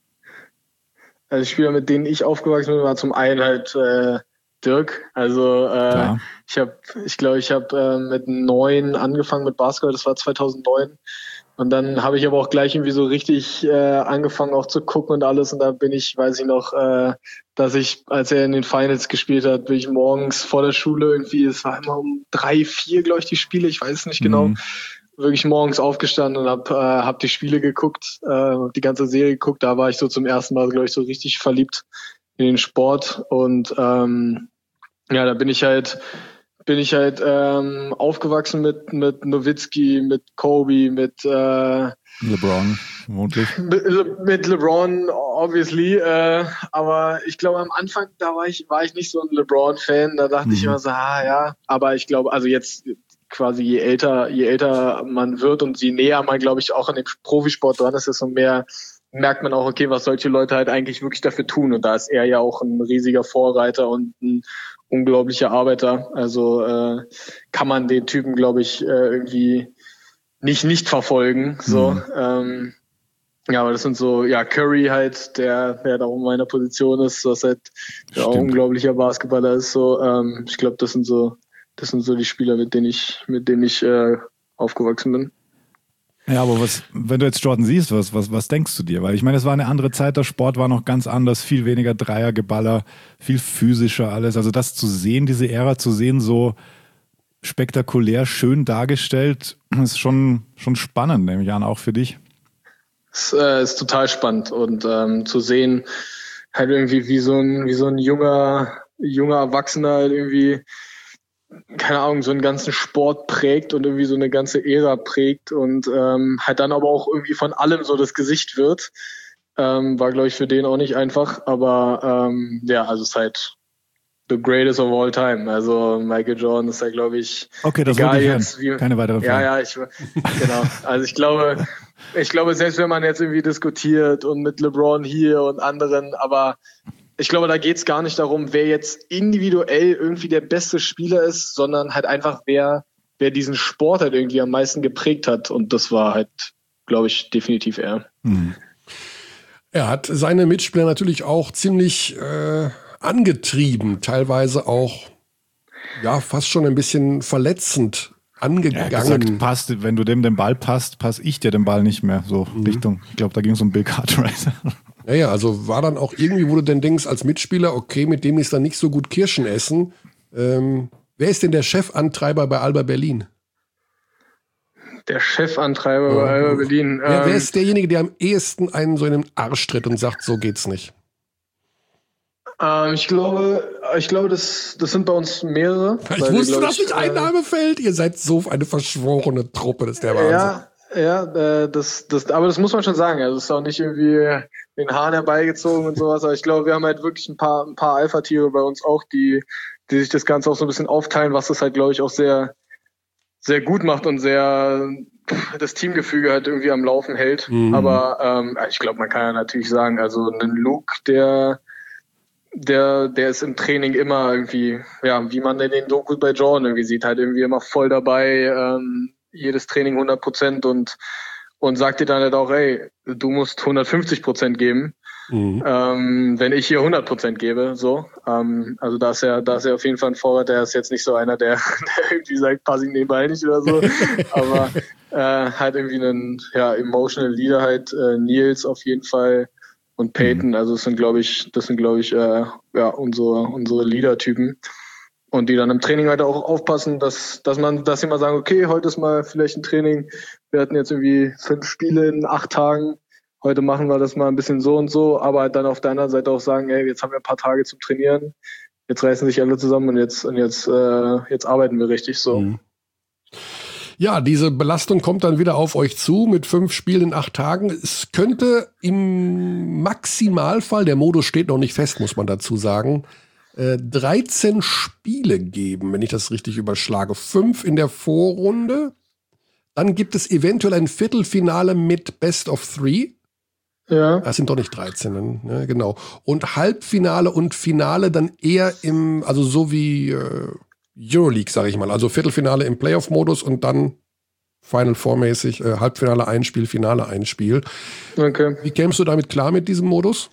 Also die Spieler, mit denen ich aufgewachsen bin, war zum einen halt äh, Dirk. Also äh, ich habe, ich glaube, ich habe äh, mit neun angefangen mit Basketball, das war zweitausendneun. Und dann habe ich aber auch gleich irgendwie so richtig äh, angefangen auch zu gucken und alles. Und da bin ich, weiß ich noch, äh, dass ich, als er in den Finals gespielt hat, bin ich morgens vor der Schule irgendwie, es war immer um drei, vier, glaube ich, die Spiele, ich weiß es nicht genau, Mhm. wirklich morgens aufgestanden und habe äh, hab die Spiele geguckt, äh, die ganze Serie geguckt. Da war ich so zum ersten Mal, glaube ich, so richtig verliebt in den Sport. Und ähm, ja, da bin ich halt bin ich halt ähm, aufgewachsen mit mit Nowitzki, mit Kobe, mit äh, LeBron, vermutlich. mit, Le- mit LeBron, obviously. Äh, aber ich glaube, am Anfang, da war ich war ich nicht so ein LeBron-Fan. Da dachte Mhm. ich immer so, ah ja. Aber ich glaube, also jetzt quasi je älter, je älter man wird und je näher man, glaube ich, auch an dem Profisport dran ist, desto mehr merkt man auch, okay, was solche Leute halt eigentlich wirklich dafür tun. Und da ist er ja auch ein riesiger Vorreiter und ein unglaublicher Arbeiter. Also äh, kann man den Typen, glaube ich, äh, irgendwie nicht nicht verfolgen. So. Mhm. Ähm, ja, aber das sind so, ja, Curry halt, der, der da um meiner Position ist, was halt ja, auch ein Stimmt. unglaublicher Basketballer ist. So, ähm, ich glaube, das sind so, das sind so die Spieler, mit denen ich, mit denen ich äh, aufgewachsen bin. Ja, aber was, wenn du jetzt Jordan siehst, was, was, was denkst du dir? Weil ich meine, es war eine andere Zeit, der Sport war noch ganz anders, viel weniger Dreiergeballer, viel physischer alles. Also das zu sehen, diese Ära zu sehen, so spektakulär, schön dargestellt, ist schon, schon spannend, nehme ich an, auch für dich. Es äh, ist total spannend und ähm, zu sehen, halt irgendwie wie so ein, wie so ein junger, junger Erwachsener halt irgendwie, keine Ahnung, so einen ganzen Sport prägt und irgendwie so eine ganze Ära prägt und ähm, halt dann aber auch irgendwie von allem so das Gesicht wird. Ähm, war, glaube ich, für den auch nicht einfach, aber ähm, ja, also es ist halt the greatest of all time. Also Michael Jordan ist ja, glaube ich, Okay, das egal wollte ich jetzt, wie, hören. Keine weiteren ja, Fragen. ja, ich, genau. Also ich glaube, ich glaube, selbst wenn man jetzt irgendwie diskutiert und mit LeBron hier und anderen, aber ich glaube, da geht's gar nicht darum, wer jetzt individuell irgendwie der beste Spieler ist, sondern halt einfach, wer, wer diesen Sport halt irgendwie am meisten geprägt hat. Und das war halt, glaube ich, definitiv er. Mhm. Er hat seine Mitspieler natürlich auch ziemlich äh, angetrieben, teilweise auch ja fast schon ein bisschen verletzend angegangen. Ja, gesagt, passt, wenn du dem den Ball passt, passe ich dir den Ball nicht mehr. So Mhm. Richtung, ich glaube, da ging es um Bill Cartwright. Naja, also war dann auch irgendwie, wo du denn denkst, als Mitspieler, okay, mit dem ist dann nicht so gut Kirschen essen. Ähm, wer ist denn der Chefantreiber bei Alba Berlin? Der Chefantreiber bei Alba Berlin. Wer, wer ähm, ist derjenige, der am ehesten einen so in den Arsch tritt und sagt, so geht's nicht? ähm, ich glaube, ich glaube, das, das sind bei uns mehrere. Ich weil wir, wusste, glaub dass nicht ein äh, Name fällt. Ihr seid so eine verschworene Truppe, das ist der Wahnsinn. Ja, ja, äh, das, das, aber das muss man schon sagen. Also es ist auch nicht irgendwie den Hahn herbeigezogen und sowas. Aber ich glaube, wir haben halt wirklich ein paar, ein paar Alpha-Tiere bei uns auch, die, die sich das Ganze auch so ein bisschen aufteilen, was das halt, glaube ich, auch sehr, sehr gut macht und sehr das Teamgefüge halt irgendwie am Laufen hält. Mhm. Aber ähm, ich glaube, man kann ja natürlich sagen, also ein Luke, der der, der ist im Training immer irgendwie, ja, wie man in den Dokus bei Jordan irgendwie sieht, halt irgendwie immer voll dabei, ähm, jedes Training hundert Prozent und, und sagt dir dann halt auch, ey, du musst hundertfünfzig Prozent geben, Mhm. ähm, wenn ich hier hundert Prozent gebe, so. Ähm, also da ist er, da ist er auf jeden Fall ein Vorrat, der ist jetzt nicht so einer, der, der irgendwie sagt, pass ich nebenbei nicht oder so, aber äh, halt irgendwie einen, ja, emotional Leader halt, äh, Nils auf jeden Fall, und Peyton, also das sind, glaube ich, das sind, glaube ich, äh, ja, unsere, unsere Leader-Typen. Und die dann im Training halt auch aufpassen, dass, dass man, dass sie mal sagen, okay, heute ist mal vielleicht ein Training. Wir hatten jetzt irgendwie fünf Spiele in acht Tagen. Heute machen wir das mal ein bisschen so und so, aber halt dann auf der anderen Seite auch sagen, ey, jetzt haben wir ein paar Tage zum Trainieren. Jetzt reißen sich alle zusammen und jetzt, und jetzt, äh, jetzt arbeiten wir richtig so. Mhm. Ja, diese Belastung kommt dann wieder auf euch zu mit fünf Spielen in acht Tagen. Es könnte im Maximalfall, der Modus steht noch nicht fest, muss man dazu sagen, äh, dreizehn Spiele geben, wenn ich das richtig überschlage. Fünf in der Vorrunde. Dann gibt es eventuell ein Viertelfinale mit Best of Three. Ja. Das sind doch nicht dreizehn, ne? Genau. Und Halbfinale und Finale dann eher im, also so wie äh, Euroleague, sage ich mal. Also Viertelfinale im Playoff-Modus und dann Final Four-mäßig, äh, Halbfinale ein Spiel, Finale ein Spiel. Okay. Wie kämst du damit klar mit diesem Modus?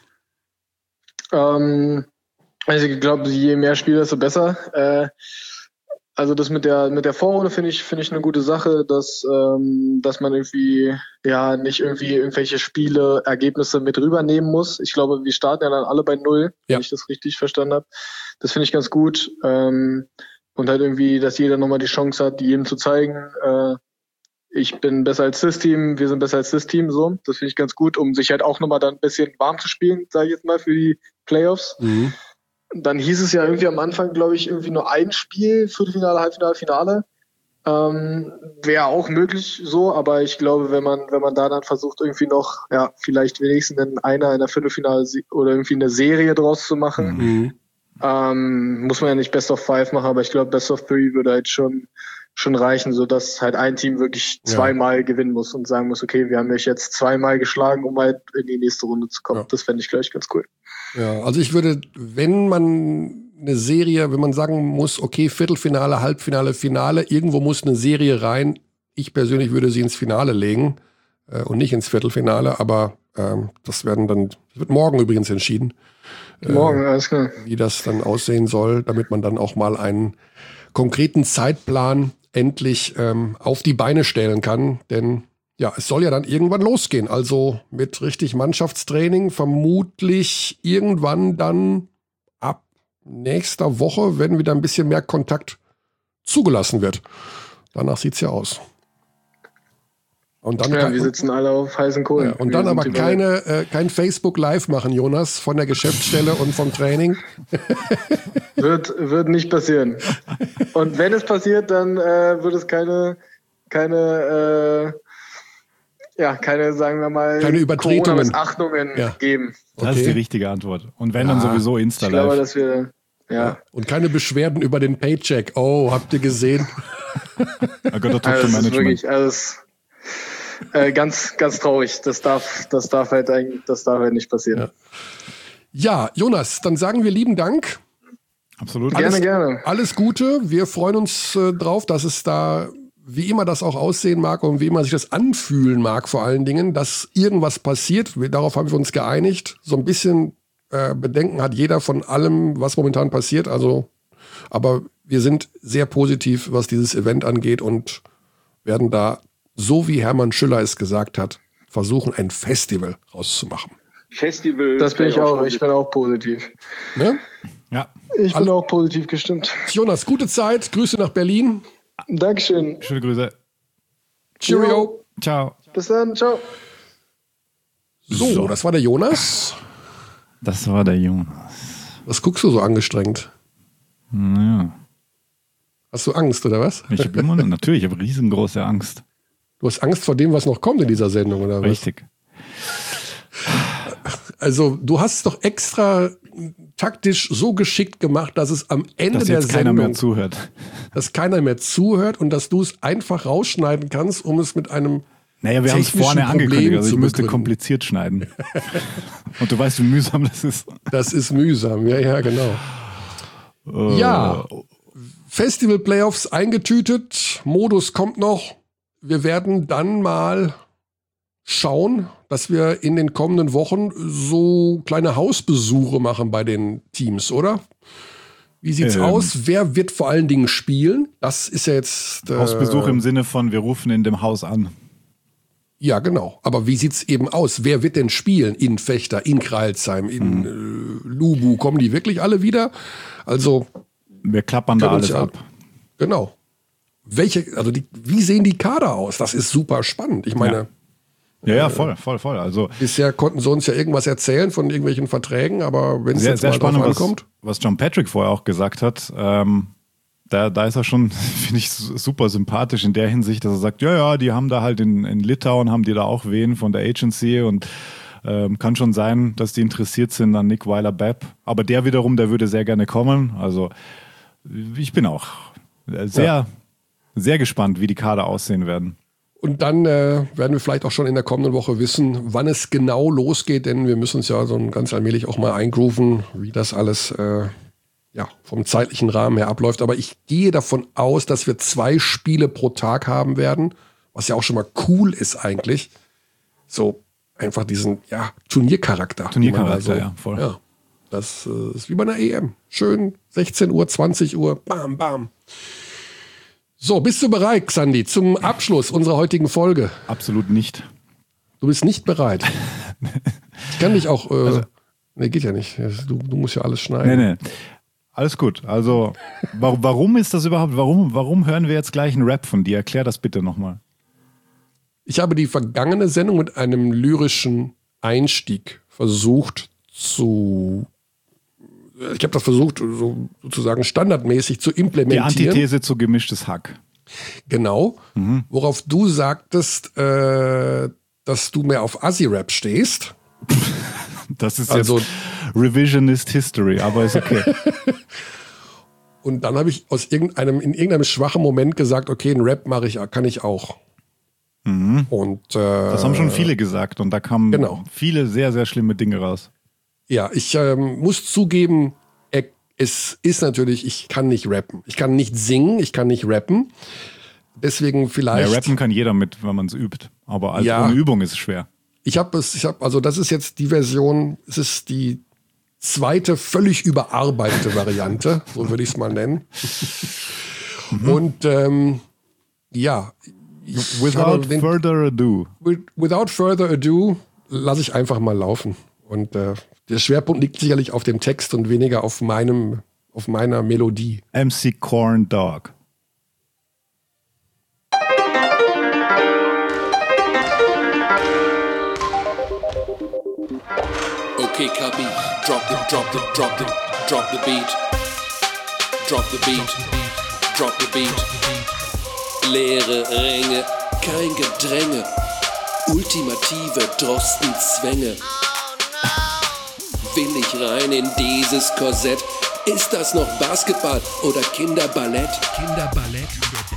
Ähm, also ich glaube, je mehr Spiele, desto besser. Äh, also das mit der mit der Vorrunde finde ich finde ich eine gute Sache, dass ähm, dass man irgendwie ja nicht irgendwie irgendwelche Spiele Ergebnisse mit rübernehmen muss. Ich glaube, wir starten ja dann alle bei null, ja. wenn ich das richtig verstanden habe. Das finde ich ganz gut. Ähm, Und halt irgendwie, dass jeder nochmal die Chance hat, jedem zu zeigen, äh, ich bin besser als das Team, wir sind besser als das Team, so. Das finde ich ganz gut, um sich halt auch nochmal dann ein bisschen warm zu spielen, sage ich jetzt mal, für die Playoffs. Mhm. Dann hieß es ja irgendwie am Anfang, glaube ich, irgendwie nur ein Spiel, Viertelfinale, Halbfinale, Finale. Ähm, wäre auch möglich so, aber ich glaube, wenn man, wenn man da dann versucht, irgendwie noch, ja, vielleicht wenigstens in einer, in der Viertelfinale oder irgendwie eine Serie draus zu machen, Mhm. Ähm, muss man ja nicht Best of Five machen, aber ich glaube, Best of Three würde halt schon schon reichen, sodass halt ein Team wirklich zweimal ja. gewinnen muss und sagen muss, okay, wir haben euch jetzt zweimal geschlagen, um halt in die nächste Runde zu kommen. Ja. Das fände ich, glaube ich, ganz cool. Ja, also ich würde, wenn man eine Serie, wenn man sagen muss, okay, Viertelfinale, Halbfinale, Finale, irgendwo muss eine Serie rein. Ich persönlich würde sie ins Finale legen äh, und nicht ins Viertelfinale, aber ähm, das werden dann, das wird morgen übrigens entschieden. Morgen, äh, alles klar. Wie das dann aussehen soll, damit man dann auch mal einen konkreten Zeitplan endlich ähm, auf die Beine stellen kann. Denn ja, es soll ja dann irgendwann losgehen. Also mit richtig Mannschaftstraining vermutlich irgendwann dann ab nächster Woche, wenn wieder ein bisschen mehr Kontakt zugelassen wird. Danach sieht's ja aus. Und dann ja, kann, wir sitzen alle auf heißen Kohlen. Ja, und dann aber keine, äh, kein Facebook Live machen, Jonas, von der Geschäftsstelle und vom Training. wird, wird nicht passieren. Und wenn es passiert, dann äh, wird es keine, keine, äh, ja, keine, sagen wir mal, keine Übertretungen, Missachtungen ja. geben. Das okay. ist die richtige Antwort. Und wenn, ja. dann sowieso Insta Live. Ich glaube, dass wir, ja. ja. Und keine Beschwerden über den Paycheck. Oh, habt ihr gesehen? I got to talk also to das ist Management. wirklich alles äh, ganz, ganz traurig. Das darf, das darf halt eigentlich, das darf halt nicht passieren. Ja. Ja, Jonas, dann sagen wir lieben Dank. Absolut. Alles, gerne, gerne. Alles Gute. Wir freuen uns äh, drauf, dass es da, wie immer das auch aussehen mag und wie immer sich das anfühlen mag, vor allen Dingen, dass irgendwas passiert. Wir, darauf haben wir uns geeinigt. So ein bisschen äh, Bedenken hat jeder von allem, was momentan passiert. Also, aber wir sind sehr positiv, was dieses Event angeht und werden da, so wie Hermann Schüller es gesagt hat, versuchen, ein Festival rauszumachen. Festival. Das bin ich auch. Ich bin auch positiv. Ne? Ja. Ich bin auch positiv gestimmt. Jonas, gute Zeit. Grüße nach Berlin. Dankeschön. Schöne Grüße. Cheerio. Ciao. Bis dann. Ciao. So, so, das war der Jonas. Das war der Jonas. Was guckst du so angestrengt? Naja. Hast du Angst, oder was? Ich habe immer, natürlich, ich habe riesengroße Angst. Du hast Angst vor dem, was noch kommt in dieser Sendung, oder was? Richtig. Also, du hast es doch extra taktisch so geschickt gemacht, dass es am Ende dass der jetzt Sendung... keiner mehr zuhört. Dass keiner mehr zuhört und dass du es einfach rausschneiden kannst, um es mit einem Naja, wir haben es vorne Problem angekündigt, also ich zu müsste begründen. kompliziert schneiden. Und du weißt, wie mühsam das ist. Das ist mühsam, ja, ja, genau. Uh, Ja, Festival Playoffs eingetütet, Modus kommt noch. Wir werden dann mal schauen, dass wir in den kommenden Wochen so kleine Hausbesuche machen bei den Teams, oder? Wie sieht's Ähm. aus? Wer wird vor allen Dingen spielen? Das ist ja jetzt... Äh, Hausbesuch im Sinne von, wir rufen in dem Haus an. Ja, genau. Aber wie sieht's eben aus? Wer wird denn spielen? In Vechta, in Kreilsheim, in mhm. äh, Lubu? Kommen die wirklich alle wieder? Also... Wir klappern da alles ab. Genau. Welche, also die, wie sehen die Kader aus? Das ist super spannend. Ich meine... Ja, ja, ja voll, voll, voll. Also bisher konnten sie uns ja irgendwas erzählen von irgendwelchen Verträgen, aber wenn es sehr, jetzt sehr mal spannend, drauf was, ankommt... was John Patrick vorher auch gesagt hat, ähm, Da, da ist er schon, finde ich, super sympathisch in der Hinsicht, dass er sagt, ja, ja, die haben da halt in, in Litauen, haben die da auch wen von der Agency und ähm, kann schon sein, dass die interessiert sind an Nick Weiler-Babb. Aber der wiederum, der würde sehr gerne kommen. Also ich bin auch sehr, ja. sehr gespannt, wie die Kader aussehen werden. Und dann äh, werden wir vielleicht auch schon in der kommenden Woche wissen, wann es genau losgeht, denn wir müssen uns ja so ganz allmählich auch mal eingrooven, wie das alles äh, ja, vom zeitlichen Rahmen her abläuft. Aber ich gehe davon aus, dass wir zwei Spiele pro Tag haben werden, was ja auch schon mal cool ist eigentlich. So einfach diesen ja, Turniercharakter. Turniercharakter, so, ja, voll. Ja, das äh, ist wie bei einer E M. Schön sechzehn Uhr, zwanzig Uhr, bam, bam. So, bist du bereit, Xandi, zum Abschluss unserer heutigen Folge? Absolut nicht. Du bist nicht bereit. Ich kann dich auch... Äh, also, nee, geht ja nicht. Du, du musst ja alles schneiden. Nee, nee. Alles gut. Also, warum, warum ist das überhaupt? Warum, warum hören wir jetzt gleich einen Rap von dir? Erklär das bitte nochmal. Ich habe die vergangene Sendung mit einem lyrischen Einstieg versucht zu... Ich habe das versucht, so, sozusagen standardmäßig zu implementieren. Die Antithese zu gemischtes Hack. Genau. Mhm. Worauf du sagtest, äh, dass du mehr auf Assi-Rap stehst. Das ist also jetzt Revisionist History, aber ist okay. Und dann habe ich aus irgendeinem, in irgendeinem schwachen Moment gesagt, okay, einen Rap mache ich, kann ich auch. Mhm. Und, äh, das haben schon viele gesagt und da kamen genau. viele sehr, sehr schlimme Dinge raus. Ja, ich ähm, muss zugeben, es ist natürlich, ich kann nicht rappen. Ich kann nicht singen, ich kann nicht rappen. Deswegen vielleicht... Ja, rappen kann jeder mit, wenn man es übt. Aber als ja, ohne Übung ist es schwer. Ich habe es, ich habe, also das ist jetzt die Version, es ist die zweite völlig überarbeitete Variante, so würde ich es mal nennen. Mhm. Und ähm, ja... Ich without den, further ado. Without further ado lasse ich einfach mal laufen. Und äh, der Schwerpunkt liegt sicherlich auf dem Text und weniger auf meinem, auf meiner Melodie. M C Corn Dog. Okay, copy. Drop the, drop the, drop the, drop the beat. Drop the beat. Drop the beat. Leere Ränge, kein Gedränge. Ultimative Drosten-Zwänge. Will ich rein in dieses Korsett? Ist das noch Basketball oder Kinderballett? Kinderballett.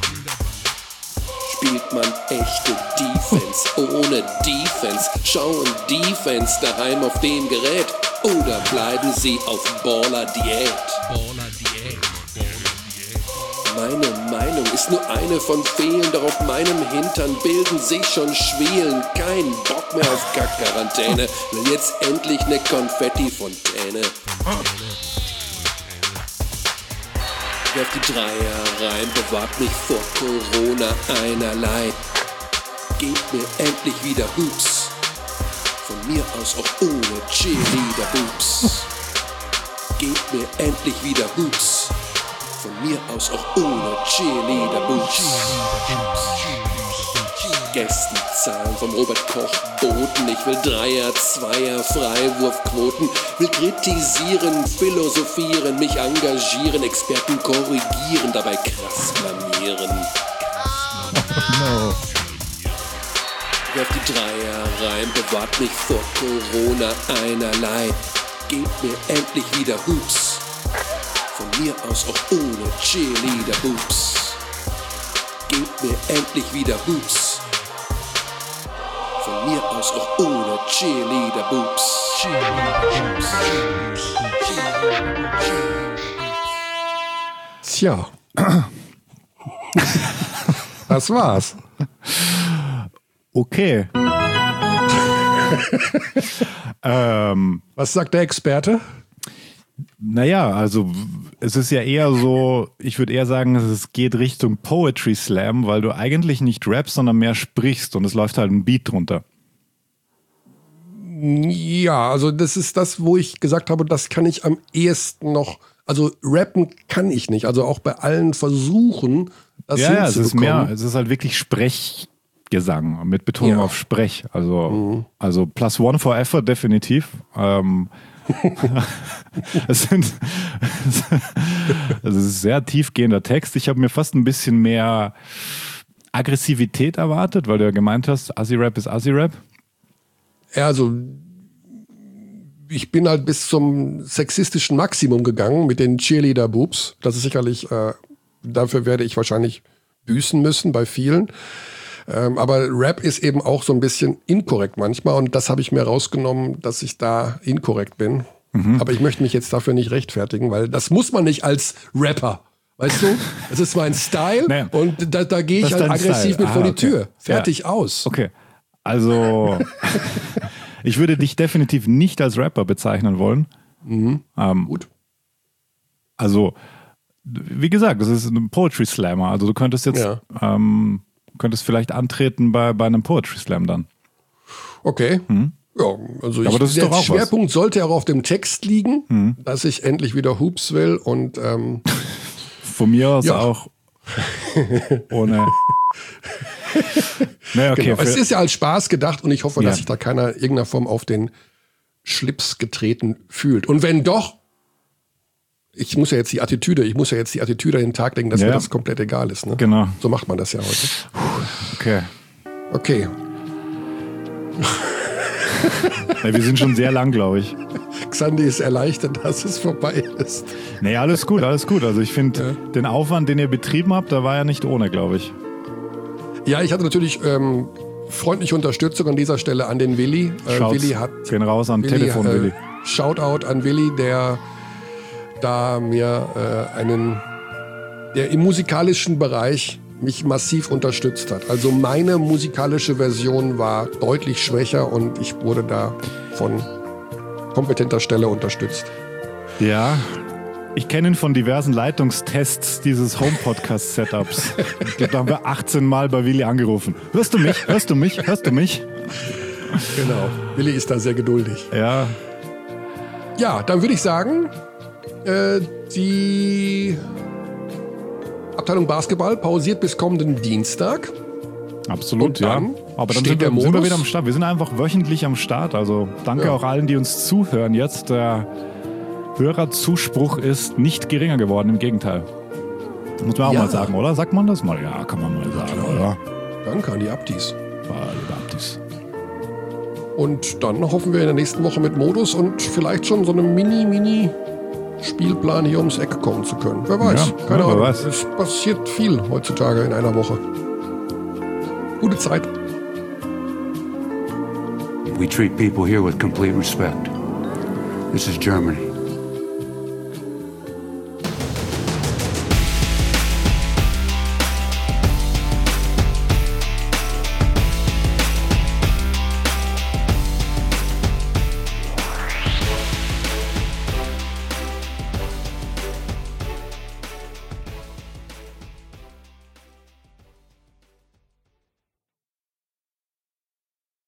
Spielt man echte Defense ohne Defense? Schauen Defense daheim auf dem Gerät? Oder bleiben sie auf Baller-Diät? Baller-Diät. Meine Meinung ist nur eine von vielen, doch auf meinem Hintern bilden sich schon Schwielen. Kein Bock mehr auf Kack-Quarantäne, will jetzt endlich ne Konfetti-Fontäne. Werf die Dreier rein, bewahrt mich vor Corona einerlei. Gebt mir endlich wieder Hoops, von mir aus auch ohne Cheerleader-Boobs. Gebt mir endlich wieder Hoops, von mir aus auch ohne Cheerleader-Boobs. Gästenzahlen vom Robert Koch boten. Ich will Dreier, Zweier, Freiwurfquoten. Will kritisieren, philosophieren, mich engagieren, Experten korrigieren, dabei krass blamieren. No. Werf die Dreier rein, bewahrt mich vor Corona einerlei. Gebt mir endlich wieder Hoops, von mir aus auch ohne Cheerleader-Boobs. Gebt mir endlich wieder Hoops, von mir aus auch ohne Cheerleader-Boobs. Tja. Das war's. Okay. ähm, Was sagt der Experte? Naja, also es ist ja eher so, ich würde eher sagen, es geht Richtung Poetry Slam, weil du eigentlich nicht rappst, sondern mehr sprichst und es läuft halt ein Beat drunter. Ja, also das ist das, wo ich gesagt habe, das kann ich am ehesten noch, also rappen kann ich nicht, also auch bei allen Versuchen, das ja, ja, es ist hinzubekommen. mehr, es ist halt wirklich Sprechgesang mit Betonung Ja. auf Sprech, also, Mhm. also plus one for effort definitiv. Ähm, es, sind, Also es ist ein sehr tiefgehender Text. Ich habe mir fast ein bisschen mehr Aggressivität erwartet, weil du ja gemeint hast, Assi-Rap ist Assi-Rap. Ja, also ich bin halt bis zum sexistischen Maximum gegangen mit den Cheerleader-Boobs. Das ist sicherlich, äh, dafür werde ich wahrscheinlich büßen müssen bei vielen. Ähm, aber Rap ist eben auch so ein bisschen inkorrekt manchmal und das habe ich mir rausgenommen, dass ich da inkorrekt bin. Mhm. Aber ich möchte mich jetzt dafür nicht rechtfertigen, weil das muss man nicht als Rapper. Weißt du? Das ist mein Style nee. und da, da gehe ich halt aggressiv Style. mit ah, vor die okay. Tür. Fertig, ja. aus. Okay, also ich würde dich definitiv nicht als Rapper bezeichnen wollen. Mhm. Ähm, Gut. Also, wie gesagt, das ist ein Poetry Slammer. Also du könntest jetzt ja. ähm, könntest vielleicht antreten bei, bei einem Poetry Slam dann. Okay. Mhm. Ja, also ich, aber das ist der doch auch Schwerpunkt was. sollte auch auf dem Text liegen, mhm. dass ich endlich wieder Hoops will und ähm, von mir aus ja. auch ohne. naja, okay, genau. Es ist ja als Spaß gedacht und ich hoffe, ja. dass sich da keiner in irgendeiner Form auf den Schlips getreten fühlt. Und wenn doch, ich muss ja jetzt die Attitüde, ich muss ja jetzt die Attitüde an den Tag legen, dass ja. mir das komplett egal ist. Ne? Genau. So macht man das ja heute. Okay. Okay. Ja, wir sind schon sehr lang, glaube ich. Xandi ist erleichtert, dass es vorbei ist. Nee, alles gut, alles gut. Also ich finde, ja. den Aufwand, den ihr betrieben habt, der war ja nicht ohne, glaube ich. Ja, ich hatte natürlich ähm, freundliche Unterstützung an dieser Stelle an den Willi. Äh, Willi hat gehen raus am Willi, Telefon, äh, Willi. Shoutout an Willi, der da mir äh, einen, der im musikalischen Bereich mich massiv unterstützt hat. Also meine musikalische Version war deutlich schwächer und ich wurde da von kompetenter Stelle unterstützt. Ja, ich kenne ihn von diversen Leitungstests dieses Home-Podcast-Setups. Ich glaube, da haben wir achtzehn Mal bei Willi angerufen. Hörst du mich? Hörst du mich? Hörst du mich? Genau. Willi ist da sehr geduldig. Ja. Ja, dann würde ich sagen, äh, die Abteilung Basketball pausiert bis kommenden Dienstag. Absolut, ja. Aber dann sind wir, sind wir wieder am Start. Wir sind einfach wöchentlich am Start. Also danke ja. auch allen, die uns zuhören jetzt. Der Hörerzuspruch ist nicht geringer geworden, im Gegenteil. Muss man auch ja. mal sagen, oder? Sagt man das mal? Ja, kann man mal sagen, ja. oder? Danke an die Abdis. Ja, liebe Abdis. Und dann hoffen wir in der nächsten Woche mit Modus und vielleicht schon so einem Mini-Mini-Spielplan hier ums Eck kommen zu können. Wer weiß, ja, keine ja, Ahnung. Weiß. Es passiert viel heutzutage in einer Woche. Gute Zeit. We treat people here with complete respect. This is Germany.